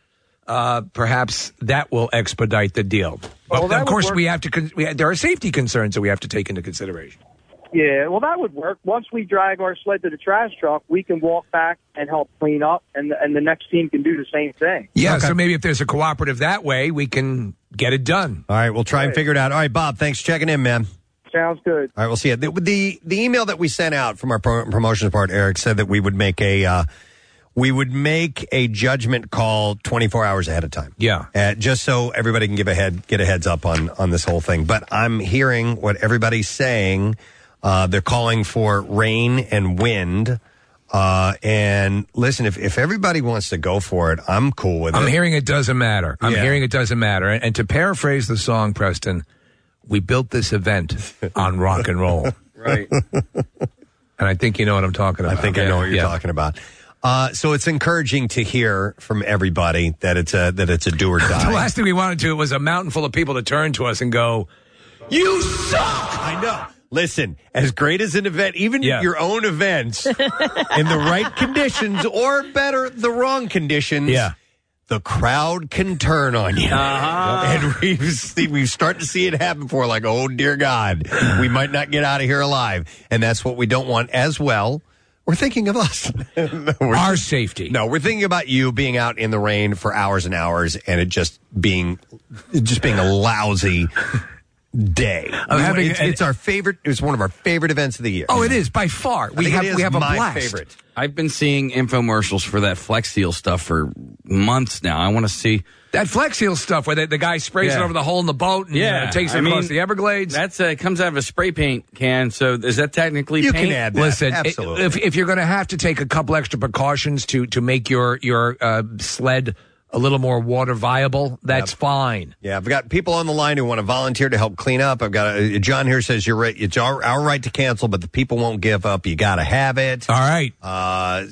uh, perhaps that will expedite the deal. But Well, that of course, would work. we have to. Con- we ha- there are safety concerns that we have to take into consideration. Yeah, well, that would work. Once we drag our sled to the trash truck, we can walk back and help clean up, and and the next team can do the same thing. Yeah, so maybe if there's a cooperative that way, we can get it done. All right, we'll try and figure it out. All right, Bob, thanks for checking in, man. Sounds good. All right, we'll see you. The, the the email that we sent out from our pro- promotions part, Eric, said that we would make a uh, we would make a judgment call twenty-four hours ahead of time. Yeah, uh, just so everybody can give a head get a heads up on on this whole thing. But I'm hearing what everybody's saying. Uh, they're calling for rain and wind. Uh, and listen, if, if everybody wants to go for it, I'm cool with it. I'm hearing it doesn't matter. I'm Yeah. hearing it doesn't matter. And, and to paraphrase the song, Preston, we built this event on rock and roll. Right. And I think you know what I'm talking about. I think I know what you're Yeah. talking about. Uh, so it's encouraging to hear from everybody that it's a that it's a do or The die. last thing we wanted to was a mountain full of people to turn to us and go, "You suck!" I know. Listen, as great as an event, even your own events, in the right conditions, or better, the wrong conditions, Yeah. the crowd can turn on you. Uh-huh. And we've, see, we've started to see it happen before, like, oh, dear God, we might not get out of here alive. And that's what we don't want as well. We're thinking of us. Our safety. No, we're thinking about you being out in the rain for hours and hours and it just being, just being a lousy day. I'm having it's, an- it's our favorite. It's one of our favorite events of the year. Oh, it is by far. I We think have it is we have a my blast. favorite. I've been seeing infomercials for that Flex Seal stuff for months now. I want to see That Flex Seal stuff where the, the guy sprays it Yeah. over the hole in the boat and yeah, uh, takes it I across mean, the Everglades. That's uh, it comes out of a spray paint can. So is that technically You paint? can add that. Listen, i- Absolutely. if if you're going to have to take a couple extra precautions to to make your your uh, sled a little more water viable, that's fine. Yeah, I've got people on the line who want to volunteer to help clean up. I've got a, John here says you're right. It's our, our right to cancel, but the people won't give up. You got to have it. All right. Uh,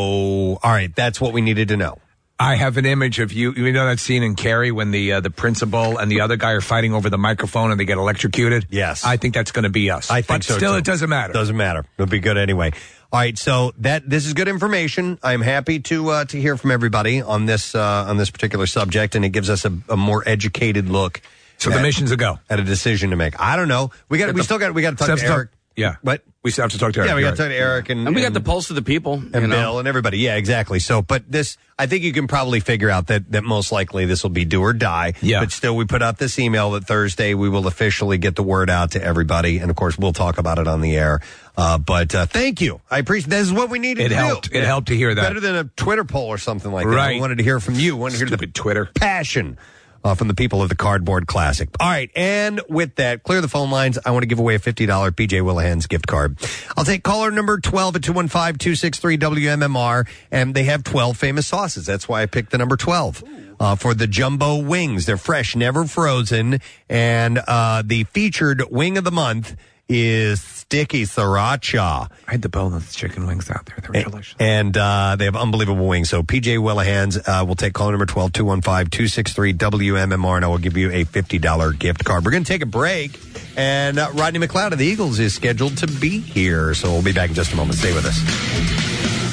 so, all right, that's what we needed to know. I have an image of you. You know that scene in Carrie when the uh, the principal and the other guy are fighting over the microphone and they get electrocuted? Yes. I think that's going to be us. I think but so, still, too. it doesn't matter. Doesn't matter. It'll be good anyway. All right, so that this is good information. I'm happy to uh, to hear from everybody on this uh, on this particular subject, and it gives us a, a more educated look. So the mission's a go. At a decision to make. I don't know. We got. We still got. We got to talk Still to have to Eric. talk- yeah. What? We still have to talk to Eric. Yeah, we You're got to talk to Eric and And we got the pulse of the people and you know? Bill and everybody. Yeah, exactly. So, but this, I think you can probably figure out that that most likely this will be do or die. Yeah. But still, we put out this email that Thursday we will officially get the word out to everybody, and of course, we'll talk about it on the air. Uh, but uh, thank you. I appreciate. This is what we needed It to helped. do. It helped to hear that. Better than a Twitter poll or something like that. Right. We wanted to hear from you. We wanted to hear the Twitter passion. Uh, from the people of the Cardboard Classic. All right, and with that, clear the phone lines. I want to give away a fifty dollars P J Willahan's gift card. I'll take caller number twelve at two one five, two six three, W M M R, and they have twelve famous sauces. That's why I picked the number twelve. Uh, for the jumbo wings. They're fresh, never frozen, and uh, the featured wing of the month is sticky sriracha. I had the boneless chicken wings out there. They were delicious. And uh, they have unbelievable wings. So P J Willahan's uh, will take call number twelve, two one five, two six three, W M M R, and I will give you a fifty dollars gift card. We're going to take a break, and uh, Rodney McLeod of the Eagles is scheduled to be here. So we'll be back in just a moment. Stay with us.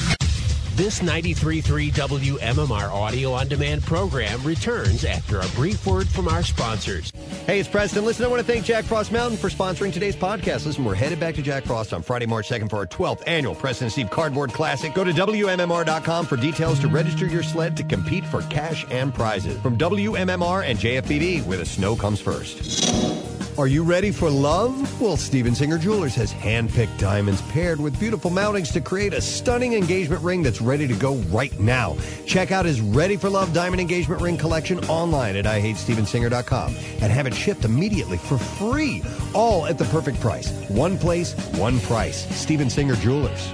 This ninety-three point three W M M R audio on demand program returns after a brief word from our sponsors. Hey, it's Preston. Listen, I want to thank Jack Frost Mountain for sponsoring today's podcast. Listen, we're headed back to Jack Frost on Friday, March second for our twelfth annual Preston and Steve Cardboard Classic. Go to W M M R dot com for details to register your sled to compete for cash and prizes. From W M M R and J F B B, where the snow comes first. Are you ready for love? Well, Steven Singer Jewelers has hand-picked diamonds paired with beautiful mountings to create a stunning engagement ring that's ready to go right now. Check out his Ready for Love diamond engagement ring collection online at I hate steven singer dot com and have it shipped immediately for free, all at the perfect price. One place, one price. Steven Singer Jewelers.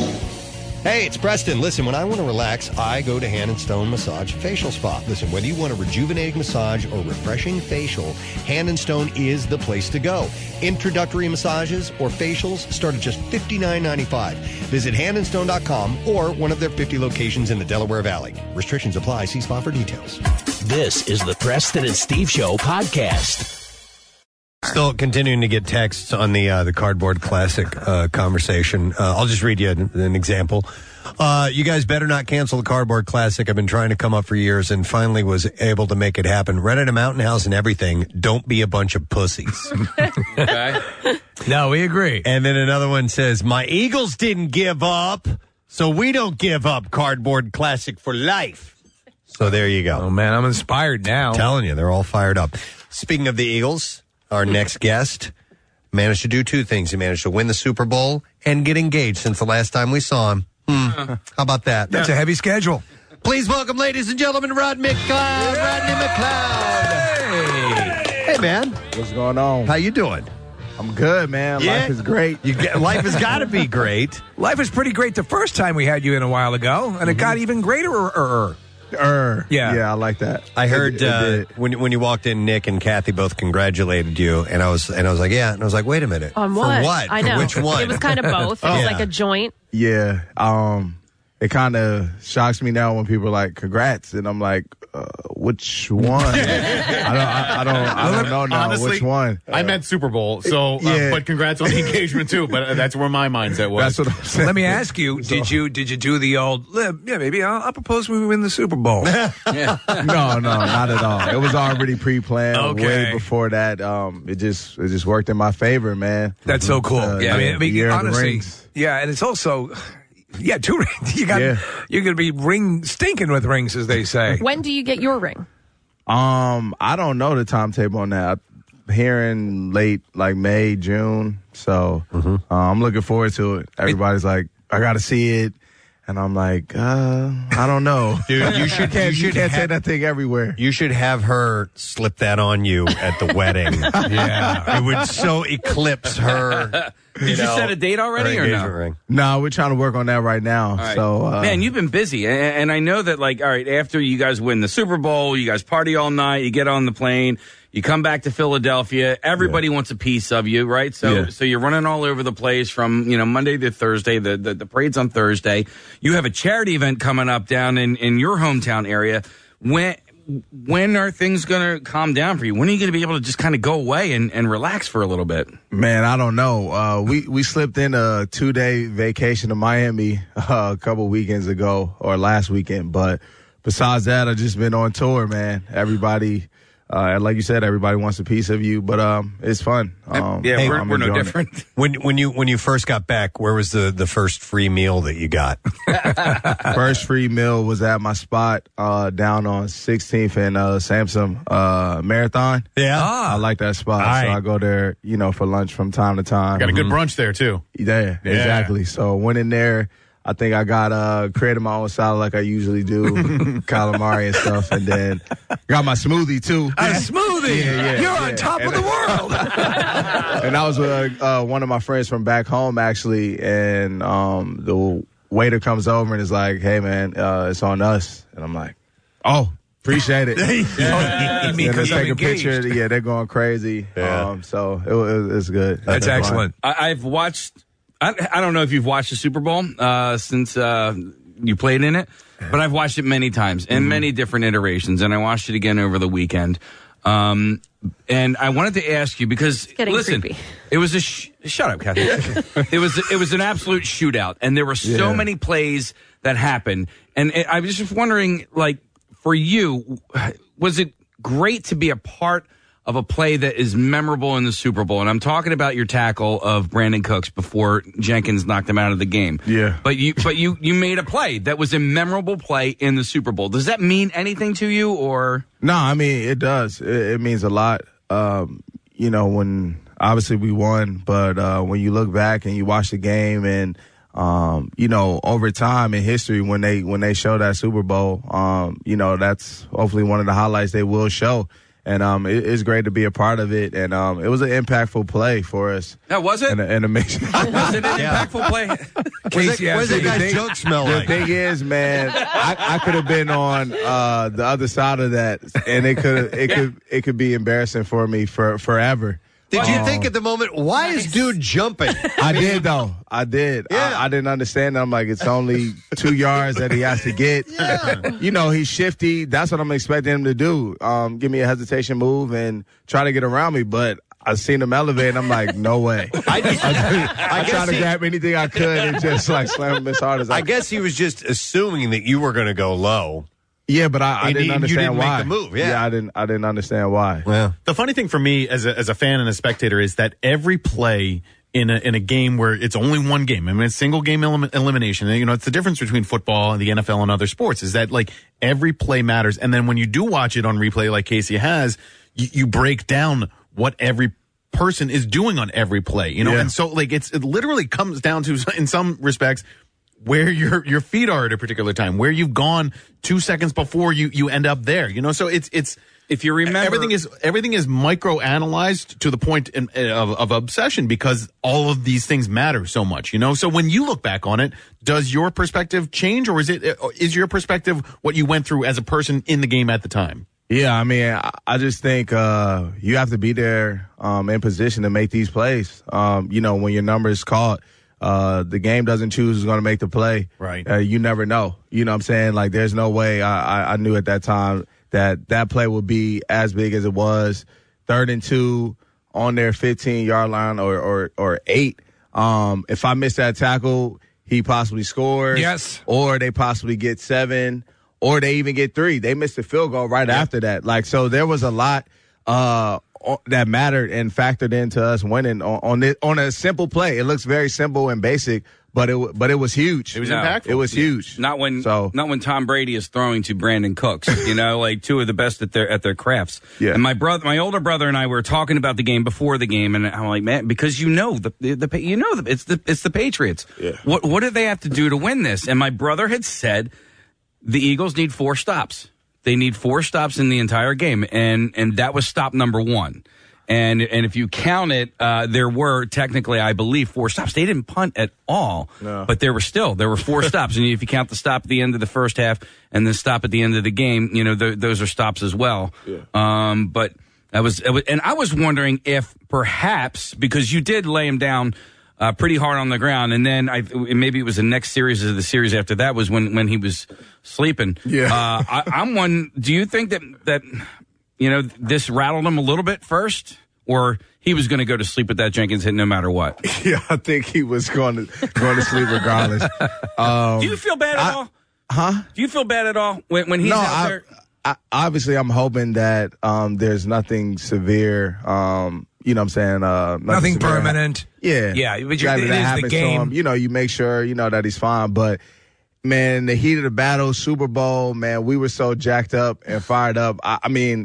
Hey, it's Preston. Listen, when I want to relax, I go to Hand and Stone Massage Facial Spa. Listen, whether you want a rejuvenating massage or refreshing facial, Hand and Stone is the place to go. Introductory massages or facials start at just fifty-nine ninety-five. Visit hand and stone dot com or one of their fifty locations in the Delaware Valley. Restrictions apply. See spa for details. This is the Preston and Steve Show podcast. Still continuing to get texts on the uh, the Cardboard Classic uh, conversation. Uh, I'll just read you an, an example. Uh, you guys better not cancel the Cardboard Classic. I've been trying to come up for years and finally was able to make it happen. Rented a mountain house and everything. Don't be a bunch of pussies. Okay. No, we agree. And then another one says, my Eagles didn't give up, so we don't give up. Cardboard Classic for life. So there you go. Oh, man, I'm inspired now. I'm telling you, they're all fired up. Speaking of the Eagles, our next guest managed to do two things. He managed to win the Super Bowl and get engaged since the last time we saw him. Hmm. How about that? That's a heavy schedule. Please welcome, ladies and gentlemen, Rod McLeod. Rodney McLeod. Hey. Hey, man. What's going on? How you doing? I'm good, man. Yeah. Life is great. You get, life has got to be great. Life was pretty great the first time we had you in a while ago, and mm-hmm. it got even greater. Er, er. Er, yeah, yeah, I like that. I heard it, it uh, when when you walked in, Nick and Kathy both congratulated you, and I was and I was like, yeah, and I was like, wait a minute, on for what? what? I know. For which one? It was kind of both. It oh. was yeah. like a joint. Yeah, um, it kind of shocks me now when people are like, congrats, and I'm like, uh, which one? I don't, I, I don't, I don't know now Honestly, which one. I meant Super Bowl, so uh, Yeah. but congrats on the engagement too. But that's where my mindset was. That's what I'm saying. Let me ask you: Did you did you do the old? Yeah, maybe I'll, I'll propose when we win the Super Bowl. no, no, not at all. It was already pre-planned Okay. way before that. Um, it just it just worked in my favor, man. That's so cool. Uh, yeah, I mean, I mean the year of the honestly, rings. yeah, and it's also. Yeah, two rings. You got. Yeah. You're going to be ring stinking with rings, as they say. When do you get your ring? Um, I don't know the timetable on that. I'm hearing late, like May, June. So uh, I'm looking forward to it. Everybody's like, I got to see it. And I'm like, uh, I don't know. Dude, you should, you can't, you should you can't have, say that thing everywhere. You should have her slip that on you at the wedding. Yeah. It would so eclipse her. Did you, know, set a date already her or no? engagement ring. No, we're trying to work on that right now. All right. So, uh, man, you've been busy, and, and I know that. Like, all right, after you guys win the Super Bowl, you guys party all night, you get on the plane, you come back to Philadelphia. Everybody yeah. wants a piece of you, right? So, yeah. so you're running all over the place from you know Monday to Thursday. The, the the parade's on Thursday. You have a charity event coming up down in in your hometown area. When when are things going to calm down for you? When are you going to be able to just kind of go away and, and relax for a little bit? Man, I don't know. Uh, we, we slipped in a two day vacation to Miami uh, a couple weekends ago or last weekend. But besides that, I've just been on tour, man. Everybody, uh, like you said, everybody wants a piece of you, but um, it's fun. Um, yeah, hey, we're, I'm we're no enjoying different. it. When when you when you first got back, where was the, the first free meal that you got? First free meal was at my spot uh, down on sixteenth and uh, Samsung uh, Marathon. Yeah. I like that spot. All right. So I go there, you know, for lunch from time to time. Got a good Mhm. brunch there too. Yeah, Yeah. exactly. So went in there. I think I got uh created my own salad like I usually do, calamari and stuff, and then got my smoothie too. A smoothie. Yeah, yeah, You're yeah. on top And of the world. And I was with uh, one of my friends from back home actually, and um the waiter comes over and is like, "Hey man, uh, it's on us," and I'm like, "Oh." Appreciate it. Yeah. You mean And they 'cause I'm take a picture. engaged. Yeah, they're going crazy. Yeah. Um, so it, it, it's good. That's Fun. excellent. I, I've watched. I, I don't know if you've watched the Super Bowl uh, since uh, you played in it, but I've watched it many times in Mm-hmm. many different iterations, and I watched it again over the weekend. Um, and I wanted to ask you because Getting listen, creepy. it was a sh- shut up, Kathy. it was it was an absolute shootout, and there were so Yeah. many plays that happened, and it, I was just wondering, like, for you, was it great to be a part of a play that is memorable in the Super Bowl? And I'm talking about your tackle of Brandon Cooks before Jenkins knocked him out of the game. Yeah. But you but you you made a play that was a memorable play in the Super Bowl. Does that mean anything to you, or? No, I mean, it does. It, it means a lot. Um, you know, when obviously we won, but uh, when you look back and you watch the game and, um, you know, over time in history, when they when they show that Super Bowl, um, you know, that's hopefully one of the highlights they will show. And um, it, it's great to be a part of it. And um, it was an impactful play for us. That was it? And, and amazing. Was it an impactful play? What's that, what's that guy's junk smell The like? thing is, man, I, I could have been on uh, the other side of that, and it could it could it could be embarrassing for me for forever. Did you Um, think at the moment, why is dude jumping? I did though. I did. Yeah. I, I didn't understand. I'm like, it's only two yards that he has to get. Yeah. You know, he's shifty. That's what I'm expecting him to do. Um, give me a hesitation move and try to get around me. But I seen him elevate, and I'm like, no way. I, just, I, I tried to he, grab anything I could and just like slam him as hard as I. I guess he was just assuming that you were going to go low. Yeah, but I, I didn't he, understand didn't why. Make the move. Yeah. yeah, I didn't. I didn't understand why. Yeah. The funny thing for me as a, as a fan and a spectator is that every play in a in a game where it's only one game, I mean, it's single game elim- elimination. You know, it's the difference between football and the N F L and other sports is that like every play matters. And then when you do watch it on replay, like Casey has, you, you break down what every person is doing on every play. You know, Yeah. and so like it's it literally comes down to in some respects where your your feet are at a particular time, where you've gone two seconds before you you end up there. You know, so it's it's if you remember everything is everything is micro analyzed to the point in, of, of obsession because all of these things matter so much. You know, so when you look back on it, does your perspective change, or is it is your perspective what you went through as a person in the game at the time? Yeah, I mean, I, I just think uh, you have to be there um, in position to make these plays. Um, you know, when your number is called. Uh, the game doesn't choose who's going to make the play. Right. Uh, you never know. You know what I'm saying? Like, there's no way I, I, I knew at that time that that play would be as big as it was. Third and two on their fifteen-yard line or, or, or eight. Um, if I miss that tackle, he possibly scores. Yes. Or they possibly get seven. Or they even get three. They missed the field goal right yeah. after that. Like, so there was a lot uh, that mattered and factored into us winning on on, this, on a simple play. It looks very simple and basic, but it but it was huge. It was no, impactful. It was huge. Not when so, not when Tom Brady is throwing to Brandon Cooks. You know, like two of the best at their at their crafts. Yeah. And my brother, my older brother, and I were talking about the game before the game, and I'm like, man, because you know the the, the you know the, it's the it's the Patriots. Yeah. What what do they have to do to win this? And my brother had said the Eagles need four stops. They need four stops in the entire game, and and that was stop number one. And and if you count it, uh, there were technically, I believe, four stops. They didn't punt at all, no. but there were still there were four stops. And if you count the stop at the end of the first half and the stop at the end of the game, you know th- those are stops as well. Yeah. Um, but I was, it was, and I was wondering if perhaps because you did lay him down uh, pretty hard on the ground, and then I maybe it was the next series of the series after that was when when he was sleeping. Yeah. Uh, I, I'm one. Do you think that that? You know, this rattled him a little bit first, or he was going to go to sleep with that Jenkins hit no matter what? Yeah, I think he was going to going to sleep regardless. Um, Do you feel bad at I, all? Huh? Do you feel bad at all when, when he's no, out I, there? I, obviously, I'm hoping that um, there's nothing severe. Um, you know what I'm saying? Uh, nothing nothing severe. permanent. Yeah. Yeah, but exactly, it that is the happens to game. him. You know, you make sure, you know, that he's fine. But, man, the heat of the battle, Super Bowl, man, we were so jacked up and fired up. I, I mean,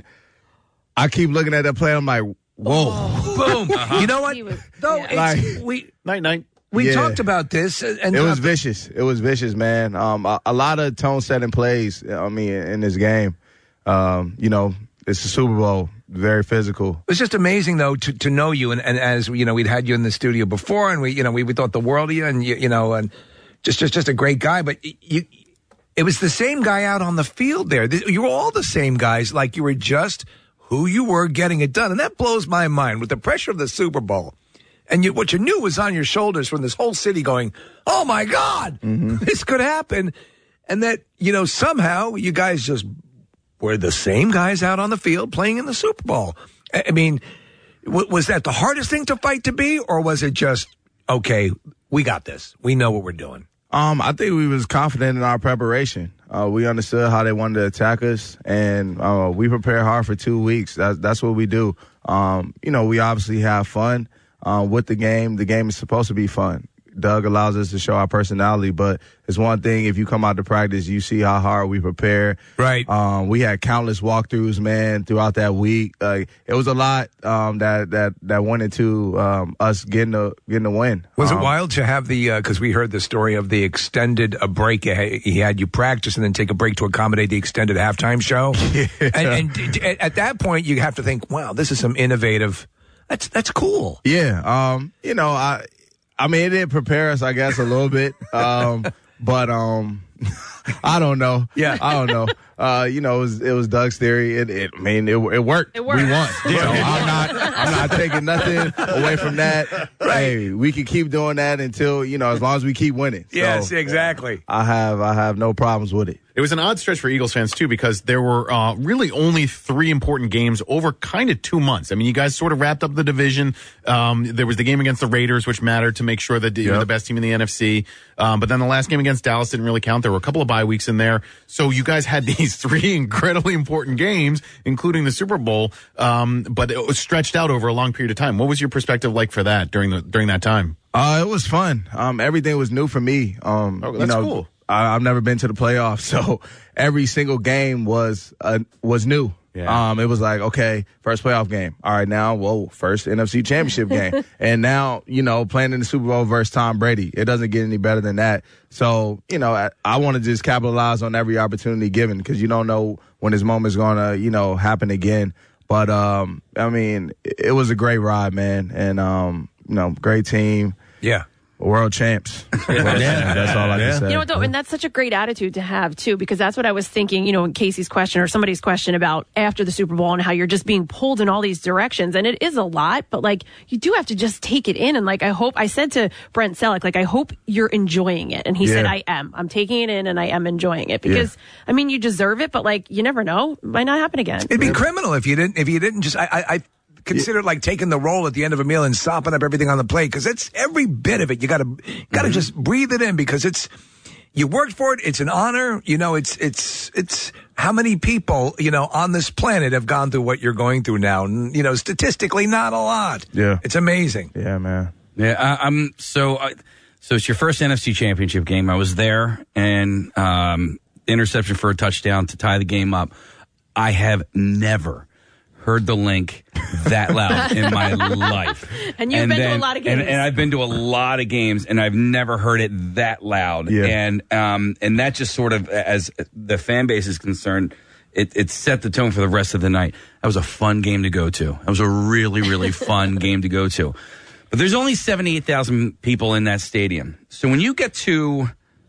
I keep looking at that play. I'm like, whoa. Boom. Uh-huh. You know what? Was, Though, yeah. it's, we, Night, night. we Yeah. talked about this. And It was uh, vicious. It was vicious, man. Um, a, a lot of tone-setting plays, I mean, in this game. Um, you know, it's the Super Bowl, very physical. It was just amazing, though, to, to know you. And, and as, you know, we'd had you in the studio before, and we, you know, we, we thought the world of you, and, you, you know, and just, just, just a great guy. But you, it was the same guy out on the field there. You were all the same guys, like you were just who you were getting it done. And that blows my mind with the pressure of the Super Bowl. And you, what you knew was on your shoulders from this whole city going, oh, my God, Mm-hmm. this could happen. And that, you know, somehow you guys just were the same guys out on the field playing in the Super Bowl. I I mean, w- was that the hardest thing to fight to be, or was it just, okay, we got this. We know what we're doing. Um, I think we was confident in our preparation. Uh, we understood how they wanted to attack us, and uh, we prepared hard for two weeks. That's, that's what we do. Um, you know, we obviously have fun uh, with the game. The game is supposed to be fun. Doug allows us to show our personality, but it's one thing if you come out to practice, you see how hard we prepare. Right. Um, we had countless walkthroughs, man, throughout that week. Uh, it was a lot um, that that that went into um, us getting the getting the win. Was um, it wild to have the, because uh, we heard the story of the extended a break. He had you practice and then take a break to accommodate the extended halftime show. Yeah. And, and d- d- at that point, you have to think, wow, this is some innovative. That's that's cool. Yeah. Um, you know, I I mean, it did prepare us, I guess, a little bit. Um, but um, I don't know. Yeah. I don't know. Uh, you know, it was, it was Doug's theory. It, it I mean, it, it worked. It worked. We won. So I'm not, I'm not taking nothing away from that. Right. Hey, we can keep doing that until, you know, as long as we keep winning. So, Yes, exactly. I have, I have no problems with it. It was an odd stretch for Eagles fans, too, because there were uh, really only three important games over kind of two months. I mean, you guys sort of wrapped up the division. Um, there was the game against the Raiders, which mattered to make sure that you were Yep. the best team in the N F C. Um, but then the last game against Dallas didn't really count. There were a couple of bye weeks in there. So you guys had these three incredibly important games, including the Super Bowl, um, but it was stretched out over a long period of time. What was your perspective like for that during the during that time? Uh, it was fun. Um, everything was new for me. Um, Oh, you that's know, cool. I, I've never been to the playoffs, so every single game was uh, was new. Yeah. Um, it was like, okay, first playoff game. All right, now, whoa, first N F C Championship game, and now, you know, playing in the Super Bowl versus Tom Brady. It doesn't get any better than that. So, you know, I, I want to just capitalize on every opportunity given because you don't know when this moment's going to, you know, happen again. But um, I mean, it, it was a great ride, man, and um, you know, great team. Yeah. World champs. Yeah, that's all I can say. You know what, though, and that's such a great attitude to have, too, because that's what I was thinking, you know, in Casey's question or somebody's question about after the Super Bowl and how you're just being pulled in all these directions. And it is a lot, but, like, you do have to just take it in. And, like, I hope, I said to Brent Selleck, like, I hope you're enjoying it. And he Yeah. said, I am. I'm taking it in and I am enjoying it because, I mean, you deserve it, but, like, you never know. It might not happen again. It'd be criminal if you didn't, if you didn't just, I, I, I consider like taking the roll at the end of a meal and sopping up everything on the plate because it's every bit of it. You got to got to just breathe it in because it's you worked for it. It's an honor. You know, it's it's it's how many people you know on this planet have gone through what you're going through now. And, you know, statistically, not a lot. Yeah, it's amazing. Yeah, man. Yeah, I, I'm so. I, so it's your first N F C Championship game. I was there, and um, interception for a touchdown to tie the game up. I have never heard the link that loud in my life. And you've been to a lot of games. And, and I've been to a lot of games, and I've never heard it that loud. Yeah. And um, and that just sort of, as the fan base is concerned, it, it set the tone for the rest of the night. That was a fun game to go to. That was a really, really fun game to go to. But there's only seventy-eight thousand people in that stadium. So when you get to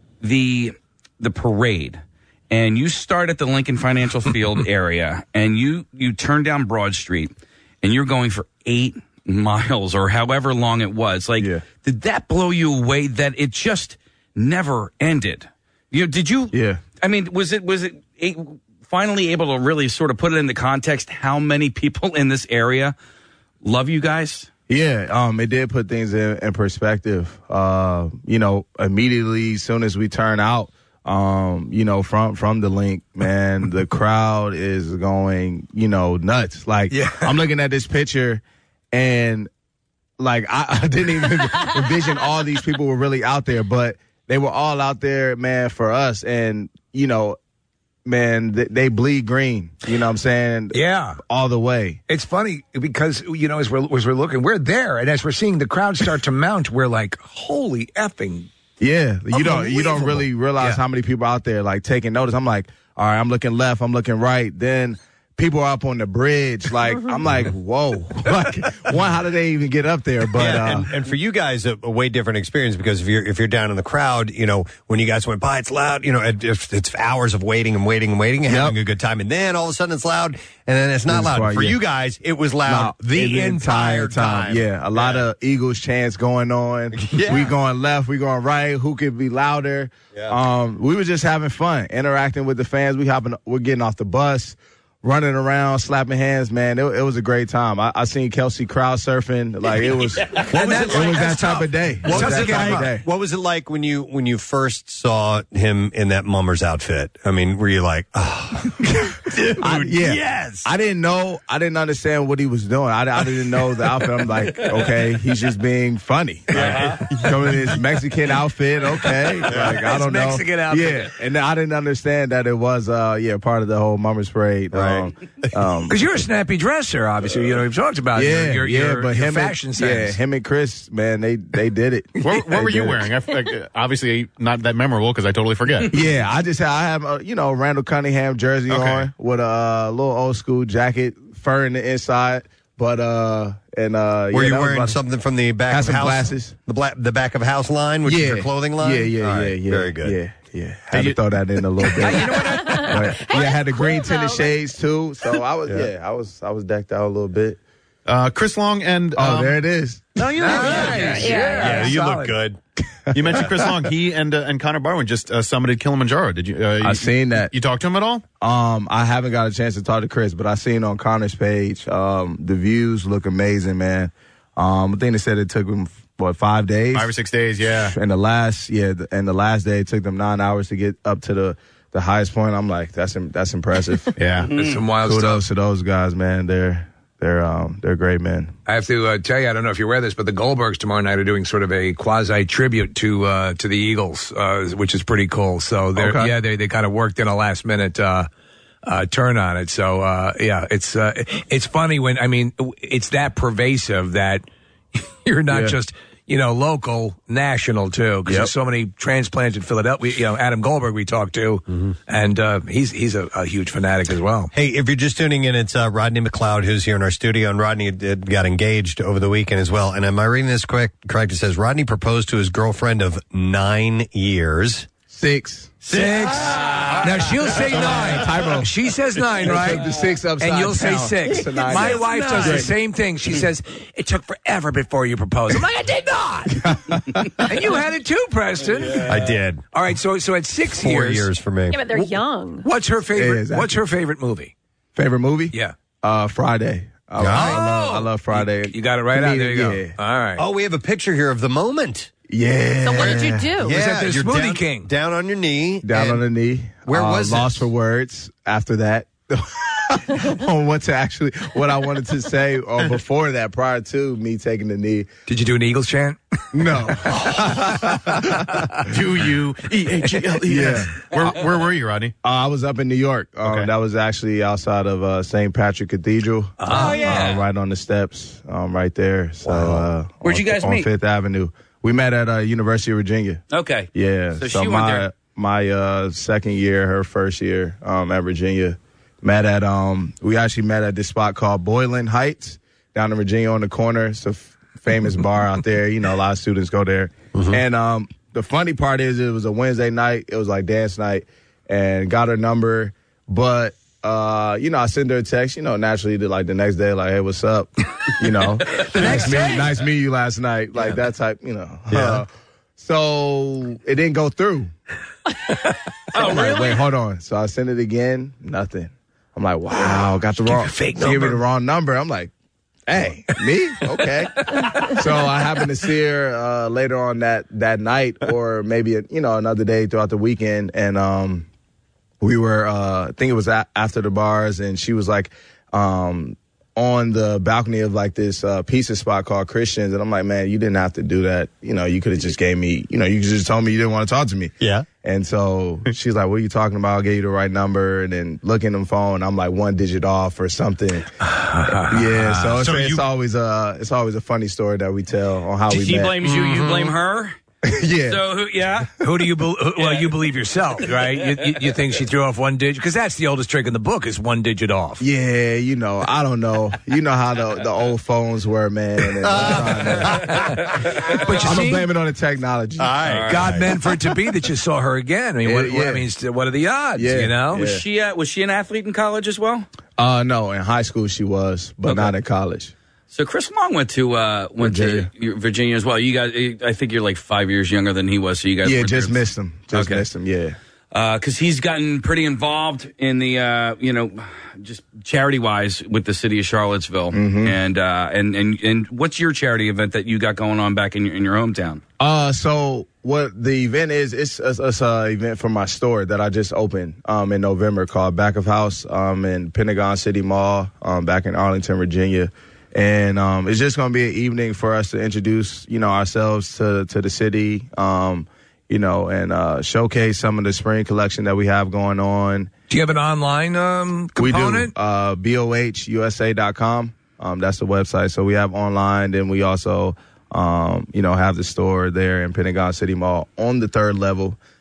the the parade, and you start at the Lincoln Financial Field area, and you, you turn down Broad Street, and you're going for eight miles or however long it was. Like, Yeah. did that blow you away that it just never ended? You know, did you? Yeah. I mean, was it was it a, finally able to really sort of put it into context how many people in this area love you guys? Yeah, um, it did put things in, in perspective. Uh, you know, immediately as soon as we turn out, Um, you know, from from the link, man, the crowd is going, you know, nuts. Like, Yeah. I'm looking at this picture, and like I, I didn't even envision all these people were really out there, but they were all out there, man, for us. And you know, man, they, they bleed green. You know what I'm saying? Yeah. all the way. It's funny because, you know, as we're, as we're looking, we're there. And as we're seeing the crowd start to mount, we're like, holy effing. Yeah, you don't you don't Unbelievable. really realize Yeah. how many people out there like taking notice. I'm like, all right, I'm looking left, I'm looking right. Then people are up on the bridge. Like, I'm like, whoa. Like, one, how did they even get up there? But yeah, uh, and, and for you guys, a, a way different experience because if you're if you're down in the crowd, you know, when you guys went by, it's loud. You know, it, it's, it's hours of waiting and waiting and waiting and Yep. having a good time, and then all of a sudden it's loud, and then it's not It's loud. quiet, For yeah. you guys, it was loud no, the, entire time. Yeah, a lot of Eagles chants going on. Yeah. We going left, we going right. Who could be louder? Yeah. Um, we were just having fun, interacting with the fans. We hopping, we're getting off the bus, running around, slapping hands. Man, it, it was a great time. I, I seen Kelsey crowd surfing. Like it was, What was it, it like? was that type of day. What It was, that it type of like, day. what was it like when you when you first saw him in that Mummers outfit? I mean, were you like, oh, dude, I, yeah. yes? I didn't know. I didn't understand what he was doing. I, I didn't know the outfit. I'm like, okay, he's just being funny. Like, coming in his Mexican outfit. Okay, like I His don't know. Mexican outfit. Yeah, and I didn't understand that it was, uh, yeah, part of the whole Mummers Parade. Right. Um, um, Because you're a snappy dresser, obviously. You know, we've talked about yeah, your, your, yeah, your, but your him fashion and, sense. yeah, him and Chris, man, they they did it. What, what They were you did it. wearing? I, like, obviously not that memorable because I totally forget. Yeah, I just I have a, you know, Randall Cunningham jersey Okay. on with a uh, little old school jacket, fur in the inside, but uh and uh Were yeah, you that was wearing about- something from the back Had of some house? glasses. The black, the back of house line, which is Yeah. your clothing line. Yeah, yeah, All yeah, right, yeah. Very good. Yeah, yeah. Had to throw that in a little bit. But, yeah, I had the green tinted shades too, so I was yeah. yeah, I was I was decked out a little bit. Uh, Chris Long and oh, um, there it is. No, you look nice. good. Yeah, yeah, yeah you solid. look good. You mentioned Chris Long. He and uh, and Connor Barwin just uh, summited Kilimanjaro. Did you? Uh, you I seen that. You talked to him at all? Um, I haven't got a chance to talk to Chris, but I seen on Connor's page. Um, the views look amazing, man. Um, I think they said it took him what five days, five or six days, yeah. And the last, yeah, and the last day it took them nine hours to get up to the. The highest point. I'm like, that's that's impressive. Yeah, it's some wild Kudos stuff. to those guys, man. They're they're um they're great men. I have to uh, tell you, I don't know if you're aware of this, but the Goldbergs tomorrow night are doing sort of a quasi tribute to uh, to the Eagles, uh, which is pretty cool. So they're Okay. yeah, they they kind of worked in a last minute uh, uh, turn on it. So uh, yeah, it's uh, it's funny when I mean it's that pervasive that you're not Yeah. just. You know, local, national too, because Yep. there's so many transplants in Philadelphia. You know, Adam Goldberg we talked to, Mm-hmm. and uh, he's he's a, a huge fanatic as well. Hey, if you're just tuning in, it's uh, Rodney McLeod who's here in our studio, and Rodney did, got engaged over the weekend as well. And am I reading this correct? Correct. It says Rodney proposed to his girlfriend of nine years. Six. Six. Now she'll say nine. Tyro. She says nine, They right? took the six upside and you'll say down. six. It's a nine. My It's wife nine. does the same thing. She says it took forever before you proposed. I'm like, I did not. And you had it too, Preston. I did. All right, so so at six Four years, years for me. Yeah, but they're young. What's her favorite? Yeah, exactly. What's her favorite movie? Favorite movie? Yeah. Uh, Friday. I, I love I love Friday. You got it right out. There you Yeah. go. All right. Oh, we have a picture here of the moment. Yeah. So what did you do? Yeah, Was that the you're Smoothie down, King? down on your knee. Down and- on the knee. Where Uh, was Lost it? for words after that. On what to actually, what I wanted to say, or before that, prior to me taking the knee. Did you do an Eagles chant? No. Do you E A G L E S? Where where were you, Rodney? Uh, I was up in New York. Um, Okay. That was actually outside of uh, Saint Patrick Cathedral. Oh, yeah. Uh, right on the steps, um, right there. So, uh, Where'd on, you guys on meet? Fifth Avenue. We met at uh, University of Virginia. Okay. Yeah. So she went my there. my uh, second year, her first year um, at Virginia, met at um, we actually met at this spot called Boylan Heights down in Virginia on the corner. It's a f- famous bar out there. You know, a lot of students go there. And um, the funny part is, it was a Wednesday night. It was like dance night, and got her number, but. Uh, you know, I send her a text, you know, naturally to like the next day, like, hey, what's up? You know, nice meet, nice meeting you last night. Like that type, you know. Yeah. Uh, so it didn't go through. Oh, Like, really? wait, hold on. So I sent it again, nothing. I'm like, wow, got the Give wrong, you a fake she gave me number. the wrong number. I'm like, hey, me? Okay. So I happened to see her uh, later on that that night, or maybe you know another day throughout the weekend, and um. We were, uh, I think it was a- after the bars, and she was like um, on the balcony of like this uh, pizza spot called Christians, and I'm like, man, you didn't have to do that. You know, you could have just gave me, you know, you just told me you didn't want to talk to me. Yeah. And so she's like, what are you talking about? I'll get you the right number, and then looking at the phone, I'm like one digit off or something. Yeah, so it's, So it's you- always a it's always a funny story that we tell on how we She met. blames you. You blame her. Yeah. So who? Yeah. Who do you bel who- well? You believe yourself, right? You, you, you think she threw off one digit because that's the oldest trick in the book is one digit off. Yeah, you know, I don't know. You know how the the old phones were, man. And I'm, trying to, But you I'm see, gonna blame it on the technology. All right. God meant for it to be that you saw her again. I mean, what, Yeah, what I yeah. mean, what are the odds? Yeah, You know, yeah. Was she? Uh, was she an athlete in college as well? Uh, no, in high school she was, but Okay. not in college. So Chris Long went to uh, went Virginia. to Virginia as well. You guys, I think you're like five years younger than he was. So you guys, Yeah, were just there. missed him. Just Okay. missed him. Yeah. because he's gotten pretty involved in the uh, you know just charity wise with the city of Charlottesville. Mm-hmm. And uh, and and and what's your charity event that you got going on back in your in your hometown? Uh, so what the event is? It's it's, it's a event for my store that I just opened um in November called Back of House um in Pentagon City Mall um back in Arlington, Virginia. And um, it's just going to be an evening for us to introduce, you know, ourselves to to the city, um, you know, and uh, showcase some of the spring collection that we have going on. Do you have an online um, component? We do. Uh, B O H U S A dot com. Um, that's the website. So we have online. Then we also, um, you know, have the store there in Pentagon City Mall on the third level.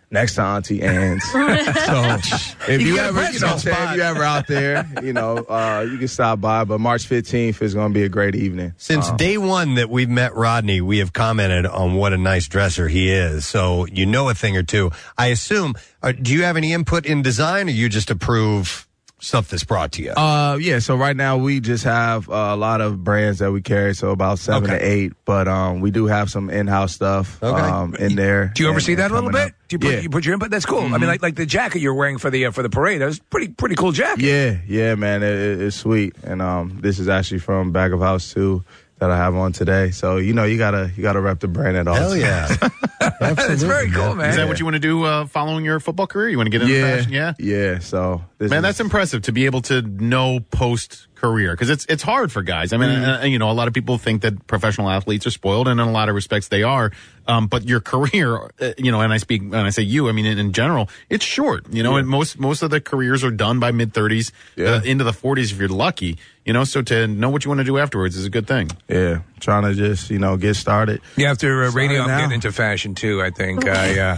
next to Auntie Anne's. So if You you, get a ever, you pretzel know, what I'm saying, spot. if you ever out there, you know, uh, you can stop by. But March fifteenth is going to be a great evening. Since Um, day one that we've met Rodney, we have commented on what a nice dresser he is. So you know a thing or two. I assume, uh, do you have any input in design, or you just approve stuff that's brought to you? Uh, yeah. So right now we just have uh, a lot of brands that we carry, so about seven Okay. to eight. But um, we do have some in-house stuff Okay. um, in there. Do you and- oversee and that a little coming bit? up. Do you put, Yeah. you put your input? That's cool. I mean, like like the jacket you're wearing for the uh, for the parade. That was pretty pretty cool jacket. Yeah, yeah, man, it, it, it's sweet. And um, this is actually from Back of House two that I have on today. So you know, you gotta you gotta rep the brand at all. Hell times. yeah. That's very cool, man. Is that what you want to do uh, following your football career? You want to get into Yeah, fashion? Yeah. yeah. So this Man, is, that's impressive to be able to know post career because it's it's hard for guys. I mean, Mm-hmm. uh, you know, a lot of people think that professional athletes are spoiled, and in a lot of respects they are. Um, but your career, uh, you know, and I speak when I say you, I mean in, in general, it's short. You know, Yeah. and most most of the careers are done by mid thirties, Yeah. uh, into the forties if you're lucky. You know, so to know what you want to do afterwards is a good thing. yeah, trying to just you know get started. Yeah, after uh, radio, I'm now. getting into fashion too. I think. I, uh,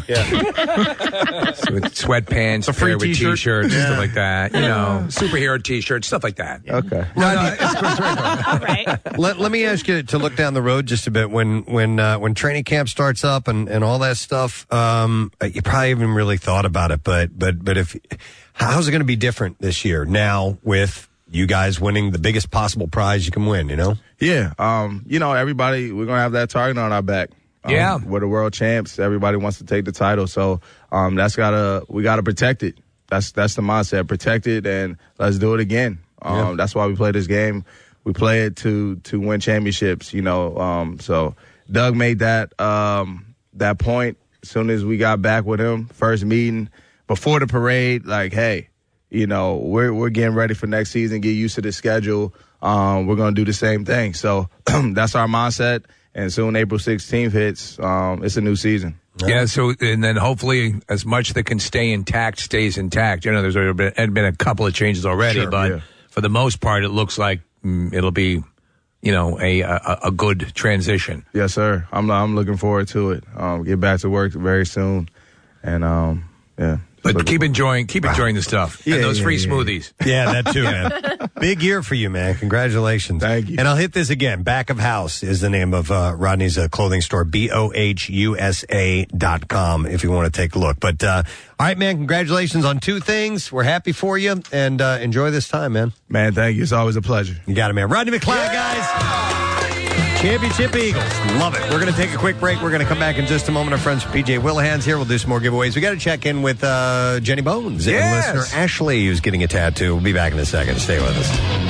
so with sweatpants, A free pair with t-shirt. t-shirts, Yeah. stuff like that. You know, superhero t-shirts, stuff like that. Okay. No, no, it's, it's very cool. All right. let, let me ask you to look down the road just a bit. When when uh, when training camp starts up and, and all that stuff, um, you probably haven't really thought about it. But but but if how's it going to be different this year now with you guys winning the biggest possible prize you can win? You know. Yeah, um, you know, everybody, we're gonna have that target on our back. Um, Yeah. we're the world champs. Everybody wants to take the title, so um, that's gotta we gotta protect it. That's that's the mindset. Protect it, and let's do it again. Um, Yeah. That's why we play this game. We play it to to win championships. You know, um, so Doug made that um, that point as soon as we got back with him. First meeting before the parade, like, hey, you know, we're we're getting ready for next season. Get used to the schedule. Um, we're going to do the same thing. So that's our mindset. And soon April sixteenth hits, um, it's a new season. Yeah, so and then hopefully as much that can stay intact stays intact. You know, there's already been, had been a couple of changes already, Sure, but yeah. for the most part, it looks like mm, it'll be, you know, a, a a good transition. Yes, sir. I'm I'm looking forward to it. Um, get back to work very soon. And, um, yeah. But keep enjoying, keep enjoying the stuff Yeah, and those yeah, free yeah, smoothies. Yeah, that too, man. Big year for you, man. Congratulations. Thank you. And I'll hit this again. Back of House is the name of uh, Rodney's uh, clothing store, B O H U S A dot com, if you want to take a look. But, uh, all right, man, congratulations on two things. We're happy for you, and uh, enjoy this time, man. Man, thank you. It's always a pleasure. You got it, man. Rodney McLeod, guys. Championship Eagles. Love it. We're going to take a quick break. We're going to come back in just a moment. Our friends from P J Willahan's here. We'll do some more giveaways. We got to check in with uh, Jenny Bones Yes. and listener Ashley, who's getting a tattoo. We'll be back in a second. Stay with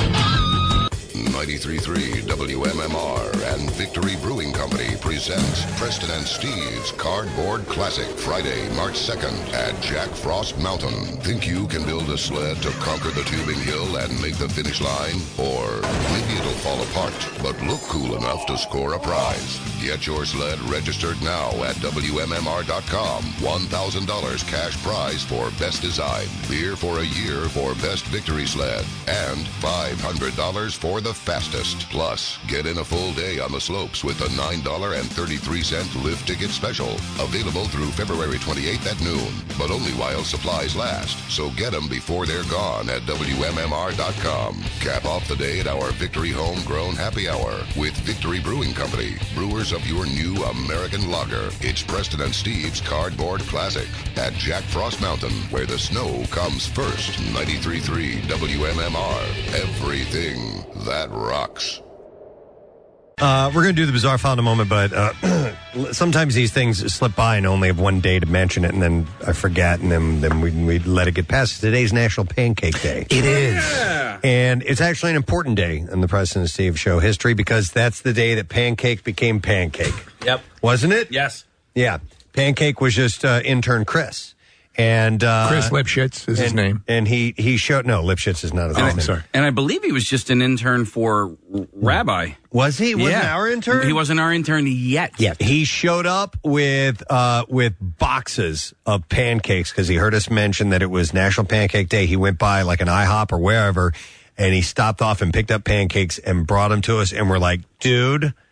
us. ninety-three point three W M M R and Victory Brewing Company presents Preston and Steve's Cardboard Classic, Friday, March second at Jack Frost Mountain. Think you can build a sled to conquer the tubing hill and make the finish line? Or maybe it'll fall apart, but look cool enough to score a prize. Get your sled registered now at W M M R dot com. one thousand dollars cash prize for best design, beer for a year for best victory sled, and five hundred dollars for the fastest. Plus, get in a full day on the slopes with a nine dollars and thirty-three cents lift ticket special. Available through February twenty-eighth at noon, but only while supplies last. So get them before they're gone at W M M R dot com. Cap off the day at our Victory Homegrown Happy Hour with Victory Brewing Company, brewers of your new American lager. It's Preston and Steve's Cardboard Classic at Jack Frost Mountain, where the snow comes first. ninety-three point three W M M R. Everything that rocks. Uh, we're going to do the bizarre file in a moment, but uh, sometimes these things slip by and only have one day to mention it, and then I forget, and then, then we, we let it get past. Today's National Pancake Day. It is. Yeah. And it's actually an important day in the Preston and Steve Show history because that's the day that pancake became pancake. Yep. Wasn't it? Yes. Yeah. Pancake was just uh, intern Chris. And uh, Chris Lipschitz is his and- name. And he, he showed, no, Lipschitz is not his And name. I- sorry. And I believe he was just an intern for Rabbi. Was he? Wasn't Yeah. our intern? He wasn't our intern yet. Yeah, he showed up with uh, with boxes of pancakes because he heard us mention that it was National Pancake Day. He went by like an IHOP or wherever, and he stopped off and picked up pancakes and brought them to us. And we're like, dude,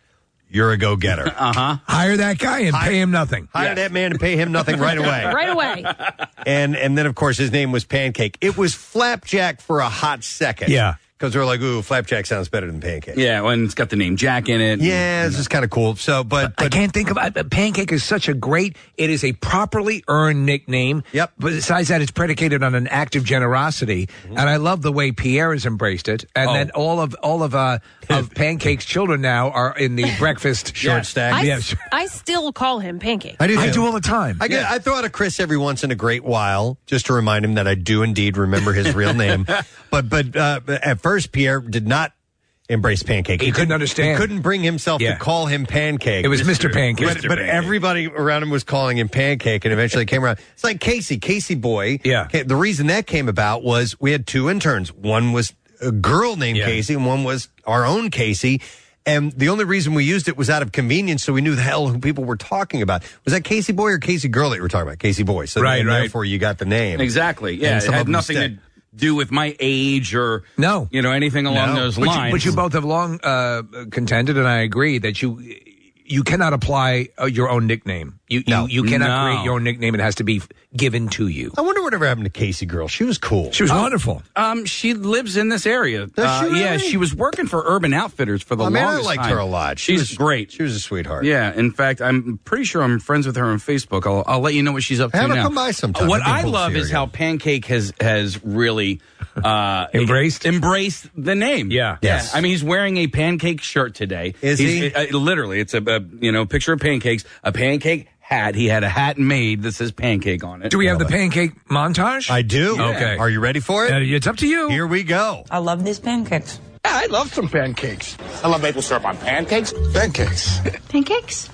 you're a go-getter. Uh-huh. Hire that guy and pay him nothing. Hire that man and pay him nothing right away. Right away. And and then, of course, his name was Pancake. It was Flapjack for a hot second. Yeah. Because they were like, ooh, Flapjack sounds better than Pancake. Yeah, when it's got the name Jack in it. Yeah, it's just kind of cool. So, but, I but can't think of uh, Pancake is such a great. It is a properly earned nickname. Yep. But besides that, it's predicated on an act of generosity, Mm-hmm. and I love the way Pierre has embraced it. And Oh. then all of all of uh, of Pancake's children now are in the breakfast short stack. I, Yeah, I still call him Pancake. I do, I too. do all the time. I, get, I throw out a Chris every once in a great while just to remind him that I do indeed remember his real name. But but uh, at first, Pierre did not embrace Pancake. He couldn't didn't- understand. He couldn't bring himself Yeah. to call him Pancake. It was Mister Pancake. But, Mister but Pancake. everybody around him was calling him Pancake, and eventually it came around. It's like Casey, Casey Boy. Yeah. Okay, the reason that came about was we had two interns. One was a girl named Yeah. Casey, and one was our own Casey. And the only reason we used it was out of convenience, so we knew the hell who people were talking about. Was that Casey Boy or Casey Girl that you were talking about? Casey Boy. So Right, and right. therefore you got the name. Exactly. Yeah, And it some of had them nothing stick. to do with my age or No. you know, anything along No. those But you, lines. but you both have long uh, contended, and I agree that you you cannot apply uh, your own nickname. You No. you, you cannot No. create your own nickname. It has to be given to you. I wonder whatever happened to Casey Girl. She was cool. She was wonderful. Um, she lives in this area. Does Uh, she really? Yeah, she was working for Urban Outfitters for the I mean, I longest liked time. her a lot. She She's was great. She was a sweetheart. Yeah, in fact, I'm pretty sure I'm friends with her on Facebook. I'll, I'll let you know what she's up to Have her now. come by sometime. What That'd be I cool to love see her is how again. Pancake has has really uh, Embraced? embraced the name. Yeah. Yes. I mean, he's wearing a pancake shirt today. Is He's- he? uh, literally, it's a, a you know picture of pancakes, a pancake hat. He had a hat made that says Pancake on it. Do we have the pancake montage? I do. Okay. Are you ready for it? Uh, it's up to you. Here we go. I love these pancakes. Yeah, I love some pancakes. I love maple syrup on pancakes. Pancakes. Pancakes?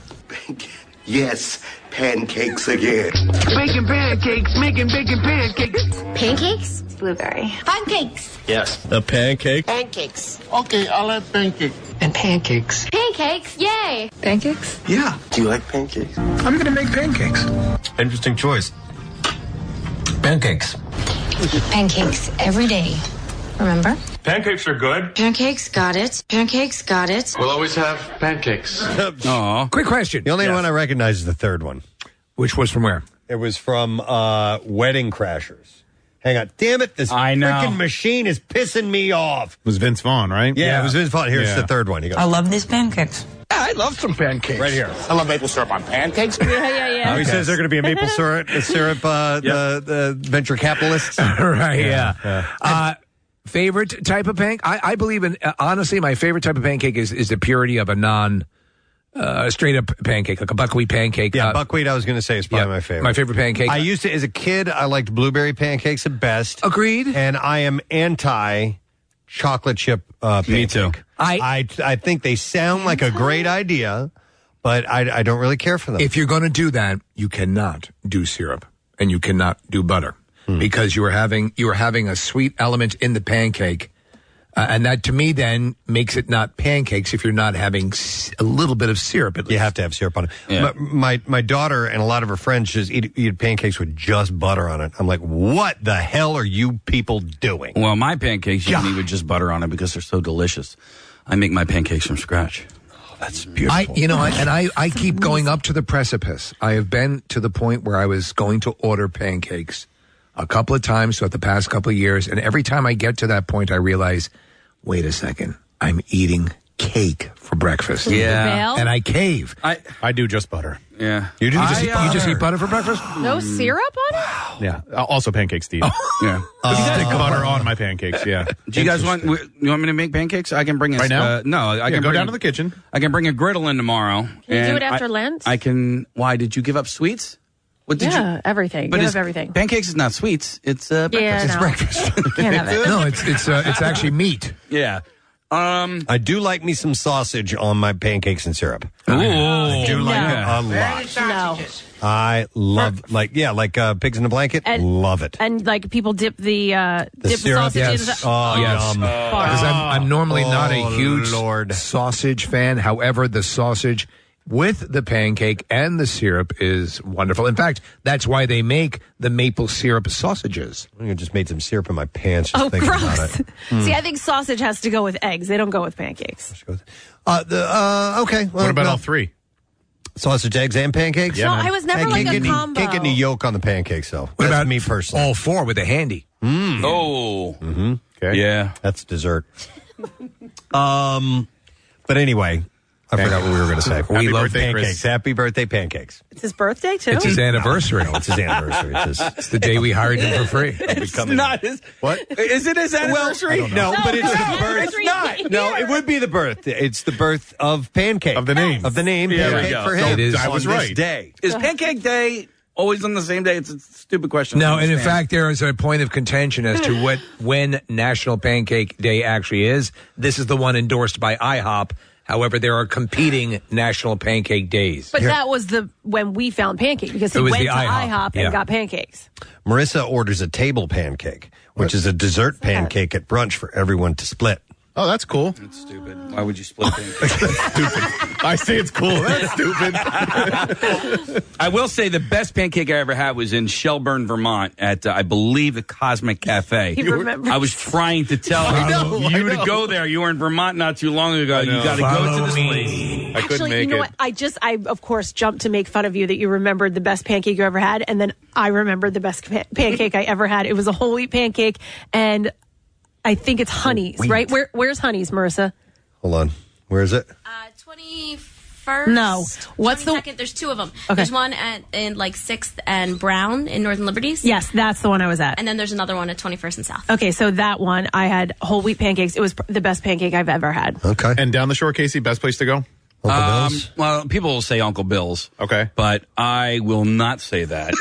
Yes, pancakes again. Bacon pancakes, making bacon pancakes. Pancakes? Blueberry. Pancakes. Yes. A pancake? Pancakes. Okay, I'll have pancakes. And pancakes. Pancakes? Yay! Pancakes? Yeah. Do you like pancakes? I'm going to make pancakes. Interesting choice. Pancakes. Pancakes every day. Remember? Pancakes are good. Pancakes, got it. Pancakes, got it. We'll always have pancakes. Aw. Quick question. The only one I recognize is the third one. Which was from where? It was from uh, Wedding Crashers. Hang on. Damn it. This I know. freaking machine is pissing me off. It was Vince Vaughn, right? Yeah, it was Vince Vaughn. Here's Yeah. the third one. He goes, I love these pancakes. Yeah, I love some pancakes. right here. I love maple syrup on pancakes. Yeah, yeah, yeah. Oh, he says they're going to be a maple syrup, syrup uh, the, the venture capitalists. right, yeah. Uh, favorite type of pancake? I, I believe in, uh, honestly, my favorite type of pancake is, is the purity of a non, uh, straight up pancake, like a buckwheat pancake. Yeah, Uh, buckwheat, I was going to say, is probably yeah, my favorite. my favorite pancake. I used to, as a kid, I liked blueberry pancakes at best. Agreed. And I am anti chocolate chip uh, pancake. Me too. I, I, I think they sound like a great idea, but I, I don't really care for them. if you're going to do that, you cannot do syrup and you cannot do butter because you are having, you are having a sweet element in the pancake. Uh, and that, to me, then makes it not pancakes if you're not having s- a little bit of syrup at least. You have to have syrup on it. Yeah. My, my my daughter and a lot of her friends just eat, eat pancakes with just butter on it. I'm like, what the hell are you people doing? Well, my pancakes you God. can eat with just butter on it because they're so delicious. I make my pancakes from scratch. That's beautiful. I, you know, I, and I, I keep going up to the precipice. I have been to the point where I was going to order pancakes a couple of times throughout the past couple of years, and every time I get to that point, I realize, wait a second, I'm eating cake for breakfast. Yeah. and I cave. I I do just butter. yeah. You do You just just, eat eat, you just eat butter for breakfast? No syrup on it? Yeah. Uh, Also pancakes, Steve. Yeah. Stick butter on my pancakes, yeah. Do you guys want? You want me to make pancakes? I can bring a Right now? Uh, no, I Yeah, can go bring down a- to the kitchen. I can bring a griddle in tomorrow. Can you do and it after I, Lent? I can. Why did you give up sweets? What did yeah, you? everything. But Give it's- up everything. Pancakes is not sweets. It's uh, Yeah, breakfast. no. Can't have it. No, it's it's uh, it's actually meat. Yeah. Um. I do like me some sausage on my pancakes and syrup. Ooh. I do like No. it a lot. No. I love, like, yeah, like uh, pigs in a blanket. And- love it. And like people dip the uh, The dip syrup, the sausage yes. into the Oh, Yes. yum. Because I'm, I'm normally not a Oh, huge Lord. sausage fan. However, the sausage with the pancake and the syrup is wonderful. In fact, that's why they make the maple syrup sausages. I think I just made some syrup in my pants just Oh, thinking gross. about it. Mm. See, I think sausage has to go with eggs. They don't go with pancakes. Uh, the, uh, okay. Well, What about no. all three? Sausage, eggs, and pancakes? No, I was never I like can't a get any- combo. Can't get any yolk on the pancakes, though. What That's about me personally. all four with a handy? Mm. Oh. Mm-hmm. Okay. Yeah. That's dessert. um, But anyway, I forgot what we were going to say. We Happy love birthday, Chris. pancakes. Happy birthday, pancakes. It's his birthday, too? It's his anniversary. No, it's his anniversary. It's, his, It's the day we hired him for free. It's not his. What? Is it his anniversary? Well, no, but it's the birth. It's not. No, it would be the birth. It's the birth of pancake. Of the name. Of the name There we pancake go. for So him. it is- I was on this right. day. Is Pancake Day always on the same day? It's a stupid question. No, I and in understand. fact, there is a point of contention as to what when National Pancake Day actually is. This is the one endorsed by IHOP. However, there are competing National Pancake Days. But that was the when we found pancake because he It was went the to IHOP, IHOP, yeah. and got pancakes. Marissa orders a table pancake, which is a dessert pancake at brunch for everyone to split. Oh, that's cool. That's stupid. Why would you split pancakes? Stupid. I say it's cool. That's stupid. I will say the best pancake I ever had was in Shelburne, Vermont, at uh, I believe the Cosmic Cafe. He remembers. I was trying to tell I know, you I to know. go there. You were in Vermont not too long ago. You know. got to go Follow to this me. place. I couldn't Actually, make you know it. what? I just, I of course jumped to make fun of you that you remembered the best pancake you ever had, and then I remembered the best pa- pancake I ever had. It was a whole wheat pancake, and I think it's Honey's, Wheat. right? Where, where's Honey's, Marissa? Hold on. Where is it? Uh, twenty-first. No. What's the- twenty-second? There's two of them. Okay. There's one at in like sixth and Brown in Northern Liberties. Yes, that's the one I was at. And then there's another one at twenty-first and South. Okay, so that one I had whole wheat pancakes. It was pr- the best pancake I've ever had. Okay. And down the shore, Casey, best place to go? Uncle Um, Bill's? well, people will say Uncle Bill's. Okay. But I will not say that.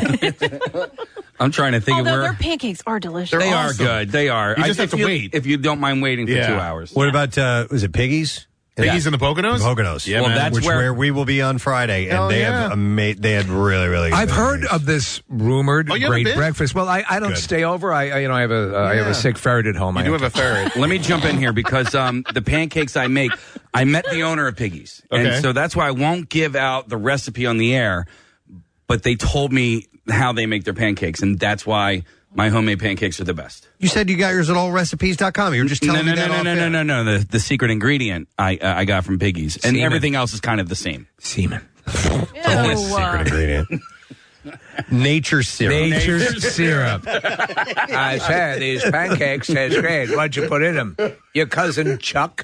I'm trying to think Although of where. their pancakes are delicious. They are awesome. good. They are. You just I- have if to wait. If you don't mind waiting for Yeah. two hours. What about, uh, was it Piggy's? Piggy's in the Poconos? Poconos. Yeah, Well, man. that's Which where- where we will be on Friday, and Hell they yeah. have ama- they had really really. Good I've heard pancakes. of this rumored Oh, you haven't great been? breakfast. Well, I, I don't Good. stay over. I, I you know I have a uh, I have Yeah. a sick ferret at home. You I do have have a ferret. Let me jump in here because um, the pancakes I make, I met the owner of Piggy's. Okay. And so that's why I won't give out the recipe on the air, but they told me how they make their pancakes, and that's why my homemade pancakes are the best. You said you got yours at all recipes dot com. You were just No, telling no, me no, that no, off no, air. no, no, no. The, the secret ingredient I uh, I got from Piggy's, and Semen. everything else is kind of the same. semen. Ew. Secret ingredient. Nature syrup. Nature's syrup. I said these pancakes taste great. What'd you put in them? Your cousin Chuck.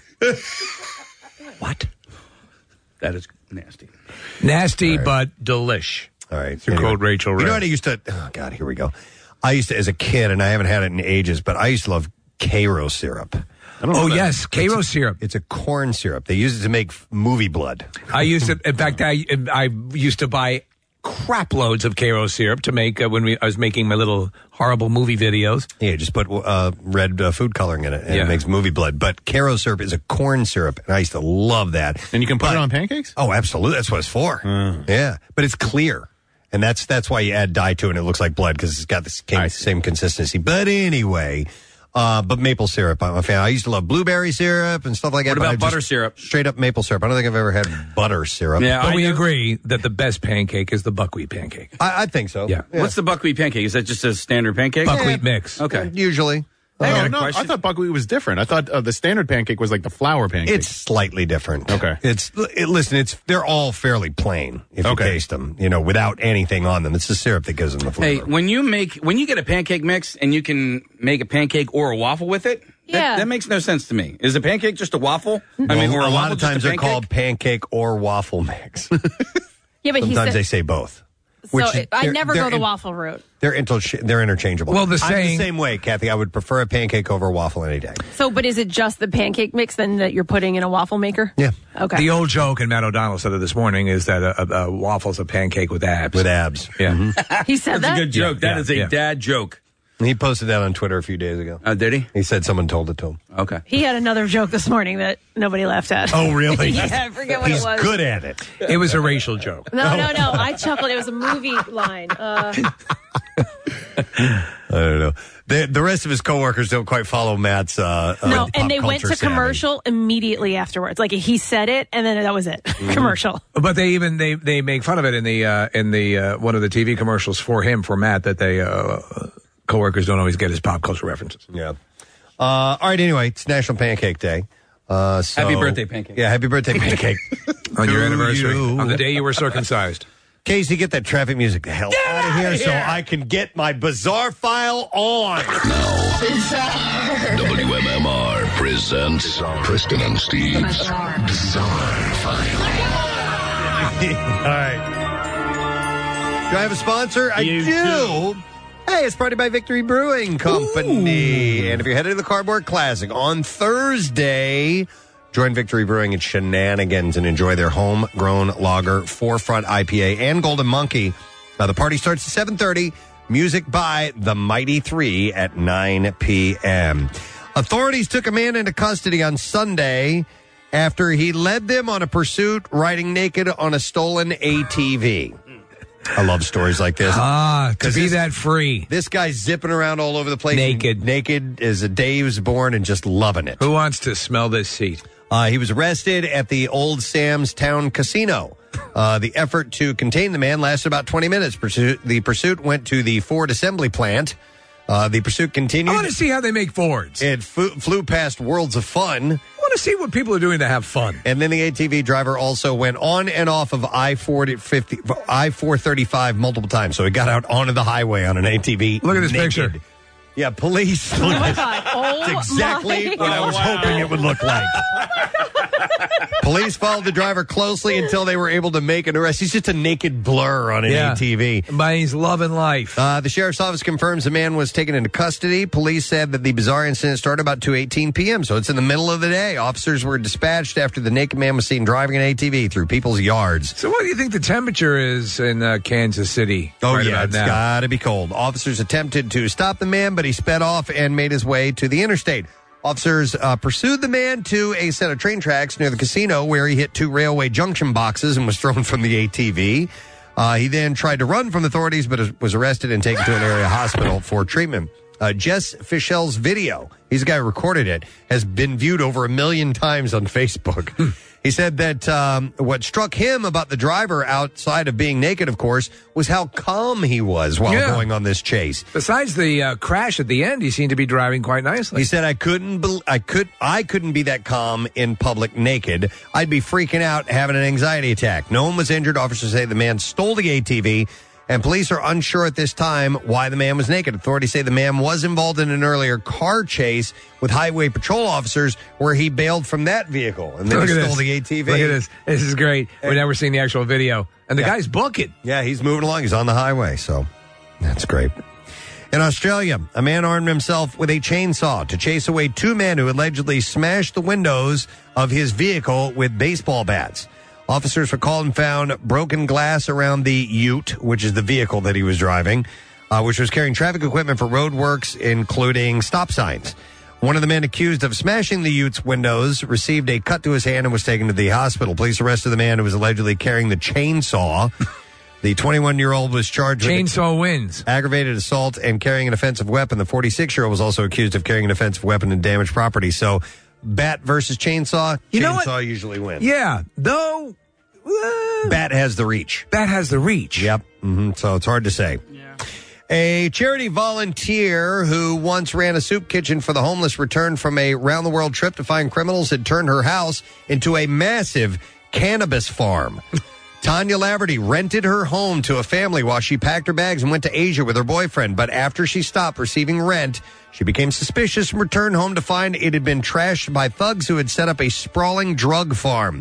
What? That is nasty. Nasty but delish. All right. To quote Rachel You Ray. know what I used to? Oh God, here we go. I used to, as a kid, and I haven't had it in ages, but I used to love Cairo syrup. Oh yes, Cairo syrup. It's a corn syrup. They use it to make f- movie blood. I used to. In fact, I I used to buy crap loads of Cairo syrup to make uh, when we I was making my little horrible movie videos. Yeah, just put uh, red uh, food coloring in it, and Yeah. it makes movie blood. But Cairo syrup is a corn syrup, and I used to love that. And you can put But- it on pancakes? Oh, absolutely. That's what it's for. Yeah, but it's clear. And that's that's why you add dye to it and it looks like blood because it's got the same, same consistency. But anyway, uh, but maple syrup, I'm a fan. I used to love blueberry syrup and stuff like that. What but about I just- butter syrup? Straight up maple syrup. I don't think I've ever had butter syrup. Yeah, But I we know- agree that the best pancake is the buckwheat pancake. I, I think so. Yeah. What's the buckwheat pancake? Is that just a standard pancake? Buckwheat mix. Okay. Usually. I got Oh, a no, I question. thought buckwheat was different. I thought uh, the standard pancake was like the flour pancake. It's slightly different. Okay. It's it, listen. It's they're all fairly plain if you Okay. taste them. You know, without anything on them. It's the syrup that gives them the Hey, flavor. when you make when you get a pancake mix and you can make a pancake or a waffle with it, that, Yeah. that makes no sense to me. Is a pancake just a waffle? I mean, or a a, lot waffle of just a times they're pancake? called pancake or waffle mix. Yeah, but he Sometimes said, they say both. so Which it- I they're- never they're go the in- waffle route. They're inter- they're interchangeable. Well, the I'm saying- the same way, Kathy. I would prefer a pancake over a waffle any day. So, but is it just the pancake mix then that you're putting in a waffle maker? Yeah. Okay. The old joke, and Matt O'Donnell said it this morning, is that a, a, a waffle's a pancake with abs. With abs. Yeah. He said That's that? a good joke. Yeah, That is a yeah. dad joke. He posted that on Twitter a few days ago. Oh, did he? He said someone told it to him. Okay. He had another joke this morning that nobody laughed at. Oh, really? Yeah, I forget what He's it was. good at it. It was a racial joke. No, no, no. I chuckled. It was a movie line. Uh, I don't know. The, the rest of his coworkers don't quite follow Matt's. Uh, no, uh, and they pop went to culture savvy. commercial immediately afterwards. Like he said it, and then that was it. Mm-hmm. Commercial. But they even they they make fun of it in the uh, in the uh, one of the T V commercials for him for Matt that they uh, coworkers don't always get his pop culture references. Yeah. Uh, all right. Anyway, it's National Pancake Day. Uh, so, Happy birthday, Pancake. Yeah, happy birthday, Pancake. On your To anniversary, you. on the day you were circumcised. Casey, get that traffic music the hell out of here, so I can get my bizarre file on. W M M R presents Preston and Steve's Bizarre File. All right. Do I have a sponsor? I You do. do. Hey, it's brought to you by Victory Brewing Company. And if you're headed to the Cardboard Classic on Thursday, join Victory Brewing at Shenanigans and enjoy their homegrown lager, Forefront I P A, and Golden Monkey. Now, the party starts at seven thirty. Music by The Mighty Three at nine p.m. Authorities took a man into custody on Sunday after he led them on a pursuit riding naked on a stolen A T V. I love stories like this. Ah, to be this, that free. This guy's zipping around all over the place. Naked. Naked as a day he was born and just loving it. Who wants to smell this seat? Uh, he was arrested at the Old Sam's Town Casino. Uh, the effort to contain the man lasted about twenty minutes. Pursuit, the pursuit went to the Ford assembly plant. Uh, the pursuit continued. I want to see how they make Fords. It flew, flew past Worlds of Fun. I want to see what people are doing to have fun. And then the A T V driver also went on and off of I four thirty-five multiple times. So he got out onto the highway on an A T V. Look at this naked. picture. Yeah, police. Oh my God. Oh That's exactly my what I was God. hoping it would look like. Police followed the driver closely until they were able to make an arrest. He's just a naked blur on an Yeah. A T V. But he's loving life. Uh, the sheriff's office confirms the man was taken into custody. Police said that the bizarre incident started about two eighteen p.m., so it's in the middle of the day. Officers were dispatched after the naked man was seen driving an A T V through people's yards. So what do you think the temperature is in uh, Kansas City? Oh, right yeah, about it's now? got to be cold. Officers attempted to stop the man, but he sped off and made his way to the interstate. Officers uh, pursued the man to a set of train tracks near the casino where he hit two railway junction boxes and was thrown from the A T V. Uh, he then tried to run from authorities, but was arrested and taken to an area hospital for treatment. Uh, Jess Fischel's video, he's the guy who recorded it, has been viewed over a million times on Facebook. He said that um, what struck him about the driver, outside of being naked, of course, was how calm he was while Yeah. going on this chase. Besides the uh, crash at the end, he seemed to be driving quite nicely. He said, "I couldn't, bel I could, I couldn't be that calm in public naked. I'd be freaking out, having an anxiety attack." No one was injured. Officers say the man stole the A T V, and police are unsure at this time why the man was naked. Authorities say the man was involved in an earlier car chase with highway patrol officers where he bailed from that vehicle, and then Look he at stole this. the A T V. Look at this. This is great. We're And- never seeing the actual video. And the Yeah. guy's booking. Yeah, he's moving along. He's on the highway, so that's great. In Australia, a man armed himself with a chainsaw to chase away two men who allegedly smashed the windows of his vehicle with baseball bats. Officers were called and found broken glass around the Ute, which is the vehicle that he was driving, uh, which was carrying traffic equipment for road works, including stop signs. One of the men accused of smashing the Ute's windows received a cut to his hand and was taken to the hospital. Police arrested the man who was allegedly carrying the chainsaw. The twenty-one-year-old was charged with Chainsaw wins. aggravated assault and carrying an offensive weapon. The forty-six-year-old was also accused of carrying an offensive weapon and damaged property. So, bat versus chainsaw, You know chainsaw what? usually wins. Yeah, though uh, Bat has the reach. that has the reach. Yep. hmm So it's hard to say. A charity volunteer who once ran a soup kitchen for the homeless returned from a round-the-world trip to find criminals had turned her house into a massive cannabis farm. Tanya Laverty rented her home to a family while she packed her bags and went to Asia with her boyfriend. But after she stopped receiving rent, she became suspicious and returned home to find it had been trashed by thugs who had set up a sprawling drug farm.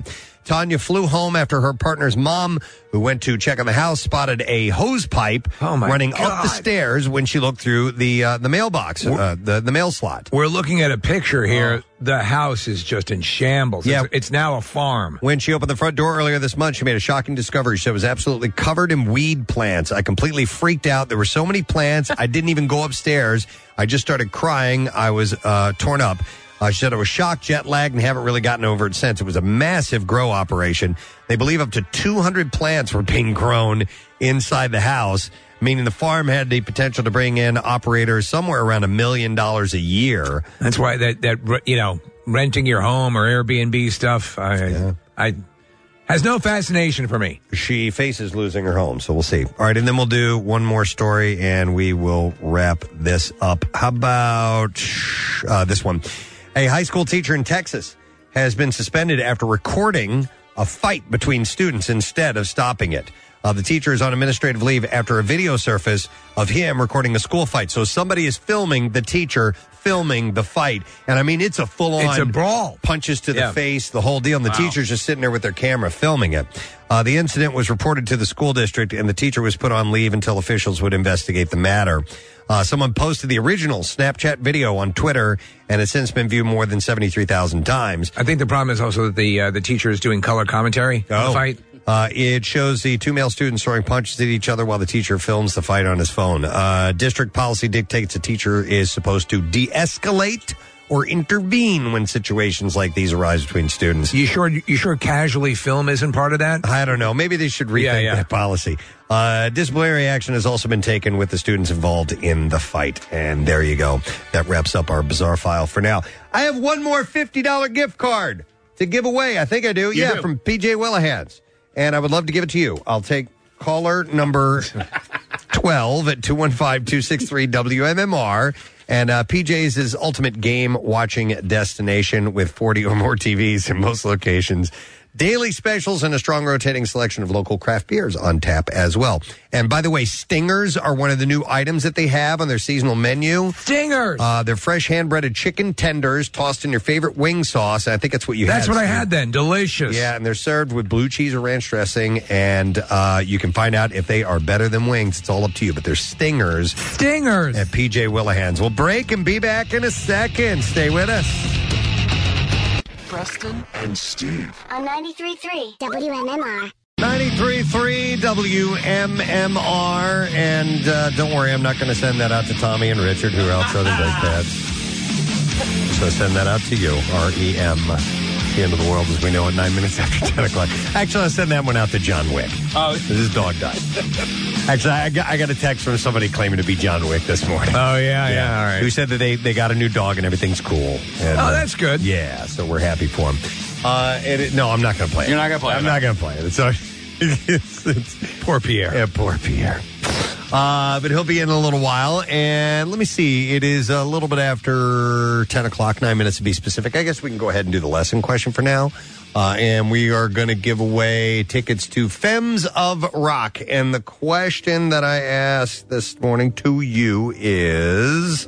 Tanya flew home after her partner's mom, who went to check on the house, spotted a hose pipe Oh, my running up the God. stairs when she looked through the uh, the mailbox, uh, the, the mail slot. We're looking at a picture here. The house is just in shambles. Yeah. It's, it's now a farm. When she opened the front door earlier this month, she made a shocking discovery. She said it was absolutely covered in weed plants. I completely freaked out. There were so many plants. I didn't even go upstairs. I just started crying. I was uh, torn up. Uh, she said I was shocked, jet lagged, and haven't really gotten over it since. It was a massive grow operation. They believe up to two hundred plants were being grown inside the house, meaning the farm had the potential to bring in operators somewhere around a million dollars a year. That's why that, that you know, renting your home or Airbnb stuff, I, Yeah. I has no fascination for me. She faces losing her home, so we'll see. All right, and then we'll do one more story, and we will wrap this up. How about uh, this one? A high school teacher in Texas has been suspended after recording a fight between students instead of stopping it. Uh, the teacher is on administrative leave after a video surfaced of him recording a school fight. So somebody is filming the teacher filming the fight. And I mean, it's a full-on... It's a brawl. Punches to Yeah. the face, the whole deal. And the Wow. teacher's just sitting there with their camera filming it. Uh, the incident was reported to the school district, and the teacher was put on leave until officials would investigate the matter. Uh, someone posted the original Snapchat video on Twitter, and it's since been viewed more than seventy-three thousand times. I think the problem is also that the uh, the teacher is doing color commentary on the fight. Uh, it shows the two male students throwing punches at each other while the teacher films the fight on his phone. Uh, district policy dictates a teacher is supposed to de-escalate or intervene when situations like these arise between students. You sure? You sure casually film isn't part of that? I don't know. Maybe they should rethink Yeah, yeah. that policy. Uh, disciplinary action has also been taken with the students involved in the fight. And there you go. That wraps up our bizarre file for now. I have one more fifty dollars gift card to give away. I think I do. You yeah, do. from P J Willahans. And I would love to give it to you. I'll take caller number twelve at two one five, two six three, W M M R. And uh, P J's is ultimate game watching destination with forty or more T Vs in most locations. Daily specials and a strong rotating selection of local craft beers on tap as well. And by the way, Stingers are one of the new items that they have on their seasonal menu. Stingers! Uh, they're fresh hand-breaded chicken tenders tossed in your favorite wing sauce. I think that's what you had. That's what I Steve. had then. Delicious. Yeah, and they're served with blue cheese or ranch dressing, and uh, you can find out if they are better than wings. It's all up to you, but they're Stingers. Stingers! At P J Willahans. We'll break and be back in a second. Stay with us. Preston and Steve. On ninety-three point three W M M R. ninety-three point three W M M R. And uh, don't worry, I'm not going to send that out to Tommy and Richard, who else are the big dads. So send that out to you, R E M. The end of the world as we know it, nine minutes after ten o'clock. Actually, I'll send that one out to John Wick. Oh. His dog died. Actually, I got, I got a text from somebody claiming to be John Wick this morning. Oh, yeah, yeah, all right. Who said that they, they got a new dog and everything's cool. And, Oh, that's good. Yeah, so we're happy for him. Uh, and it, no, I'm not going to play it. You're not gonna play it, I'm no. not going to play it. So, it's, it's, Poor Pierre. yeah, poor Pierre. Uh, but he'll be in a little while. And let me see. It is a little bit after ten o'clock, nine minutes to be specific. I guess we can go ahead and do the lesson question for now. Uh, and we are going to give away tickets to Femmes of Rock. And the question that I asked this morning to you is...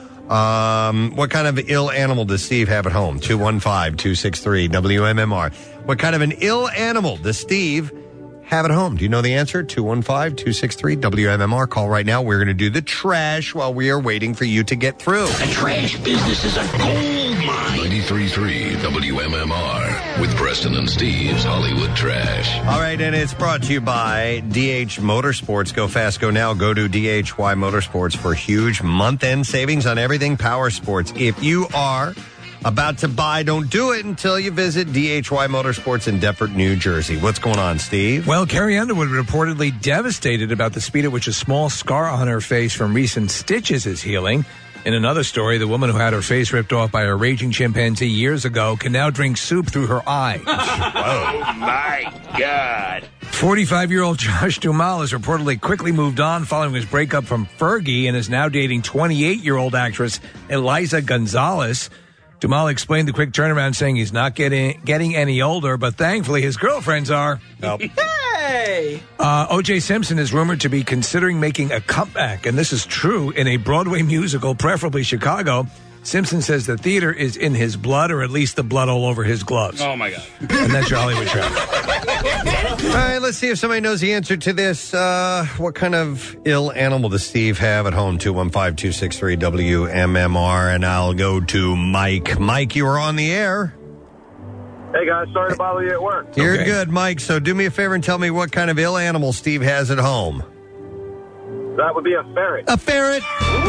Um, what kind of ill animal does Steve have at home? two one five, two six three, W M M R. What kind of an ill animal does Steve have at home? Do you know the answer? two one five, two six three, W M M R. Call right now. We're going to do the trash while we are waiting for you to get through. The trash business is a gold mine. ninety-three point three W M M R with Preston and Steve's Hollywood Trash. All right, and it's brought to you by D H Motorsports. Go fast, go now. Go to D H Y Motorsports for huge month-end savings on everything power sports. If you are about to buy, don't do it until you visit D H Y Motorsports in Deptford, New Jersey. What's going on, Steve? Well, Carrie Underwood reportedly devastated about the speed at which a small scar on her face from recent stitches is healing. In another story, the woman who had her face ripped off by a raging chimpanzee years ago can now drink soup through her eye. Oh, my God. forty-five-year-old Josh Duhamel has reportedly quickly moved on following his breakup from Fergie and is now dating twenty-eight-year-old actress Eliza Gonzalez. Duhamel explained the quick turnaround, saying he's not getting getting any older, but thankfully his girlfriends are. Nope. Hey! Uh, O J Simpson is rumored to be considering making a comeback, and this is true, in a Broadway musical, preferably Chicago. Simpson says the theater is in his blood, or at least the blood all over his gloves. Oh, my God. And that's your Hollywood traffic. All right, let's see if somebody knows the answer to this. Uh, what kind of ill animal does Steve have at home? two one five, two six three, W M M R. And I'll go to Mike. Mike, you are on the air. Hey, guys, sorry to bother you at work. You're Okay. good, Mike. So do me a favor and tell me what kind of ill animal Steve has at home. That would be a ferret. A ferret.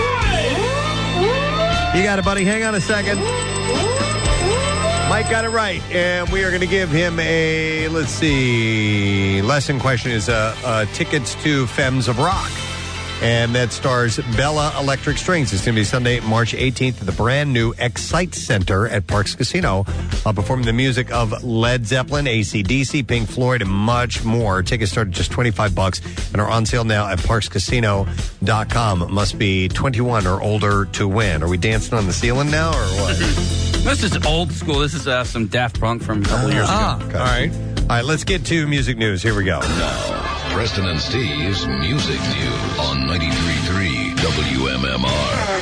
You got it, buddy. Hang on a second. Mike got it right, and we are going to give him a, let's see, lesson question is uh, uh, tickets to Femmes of Rock. And that stars Bella Electric Strings. It's going to be Sunday, March eighteenth at the brand new Excite Center at Parks Casino, uh, performing the music of Led Zeppelin, A C D C, Pink Floyd, and much more. Tickets start at just twenty-five bucks and are on sale now at parks casino dot com. Must be twenty-one or older to win. Are we dancing on the ceiling now, or what? This is old school. This is uh, some Daft Punk from a couple years Ah, ago. okay. All right. All right, let's get to music news. Here we go. Now, Preston and Steve's Music News on ninety-three point three W M M R.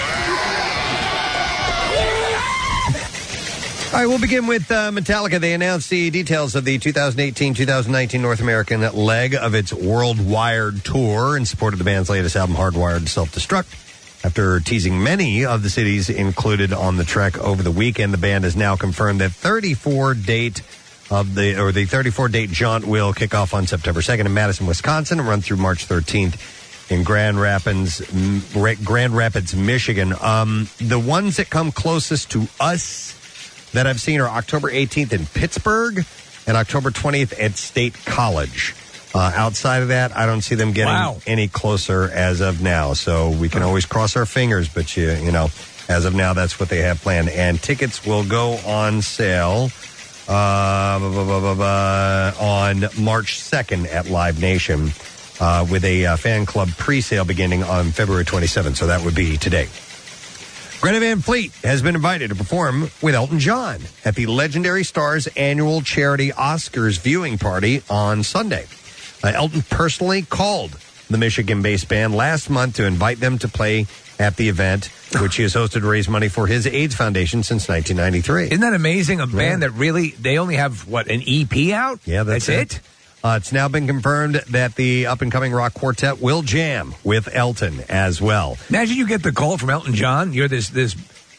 All right, we'll begin with uh, Metallica. They announced the details of the two thousand eighteen two thousand nineteen North American leg of its Worldwired tour in support of the band's latest album, Hardwired to Self-Destruct. After teasing many of the cities included on the trek over the weekend, the band has now confirmed that thirty-four date of the or the thirty-four date jaunt will kick off on September second in Madison, Wisconsin, and run through March thirteenth in Grand Rapids, Grand Rapids, Michigan. Um, the ones that come closest to us that I've seen are October eighteenth in Pittsburgh and October twentieth at State College. Uh, outside of that, I don't see them getting Wow. any closer as of now. So we can always cross our fingers, but you, you know, as of now, that's what they have planned. And tickets will go on sale uh, bu- bu- bu- bu- bu- on March second at Live Nation uh, with a uh, fan club pre-sale beginning on February twenty-seventh. So that would be today. Greta Van Fleet has been invited to perform with Elton John at the Legendary Stars annual charity Oscars viewing party on Sunday. Uh, Elton personally called the Michigan-based band last month to invite them to play at the event, which he has hosted to raise money for his AIDS Foundation since nineteen ninety-three. Isn't that amazing? A band that really, they only have, what, an E P out? Yeah, that's, That's it. Uh, it's now been confirmed that the up-and-coming rock quartet will jam with Elton as well. Imagine you get the call from Elton John. You're this this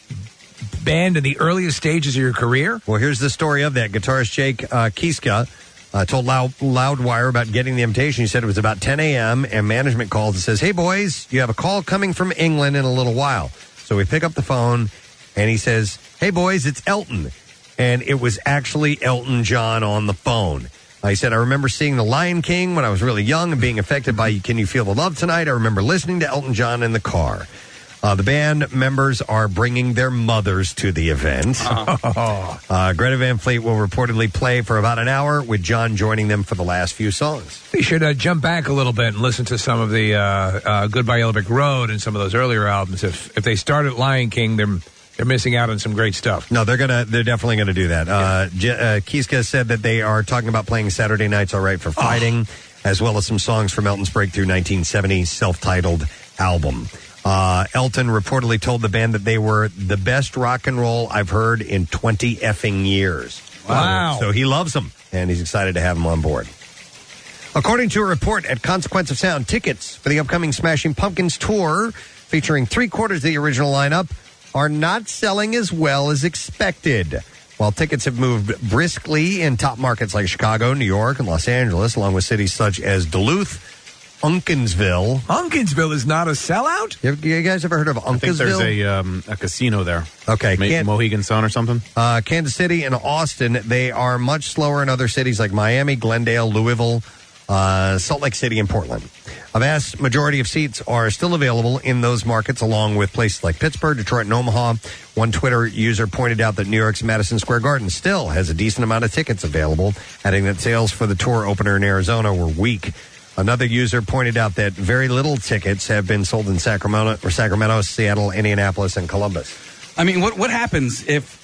band in the earliest stages of your career. Well, here's the story of that. Guitarist Jake uh, Kiska uh, told Loud, Loudwire about getting the invitation. He said it was about ten a.m., and management calls and says, hey, boys, you have a call coming from England in a little while. So we pick up the phone, and he says, hey, boys, it's Elton. And it was actually Elton John on the phone. Uh, he said, I remember seeing The Lion King when I was really young and being affected by Can You Feel the Love Tonight? I remember listening to Elton John in the car. Uh, the band members are bringing their mothers to the event. Oh. Uh, Greta Van Fleet will reportedly play for about an hour, with John joining them for the last few songs. We should uh, jump back a little bit and listen to some of the uh, uh, Goodbye Yellow Brick Road and some of those earlier albums. If if they start at Lion King, they're they're missing out on some great stuff. No, they're gonna. They're definitely gonna do that. Uh, J- uh, Kiska said that they are talking about playing Saturday Night's All Right for Fighting, oh. as well as some songs from Elton's breakthrough nineteen seventy self-titled album. Uh, Elton reportedly told the band that they were the best rock and roll I've heard in twenty effing years. Wow. So he loves them, and he's excited to have them on board. According to a report at Consequence of Sound, tickets for the upcoming Smashing Pumpkins tour, featuring three quarters of the original lineup, are not selling as well as expected. While tickets have moved briskly in top markets like Chicago, New York, and Los Angeles, along with cities such as Duluth, Unkinsville. Unkinsville is not a sellout? You, you guys ever heard of Unkinsville? I think there's a, um, a casino there. Okay. Ma- Can- Mohegan Sun or something? Uh, Kansas City and Austin, they are much slower in other cities like Miami, Glendale, Louisville, uh, Salt Lake City, and Portland. A vast majority of seats are still available in those markets, along with places like Pittsburgh, Detroit, and Omaha. One Twitter user pointed out that New York's Madison Square Garden still has a decent amount of tickets available, adding that sales for the tour opener in Arizona were weak. Another user pointed out that very little tickets have been sold in Sacramento, or Sacramento, Seattle, Indianapolis, and Columbus. I mean, what what happens if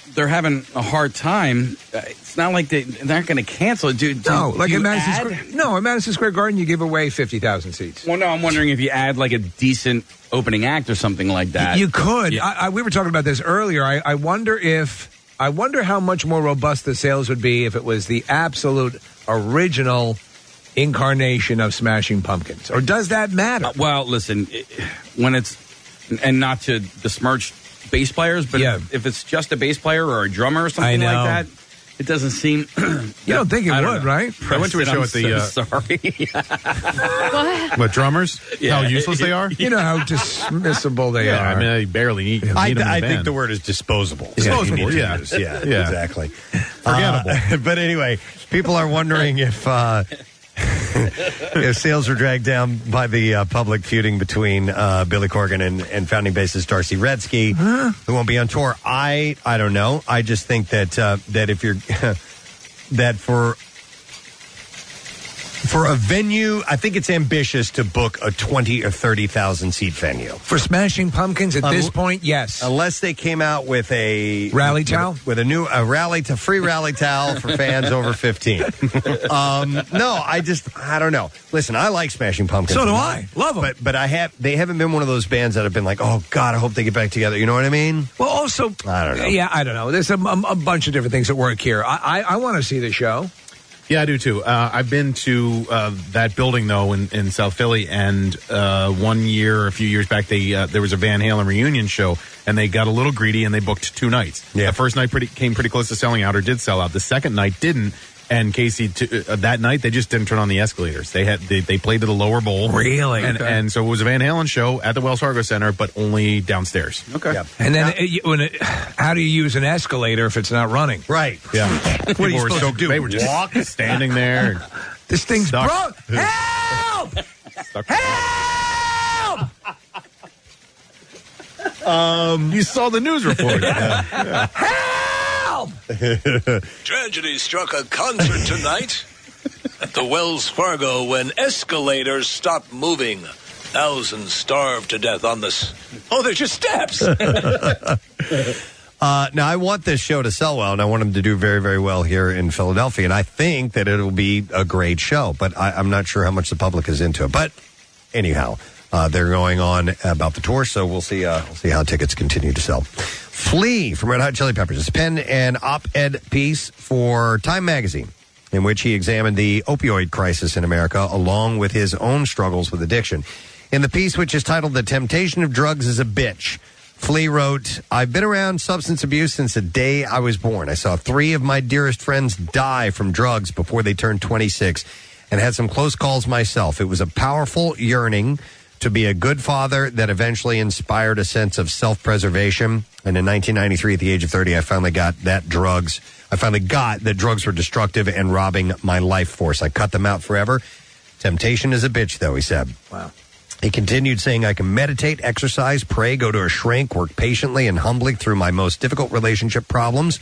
they're having a hard time. Uh, It's not like they, they're not going to cancel it. Do, do, No, like do in you Madison add- Square. No, in Madison Square Garden, you give away fifty thousand seats. Well, no, I'm wondering if you add like a decent opening act or something like that. You could. Yeah. I, I, we were talking about this earlier. I, I wonder if I wonder how much more robust the sales would be if it was the absolute original incarnation of Smashing Pumpkins. Or does that matter? Uh, well, listen, it, when it's and not to besmirch bass players, but Yeah. if, if it's just a bass player or a drummer or something I know. like that, it doesn't seem. You don't think it I don't would, know. right? I went to a Preston, show I'm at the, so uh, sorry. What, drummers? Yeah. How useless they are? You know how dismissible they Yeah, are. I mean, I barely need, need I, them in I the think band. the word is disposable. Disposable, you need to yeah. use. yeah, Yeah. exactly. Forgettable. Uh, but anyway, people are wondering if uh, if sales were dragged down by the uh, public feuding between uh, Billy Corgan and, and founding bassist Darcy Redsky, who won't be on tour. I I don't know. I just think that uh, that if you're that for. For a venue, I think it's ambitious to book a twenty or thirty thousand seat venue. For Smashing Pumpkins at this Un- point, yes. Unless they came out with a Rally with towel? a, with a new a rally to free rally towel for fans over fifteen. Um, no, I just I don't know. Listen, I like Smashing Pumpkins. So do I. Love them. But but I have they haven't been one of those bands that have been like, oh God, I hope they get back together. You know what I mean? Well, also, I don't know. Yeah, I don't know. There's a, a, a bunch of different things at work here. I, I, I want to see the show. Yeah, I do too. Uh, I've been to uh, that building though in, in South Philly, and uh, one year, a few years back, they uh, there was a Van Halen reunion show, and they got a little greedy and they booked two nights. Yeah. The first night pretty, came pretty close to selling out, or did sell out. The second night didn't. And Casey, t- uh, that night they just didn't turn on the escalators. They had they, they played to the lower bowl, Really? and, Okay. and so it was a Van Halen show at the Wells Fargo Center, but only downstairs. Okay. Yeah. And then, it, you- when it, how do you use an escalator if it's not running? Right. Yeah, What are you People were supposed so- to do? They were just Walk? standing there. This thing's Stuck. broke. Help! Stuck. Help! Um, you saw the news report. Yeah. Help! Tragedy struck a concert tonight at the Wells Fargo when escalators stopped moving. Thousands starved to death on this. Oh, they're just steps. Uh, now, I want this show to sell well, and I want them to do very, very well here in Philadelphia. And I think that it'll be a great show, but I, I'm not sure how much the public is into it. But anyhow, uh, they're going on about the tour, so we'll see. Uh, we'll see how tickets continue to sell. Flea from Red Hot Chili Peppers has penned an op-ed piece for Time Magazine, in which he examined the opioid crisis in America, along with his own struggles with addiction. In the piece, which is titled "The Temptation of Drugs is a Bitch," Flea wrote, "I've been around substance abuse since the day I was born. I saw three of my dearest friends die from drugs before they turned twenty-six and had some close calls myself. It was a powerful yearning to be a good father that eventually inspired a sense of self-preservation. And in nineteen ninety-three, at the age of thirty, I finally got that drugs. I finally got that drugs were destructive and robbing my life force. I cut them out forever. Temptation is a bitch, though," he said. Wow. He continued saying, "I can meditate, exercise, pray, go to a shrink, work patiently and humbly through my most difficult relationship problems.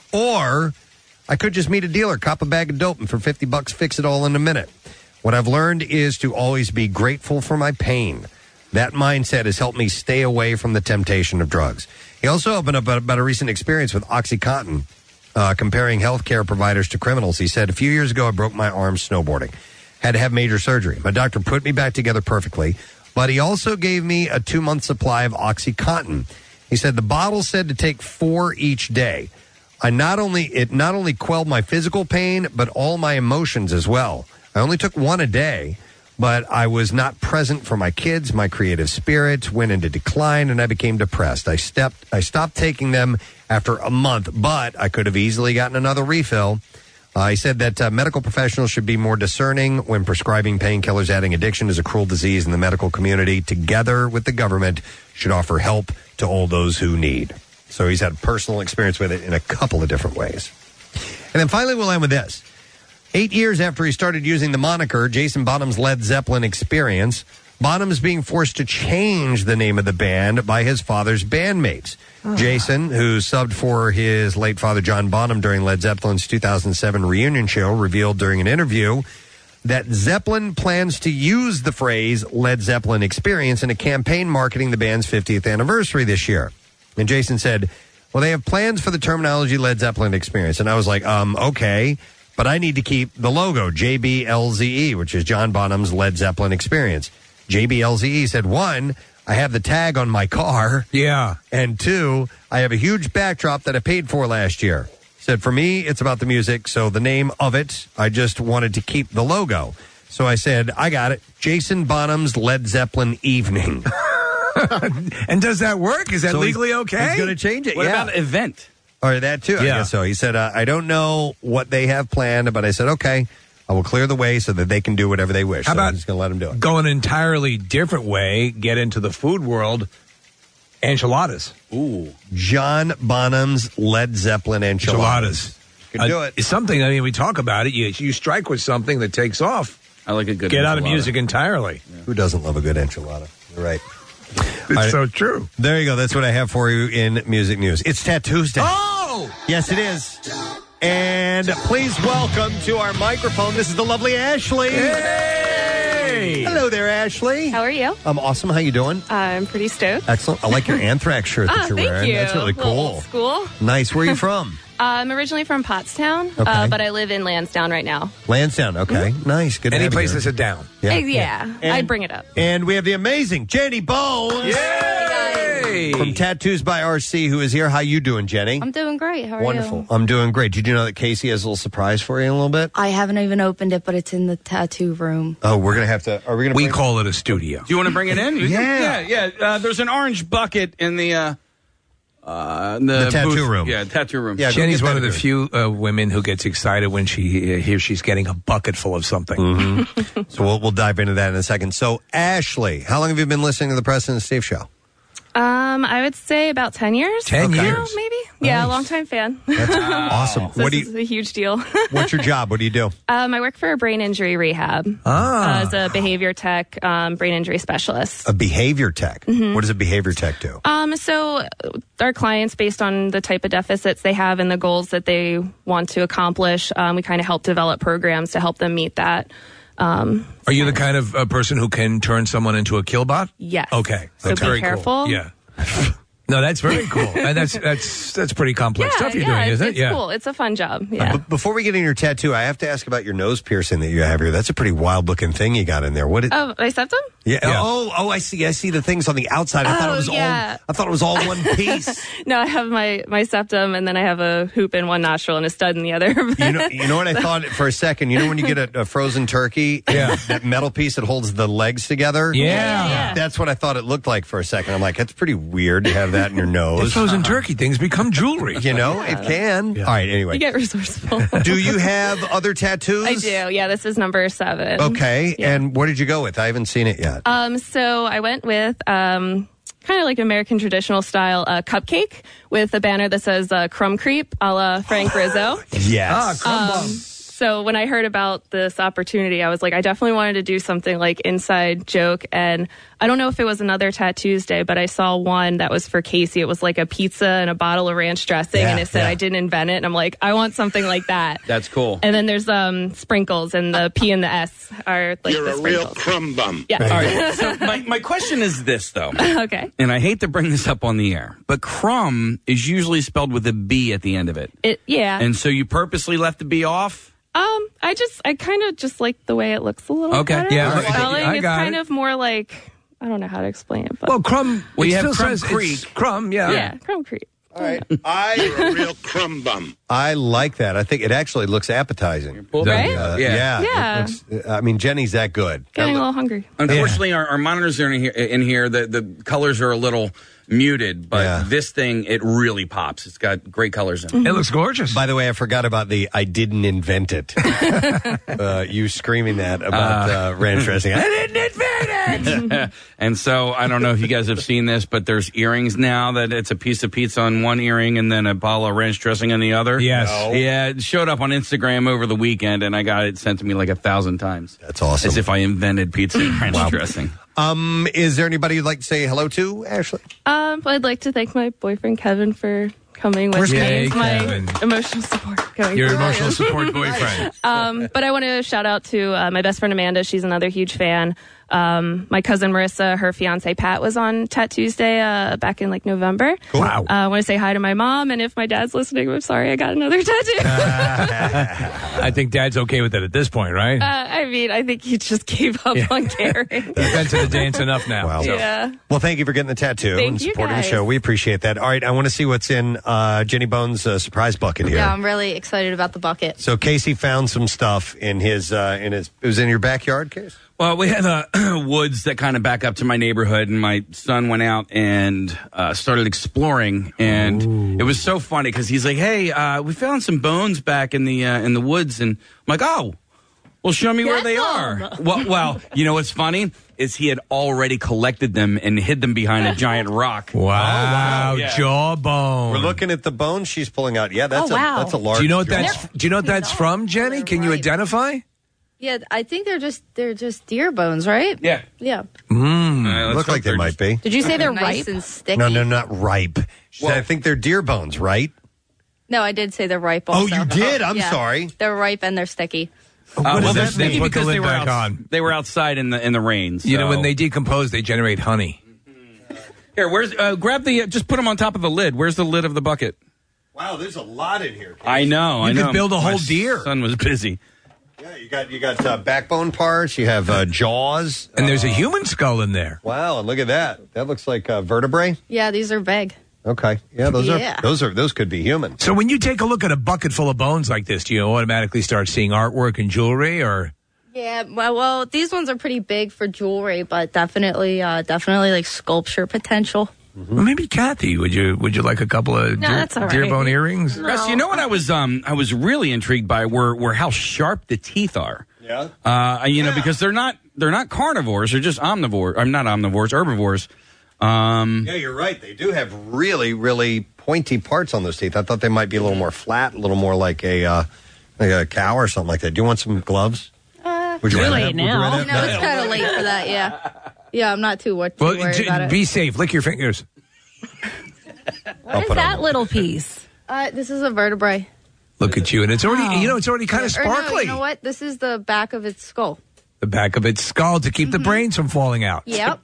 Or I could just meet a dealer, cop a bag of dope, and for fifty bucks fix it all in a minute. What I've learned is to always be grateful for my pain. That mindset has helped me stay away from the temptation of drugs." He also opened up about a recent experience with OxyContin, uh, comparing healthcare providers to criminals. He said, "A few years ago, I broke my arm snowboarding. Had to have major surgery. My doctor put me back together perfectly, but he also gave me a two-month supply of OxyContin. He said the bottle said to take four each day. I not only it not only quelled my physical pain, but all my emotions as well. I only took one a day, but I was not present for my kids. My creative spirit went into decline, and I became depressed. I stepped I stopped taking them after a month, but I could have easily gotten another refill." Uh, he said that uh, medical professionals should be more discerning when prescribing painkillers. Adding addiction is a cruel disease, and the medical community, together with the government, should offer help to all those who need. So he's had personal experience with it in a couple of different ways. And then finally, we'll end with this. Eight years after he started using the moniker Jason Bonham's Led Zeppelin Experience, Bonham's being forced to change the name of the band by his father's bandmates. Jason, who subbed for his late father John Bonham during Led Zeppelin's two thousand seven reunion show, revealed during an interview that Zeppelin plans to use the phrase Led Zeppelin Experience in a campaign marketing the band's fiftieth anniversary this year. And Jason said, Well, they have plans for the terminology Led Zeppelin experience. And I was like, um, okay, but I need to keep the logo, J B L Z E, which is John Bonham's Led Zeppelin experience. J B L Z E said, one, I have the tag on my car. Yeah. And two, I have a huge backdrop that I paid for last year. Said, for me, it's about the music, so the name of it, I just wanted to keep the logo. So I said, I got it. Jason Bonham's Led Zeppelin Evening. And does that work? Is that So legally he's- okay? he's gonna change it, What yeah. about event? Or that too, I Yeah. guess so. He said, uh, I don't know what they have planned, but I said, okay, I will clear the way so that they can do whatever they wish. How so about I'm just going to let them do it. Go an entirely different way, get into the food world, enchiladas. Ooh. John Bonham's Led Zeppelin enchiladas. Enchiladas. Can Uh, do it. It's something, I mean, we talk about it. You, you strike with something that takes off. I like a good Get out of enchilada. music entirely. Who doesn't love a good enchilada? You're right. It's so true. There you go. That's what I have for you in music news. It's Tattoos Day. Oh! Yes, it is. And please welcome to our microphone. This is the lovely Ashley. Hey! Hello there, Ashley. How are you? I'm awesome. How you doing? I'm pretty stoked. Excellent. I like your Anthrax shirt that Ah, you're thank wearing. you. That's really A little cool. old school. Nice. Where are you from? I'm originally from Pottstown, Okay. uh, but I live in Lansdowne right now. Lansdowne. Okay. Nice. Good to Any have you place here. to sit down. Yeah. Uh, yeah, And- I'd bring it up. And we have the amazing Jenny Bones from Tattoos by R C, who is here. How you doing, Jenny? I'm doing great. How are Wonderful. you? I'm doing great. Did you know that Casey has a little surprise for you in a little bit? I haven't even opened it, but it's in the tattoo room. Oh, we're gonna have to. Are we gonna? We bring- call it a studio. Do you want to bring it in? Yeah. yeah, yeah. Uh, there's an orange bucket in the uh, uh, the, The tattoo booth. room. Yeah, tattoo room. Yeah, go Jenny's get one that of the here. few uh, women who gets excited when she uh, hears she's getting a bucket full of something. Mm-hmm. So we'll we'll dive into that in a second. So Ashley, how long have you been listening to the Preston and Steve show? Um, I would say about ten years. ten now, years. maybe. Yeah, Nice. a long time fan. That's awesome. So What do this you? is a huge deal. What's your job? What do you do? um, I work for a brain injury rehab Ah. uh, as a behavior tech, um, brain injury specialist. A behavior tech. Mhm. What does a behavior tech do? Um, so uh, our clients, based on the type of deficits they have and the goals that they want to accomplish, um, we kind of help develop programs to help them meet that. Um, Are you the kind of uh, person who can turn someone into a killbot? Yes. Okay. So That's be very careful. cool. Yeah. No, that's very cool. And that's that's that's pretty complex yeah, stuff you're yeah, doing, it's, isn't it? it's Yeah. cool. It's a fun job. Yeah. Uh, b- before we get in your tattoo, I have to ask about your nose piercing that you have here. That's a pretty wild looking thing you got in there. What? It, Oh, my septum? yeah. Oh, oh, I see. I see the things on the outside. I thought it Oh, was yeah. all. I thought it was all one piece. No, I have my, my septum, and then I have a hoop in one nostril and a stud in the other. You know, you know what I thought for a second. You know when you get a, a frozen turkey, yeah, that metal piece that holds the legs together. Yeah. Yeah, yeah. That's what I thought it looked like for a second. I'm like, that's pretty weird to have that in your The nose. frozen turkey things become jewelry. You know, it can. All right. Anyway, You get resourceful. do you have other tattoos? I do. Yeah, this is number seven. Okay. And what did you go with? I haven't seen it yet. Um, so I went with um, kind of like American traditional style uh, cupcake with a banner that says uh, "Crumb Creep" a la Frank Rizzo. Yes. Ah, crumb bomb. Um, so when I heard about this opportunity, I was like, I definitely wanted to do something like inside joke. And I don't know if it was another Tattoos Day, but I saw one that was for Casey. It was like a pizza and a bottle of ranch dressing, Yeah, and it said yeah. I didn't invent it. And I'm like, I want something like that. That's cool. And then there's um sprinkles, and the P and the S are like You're the a real sprinkles. crumb bum. Yeah. All right. So my, my question is this, though. Okay. And I hate to bring this up on the air, but crumb is usually spelled with a B at the end of it. It yeah. And so you purposely left the B off? Um, I just, I kind of just like the way it looks a little Okay, better. yeah, The I- spelling I is got kind it. of more like, I don't know how to explain it, but Well, crumb. Well, it you have still Crumb says it's Creek. Crumb, yeah. yeah, Crumb Creek. All right. I You're a real crumb bum. I like that. I think it actually looks appetizing. Right? Uh, Yeah. yeah. Yeah. It looks- I mean, Jenny's that good. Getting a little hungry. Unfortunately, our, our monitors are in here. In here the, the colors are a little muted, but Yeah. this thing, it really pops. It's got great colors in it. It looks gorgeous. By the way, I forgot about the I didn't invent it. uh, you screaming that about uh, ranch dressing. I didn't invent it! And so I don't know if you guys have seen this, but there's earrings now that it's a piece of pizza on one earring and then a bottle of ranch dressing on the other. Yes. No. Yeah, it showed up on Instagram over the weekend, and I got it sent to me like a thousand times. That's awesome. As if I invented pizza and ranch dressing. Um, is there anybody you'd like to say hello to, Ashley? Um, I'd like to thank my boyfriend Kevin for coming with Where's me. Kevin? He's my Kevin. emotional support. going Your through. emotional support boyfriend. Um, but I want to shout out to uh, my best friend Amanda. She's another huge fan. Um, my cousin Marissa, her fiance Pat was on Tattoos Day uh, back in like November. Cool. Wow. Uh, I want to say hi to my mom, and if my dad's listening, I'm sorry I got another tattoo. I think Dad's okay with it at this point, right? uh, I mean, I think he just gave up Yeah. on caring. Events of the day, it's enough now. Wow. Yeah. Well, thank you for getting the tattoo Thank and you, supporting the guys. show. We appreciate that. All right, I want to see what's in uh, Jenny Bones' uh, surprise bucket here. Yeah, I'm really excited about the bucket. So Casey found some stuff in his uh, in his. It was in your backyard, Case. Well, we have uh, woods that kind of back up to my neighborhood, and my son went out and uh, started exploring, and Ooh. It was so funny because he's like, "Hey, uh, we found some bones back in the uh, in the woods," and I'm like, "Oh, well, show me where they are." Well, well, you know what's funny is he had already collected them and hid them behind a giant rock. Wow, wow. Yeah. jawbone. We're looking at the bones she's pulling out. Yeah, that's Oh, wow. a that's a large. Do you know what jaw. that's? Do you know what that's from, Jenny? Can you identify? Yeah, I think they're just they're just deer bones, right? Yeah. Yeah. Mm, look like they might be. Did you say they're nice ripe? and sticky? No, no, not ripe. She said, I think they're deer bones, right? No, I did say they're ripe. Oh, Also. you did? I'm Yeah. sorry. They're ripe and they're sticky. Uh, What well, does they're that mean? sticky Put the because lid they were back outs- on. They were outside in the in the rain. You know, so- when they decompose, they generate honey. Here, where's uh, grab the uh, just put them on top of the lid. Where's the lid of the bucket? Wow, there's a lot in here. I know. I You know. could build a My whole deer. Son was busy. Yeah, you got you got uh, backbone parts. You have uh, jaws, And there's a human skull in there. Wow, and look at that. That looks like uh, vertebrae. Yeah, these are big. Okay, yeah, those Yeah. are those are those could be human. So when you take a look at a bucket full of bones like this, do you automatically start seeing artwork and jewelry, or? Yeah, well, well, these ones are pretty big for jewelry, but definitely, uh, definitely like sculpture potential. Well, maybe Kathy, would you would you like a couple of No, deer, that's all right. deer bone earrings? Russ, you know what I was um I was really intrigued by were were how sharp the teeth are. Yeah. Uh, you know, because they're not they're not carnivores, they're just omnivores. I'm not omnivores, herbivores. Um, Yeah, you're right. They do have really, really pointy parts on those teeth. I thought they might be a little more flat, a little more like a uh, like a cow or something like that. Do you want some gloves? Uh, Would you too rather late have- would you now. rather No, have- it's kind of late for that. Yeah, yeah, I'm not too, what, too Well, worried j- about it. be safe. Lick your fingers. What is that little piece? Uh, this is a vertebrae. Look at you, and it's already you know it's already kind of Or no, sparkly. you know what? This is the back of its skull. The back of its skull to keep the brains from falling out. Yep.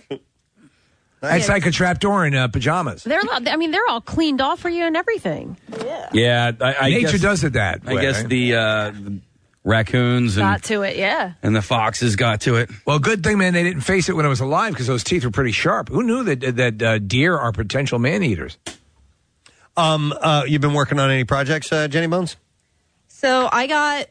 That's like a trapdoor in uh, pajamas. They're, I mean, they're all cleaned off for you and everything. Yeah. yeah, I, I Nature guess, does it that I way, guess right? the, uh, the raccoons and Got to it, yeah. and the foxes got to it. Well, good thing, man, they didn't face it when it was alive because those teeth were pretty sharp. Who knew that that uh, deer are potential man eaters? Um, uh, you've been working on any projects, uh, Jenny Bones? So I got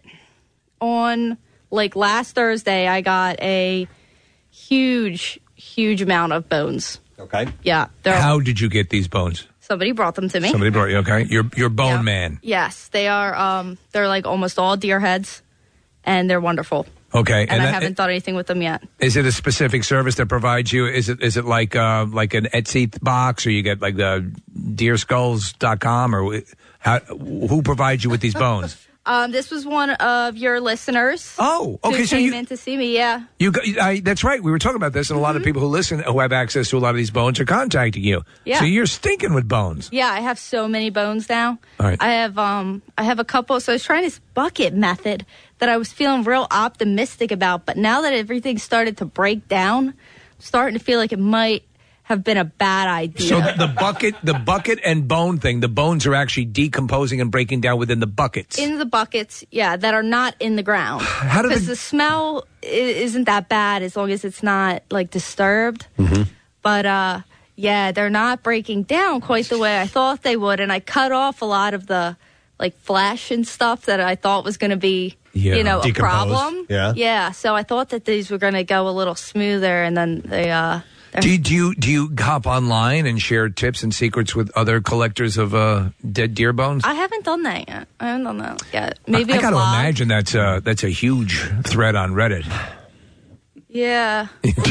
on like last Thursday. I got a huge, huge amount of bones. Okay. Yeah. They're, How did you get these bones? somebody brought them to me. Somebody brought you. Okay, you're you're bone man. Yes, they are. Um, they're like almost all deer heads, and they're wonderful. Okay, And, I that- haven't done anything with them yet. Is it a specific service that provides you? Is it is it like uh, like an Etsy box, or you get like the deer skulls dot com, or how, who provides you with these bones? Um, this was one of your listeners. Oh, okay, Who so came you- in to see me. Yeah. You, got, I, that's right. We were talking about this, and a lot of people who listen, who have access to a lot of these bones, are contacting you. Yeah. So you're stinking with bones. Yeah, I have so many bones now. All right. I have um I have a couple. So I was trying this bucket method that I was feeling real optimistic about, but now that everything started to break down, I'm starting to feel like it might have been a bad idea. So the bucket, the bucket and bone thing, the bones are actually decomposing and breaking down within the buckets. in the buckets, yeah, that are not in the ground. How do Because the- the smell i- isn't that bad as long as it's not like disturbed. But uh, yeah, they're not breaking down quite the way I thought they would, and I cut off a lot of the like flesh and stuff that I thought was going to be, Yeah. you know, a Decomposed. problem. Yeah. yeah. So I thought that these were going to go a little smoother, and then they. Uh, they're- Do you, do you do you hop online and share tips and secrets with other collectors of uh, dead deer bones? I haven't done that yet. I haven't done that yet. Maybe I, I a got to blog. imagine that's a that's a huge thread on Reddit. Yeah.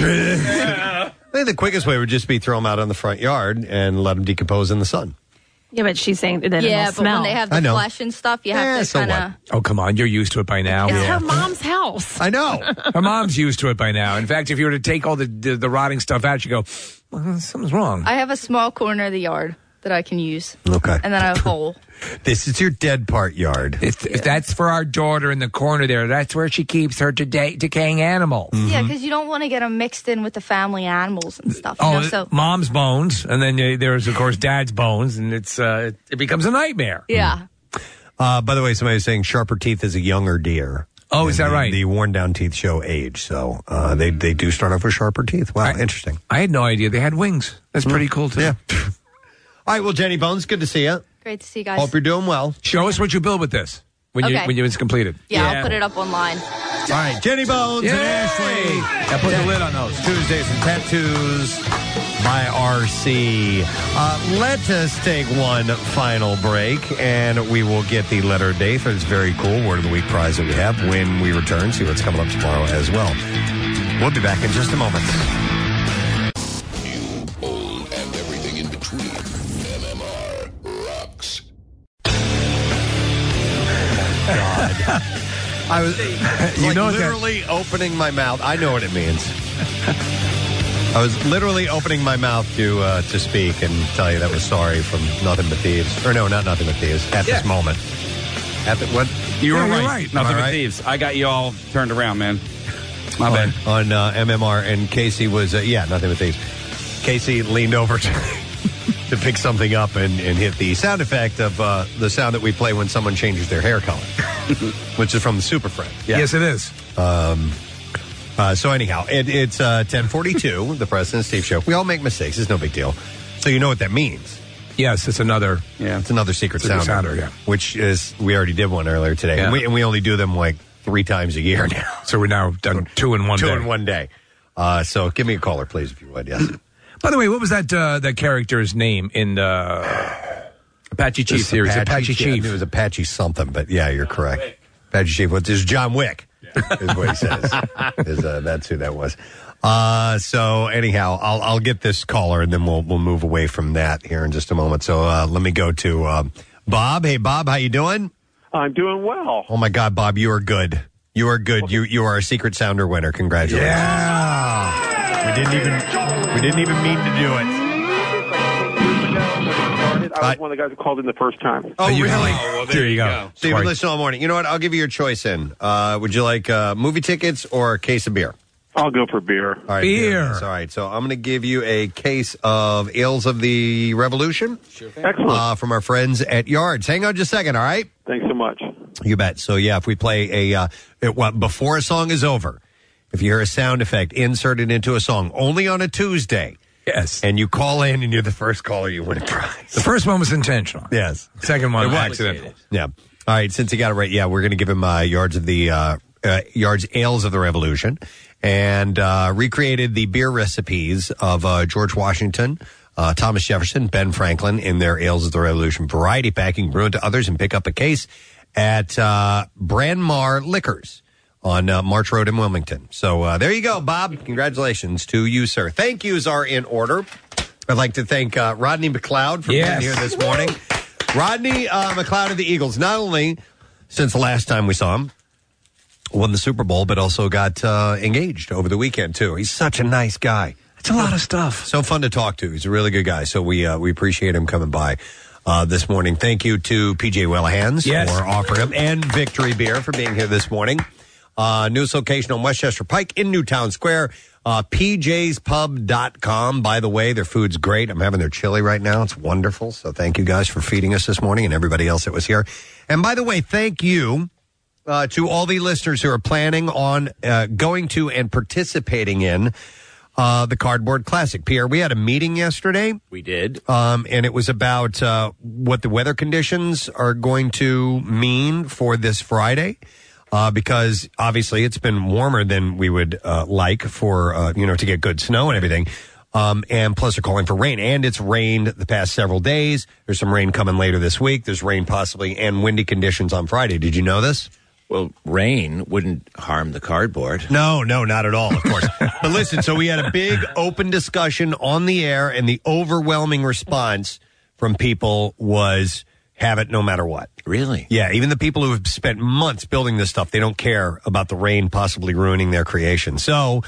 I think the quickest way would just be throw them out on the front yard and let them decompose in the sun. Yeah, but she's saying that Yeah, it'll but smell. when they have I the know. flesh and stuff, you have Eh, to so kind what? of. Oh, come on. You're used to it by now. It's her mom's house. I know. Her mom's used to it by now. In fact, if you were to take all the the, the rotting stuff out, you go, well, something's wrong. I have a small corner of the yard. that I can use. Okay. And then a hole. This is your dead part yard. It's, That's for our daughter in the corner there. That's where she keeps her today, decaying animals. Yeah, because you don't want to get them mixed in with the family animals and stuff. You Oh, know? So mom's bones, and then uh, there's, of course, dad's bones, and it's uh, it becomes a nightmare. Yeah. Uh, by the way, somebody was saying sharper teeth is a younger deer. Oh, is that the, right? The worn down teeth show age, so uh, they they do start off with sharper teeth. Wow, I, interesting. I had no idea they had wings. That's Mm. pretty cool, too. Yeah. All right, well, Jenny Bones, good to see you. Great to see you guys. Hope you're doing well. Show us what you build with this when you Okay. when it's completed. Yeah, I'll put it up online. All right, Jenny Bones Yay! and Ashley. I put the lid on those. Tuesdays and Tattoos by R C. Uh, let us take one final break, and we will get the letter of day for this very cool Word of the Week prize that we have when we return. See what's coming up tomorrow as well. We'll be back in just a moment. New, old, and everything in between. M M R rocks. God. I was You like know that- literally opening my mouth. I know what it means. I was literally opening my mouth to uh, to speak and tell you that was sorry from Nothing But Thieves. Or no, not Nothing But Thieves. At Yeah. this moment. At the what? You were Yeah, you're right. right. Nothing Am I but right? thieves. I got you all turned around, man. My bad. On, on uh, M M R, and Casey was uh, yeah, Nothing But Thieves. Casey leaned over to, to pick something up and, and hit the sound effect of uh, the sound that we play when someone changes their hair color, which is from the Super Friend. Yeah. Yes, it is. Um, uh, so anyhow, it, it's uh, ten forty-two, the President Steve Show. We all make mistakes. It's no big deal. So you know what that means. Yes, it's another. Yeah, it's another secret, Secret sounder, sounder, yeah. which is we already did one earlier today, Yeah. and, we, and we only do them like three times a year now. So we're now done two in one Two day. in one day. Uh, so give me a caller, please, if you would. Yes. By the way, what was that uh, that character's name in the Apache Chief This series? Apache, I Chief. knew it was Apache something, but yeah, you're correct. Apache Chief. What is John Wick? Is what he says. is, uh, that's who that was. Uh, so anyhow, I'll I'll get this caller and then we'll we'll move away from that here in just a moment. So uh, let me go to uh, Bob. Hey, Bob, how you doing? I'm doing well. Oh my God, Bob, you are good. You are good. You you are a Secret Sounder winner. Congratulations. Yeah. We didn't even we didn't even mean to do it. I was one of the guys who called in the first time. Oh, you really? Oh, well, there There you you go. go. So you've been Sorry. listening all morning. You know what? I'll give you your choice in. Uh, would you like uh, movie tickets or a case of beer? I'll go for beer. All right, Beer. That's all right. So I'm going to give you a case of Ales of the Revolution. Excellent. Uh, from our friends at Yards. Hang on just a second, all right? Thanks so much. You bet. So, yeah, if we play a, uh, it, well, before a song is over, if you hear a sound effect inserted into a song, only on a Tuesday, Yes. and you call in and you're the first caller, you win a prize. The first one was intentional. Yes. Second one It was. accidental. Yeah. All right. Since he got it right, yeah, we're going to give him uh, yards of the uh, uh, yards ales of the Revolution, and uh, recreated the beer recipes of uh, George Washington, uh, Thomas Jefferson, Ben Franklin in their ales of the Revolution variety packing. Brew it to others and pick up a case at uh, Brandmar Liquors on uh, March Road in Wilmington. So uh, there you go, Bob. Congratulations to you, sir. Thank yous are in order. I'd like to thank uh, Rodney McLeod for Yes. being here this morning. Rodney uh, McLeod of the Eagles, not only since the last time we saw him, won the Super Bowl, but also got uh, engaged over the weekend, too. He's such a nice guy. It's a lot of stuff. So fun to talk to. He's a really good guy. So we uh, we appreciate him coming by uh, this morning. Thank you to P J Wellahans Yes. for offering him, and Victory Beer for being here this morning. Uh, newest location on Westchester Pike in Newtown Square. Uh, P Js pub dot com. By the way, their food's great. I'm having their chili right now. It's wonderful. So thank you guys for feeding us this morning and everybody else that was here. And by the way, thank you uh, to all the listeners who are planning on uh, going to and participating in uh, the Cardboard Classic. Pierre, we had a meeting yesterday. We did. Um, and it was about uh, what the weather conditions are going to mean for this Friday. Uh, because obviously it's been warmer than we would uh, like for, uh, you know, to get good snow and everything. Um, and plus they're calling for rain. And it's rained the past several days. There's some rain coming later this week. There's rain possibly and windy conditions on Friday. Did you know this? Well, rain wouldn't harm the cardboard. No, no, not at all, of course. But listen, so we had a big open discussion on the air, and the overwhelming response from people was have it no matter what. Really? Yeah, even the people who have spent months building this stuff, they don't care about the rain possibly ruining their creation. So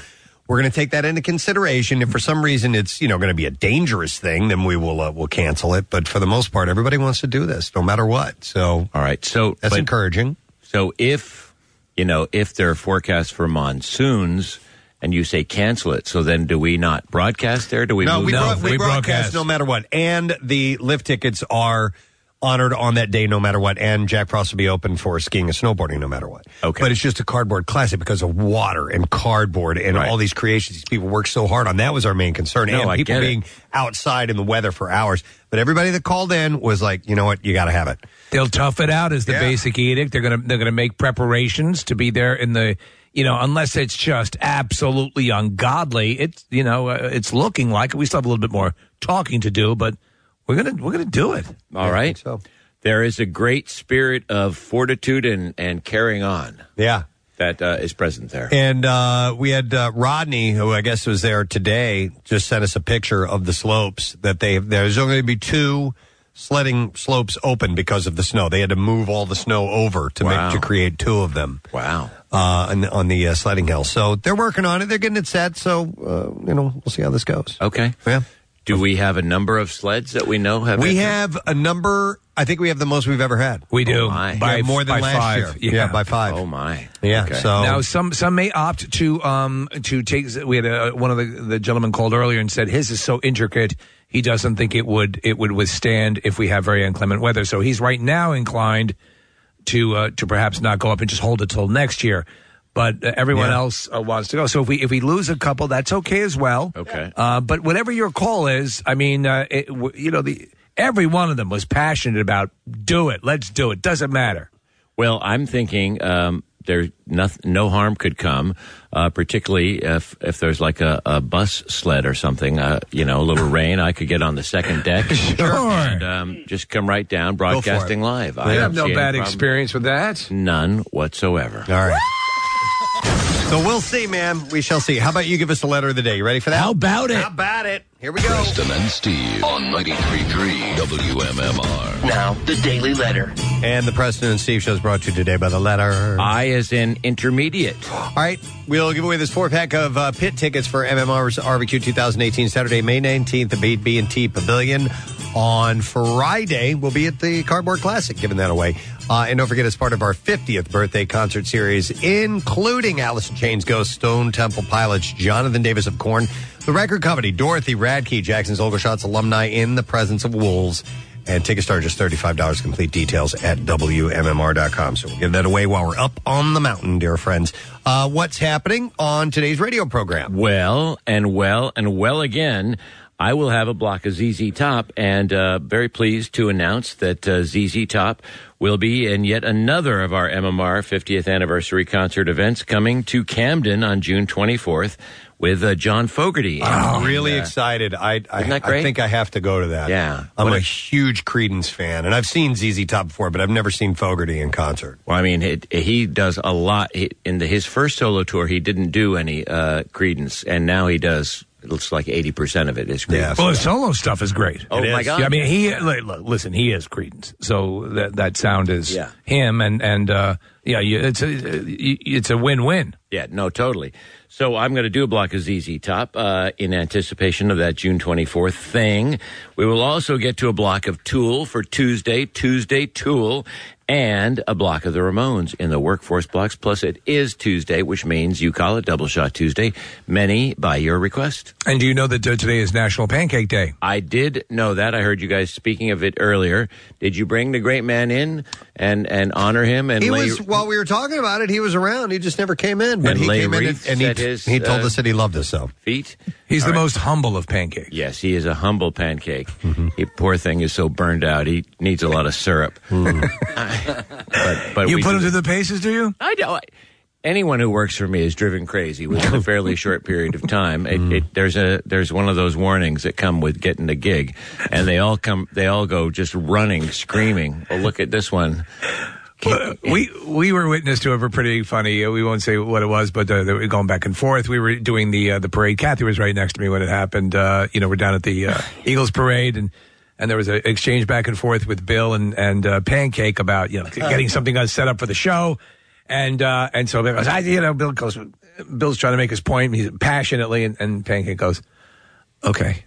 we're going to take that into consideration. If for some reason it's, you know, going to be a dangerous thing, then we will uh, we'll cancel it. But for the most part, everybody wants to do this, no matter what. So, all right, so that's but, encouraging. So if you know if there are forecasts for monsoons, and you say cancel it, so then do we not broadcast there? Do we? No, move we, no, bro- we, we broadcast, broadcast no matter what. And the lift tickets are honored on that day no matter what. And Jack Frost will be open for skiing and snowboarding no matter what. Okay. But it's just a cardboard classic because of water and cardboard and Right. all these creations these people work so hard on. That was our main concern. No, and I people get it. being outside in the weather for hours. But everybody that called in was like, you know what, you got to have it. They'll tough it out is the Yeah. basic edict. They're gonna they're gonna make preparations to be there in the you know unless it's just absolutely ungodly. It's you know uh, it's looking like it. We still have a little bit more talking to do, but we're gonna we're gonna do it. All right. So there is a great spirit of fortitude and, and carrying on. Yeah. That uh, is present there. And uh, we had uh, Rodney, who I guess was there today, just sent us a picture of the slopes that they. There's only going to be two sledding slopes open because of the snow. They had to move all the snow over to Wow. make to create two of them. Wow. Uh, on, on the uh, sledding hill. So they're working on it. They're getting it set. So uh, you know, we'll see how this goes. Okay. Yeah. Do we have a number of sleds that we know have? We entered? have a number. I think we have the most we've ever had. We do Oh, my. by Yeah, more than by last five. year. Yeah. by five. Oh my. Yeah. Okay. So Now some some may opt to um to take. We had a, one of the, the gentlemen called earlier and said his is so intricate he doesn't think it would it would withstand if we have very inclement weather. So he's right now inclined to uh, to perhaps not go up and just hold it till next year. But uh, everyone Yeah. else uh, wants to go. So if we if we lose a couple, that's okay as well. Okay. Uh, but whatever your call is, I mean, uh, it, w- you know, the every one of them was passionate about do it. Let's do it. Doesn't matter. Well, I'm thinking um, there nothing, no harm could come, uh, particularly if if there's like a, a bus sled or something. Uh, you know, a little rain, I could get on the second deck Sure. and um, just come right down, broadcasting live. I I don't have no see any bad problem. experience with that. None whatsoever. all right. So we'll see, man. We shall see. How about you give us the letter of the day? You ready for that? How about it? How about it? Here we go. Preston and Steve on ninety-three point three W M M R. Now, the Daily Letter. And the Preston and Steve show is brought to you today by the letter. I as in intermediate. All right. We'll give away this four-pack of uh, pit tickets for M M R's R B Q twenty eighteen, Saturday, May nineteenth, at B and T Pavilion. On Friday, we'll be at the Cardboard Classic, giving that away. Uh, and don't forget, as part of our fiftieth birthday concert series, including Alice in Chains Ghost, Stone Temple Pilots, Jonathan Davis of Korn, The Record Company, Dorothy Radke, Jackson's Olgashots alumni in the presence of wolves. And tickets start just thirty-five dollars. Complete details at W M M R dot com. So we'll give that away while we're up on the mountain, dear friends. Uh, what's happening on today's radio program? Well and well and well again. I will have a block of Z Z Top, and uh, very pleased to announce that uh, Z Z Top will be in yet another of our M M R fiftieth anniversary concert events coming to Camden on June twenty-fourth with uh, John Fogerty. I'm And, really uh, excited. I I, Isn't that great? I think I have to go to that. Yeah. I'm What a a- huge Creedence fan, and I've seen Z Z Top before, but I've never seen Fogerty in concert. Well, I mean, it, he does a lot. He, in the, his first solo tour, he didn't do any uh, Creedence, and now he does. It looks like eighty percent of it is Creedence. Well, his solo stuff is great. Oh, It my is. God. Yeah, I mean, he li- li- listen. He is Creedence, so that that sound is Yeah. him, and and uh, yeah, you, it's a it's a win win. Yeah, no, totally. So I'm going to do a block of Z Z Top uh, in anticipation of that June twenty-fourth thing. We will also get to a block of Tool for Tuesday, Tuesday Tool, and a block of the Ramones in the Workforce blocks. Plus, it is Tuesday, which means you call it Double Shot Tuesday. Many by your request. And do you know that uh, today is National Pancake Day? I did know that. I heard you guys speaking of it earlier. Did you bring the great man in and, and honor him? And He lay, was, while we were talking about it, he was around. He just never came in. But And he lay came in and, wreaths and he, at his, he told uh, us that he loved us so. feet? He's All the right. most humble of pancakes. Yes, he is a humble pancake. He, poor thing is so burned out. He needs a lot of syrup. but, but You we put do- him through the paces, do you? I don't. Anyone who works for me is driven crazy within a fairly short period of time. It, it, there's a there's one of those warnings that come with getting a gig, and they all come. They all go just running, screaming. Well, look at this one. Well, we we were witness to a pretty funny. Uh, we won't say what it was, but uh, they were going back and forth. We were doing the uh, the parade. Kathy was right next to me when it happened. Uh, you know, we're down at the uh, Eagles parade, and and there was an exchange back and forth with Bill and and uh, Pancake about you know getting something set up for the show. And uh, and so Bill goes, I, you know, Bill goes, Bill's trying to make his point he's passionately, and, and Pancake goes, okay.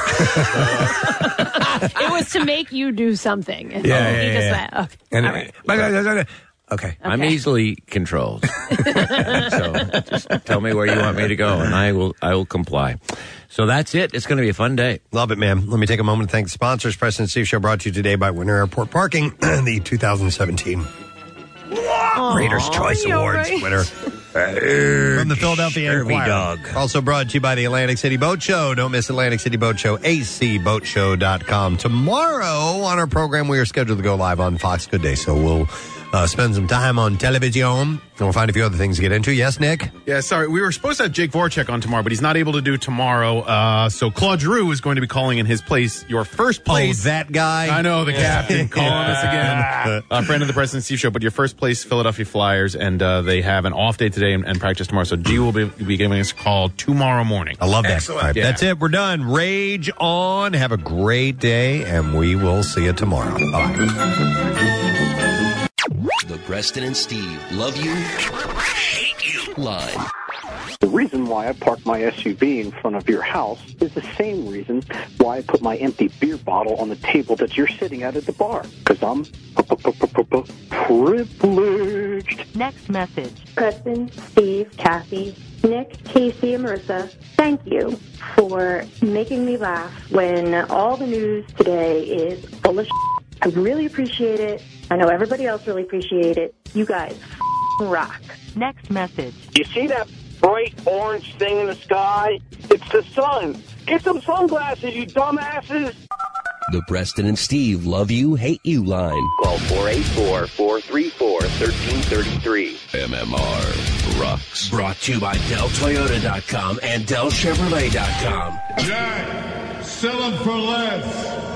It was to make you do something. Yeah, yeah, He yeah, just yeah. said, okay. And, all right. okay. I'm easily controlled. So just tell me where you want me to go, and I will I will comply. So that's it. It's going to be a fun day. Love it, man. Let me take a moment to thank the sponsors. Preston and Steve Show brought to you today by Winter Airport Parking, the two thousand seventeen Raiders' Choice you're Awards right. winner. From the Philadelphia Derby Inquirer. dog. Also brought to you by the Atlantic City Boat Show. Don't miss Atlantic City Boat Show, A C boat show dot com. Tomorrow on our program, we are scheduled to go live on Fox Good Day, so we'll uh, spend some time on television, and we'll find a few other things to get into. Yes, Nick? Yeah, sorry. We were supposed to have Jake Voracek on tomorrow, but he's not able to do tomorrow. Uh, so Claude Giroux is going to be calling in his place, your first place. Oh, that guy? I know, the captain, calling us Yeah. again. A friend of the President Steve Show, but your first place, Philadelphia Flyers, and uh, they have an off day today and, and practice tomorrow. So G will be, be giving us a call tomorrow morning. I love that. Excellent. All right, Yeah. That's it. We're done. Rage on. Have a great day, and we will see you tomorrow. Bye-bye. The Preston and Steve Love You, Hate You line. The reason why I parked my S U V in front of your house is the same reason why I put my empty beer bottle on the table that you're sitting at at the bar. Because I'm privileged. Next message. Preston, Steve, Kathy, Nick, Casey, and Marissa, thank you for making me laugh when all the news today is full of shit. I really appreciate it. I know everybody else really appreciate it. You guys f***ing rock. Next message. You see that bright orange thing in the sky? It's the sun. Get some sunglasses, you dumbasses. The Preston and Steve Love You, Hate You line. Call four eight four, four three four, one three three three. M M R rocks. Brought to you by Del Toyota dot com and Del Chevrolet dot com. Jack, sell them for less.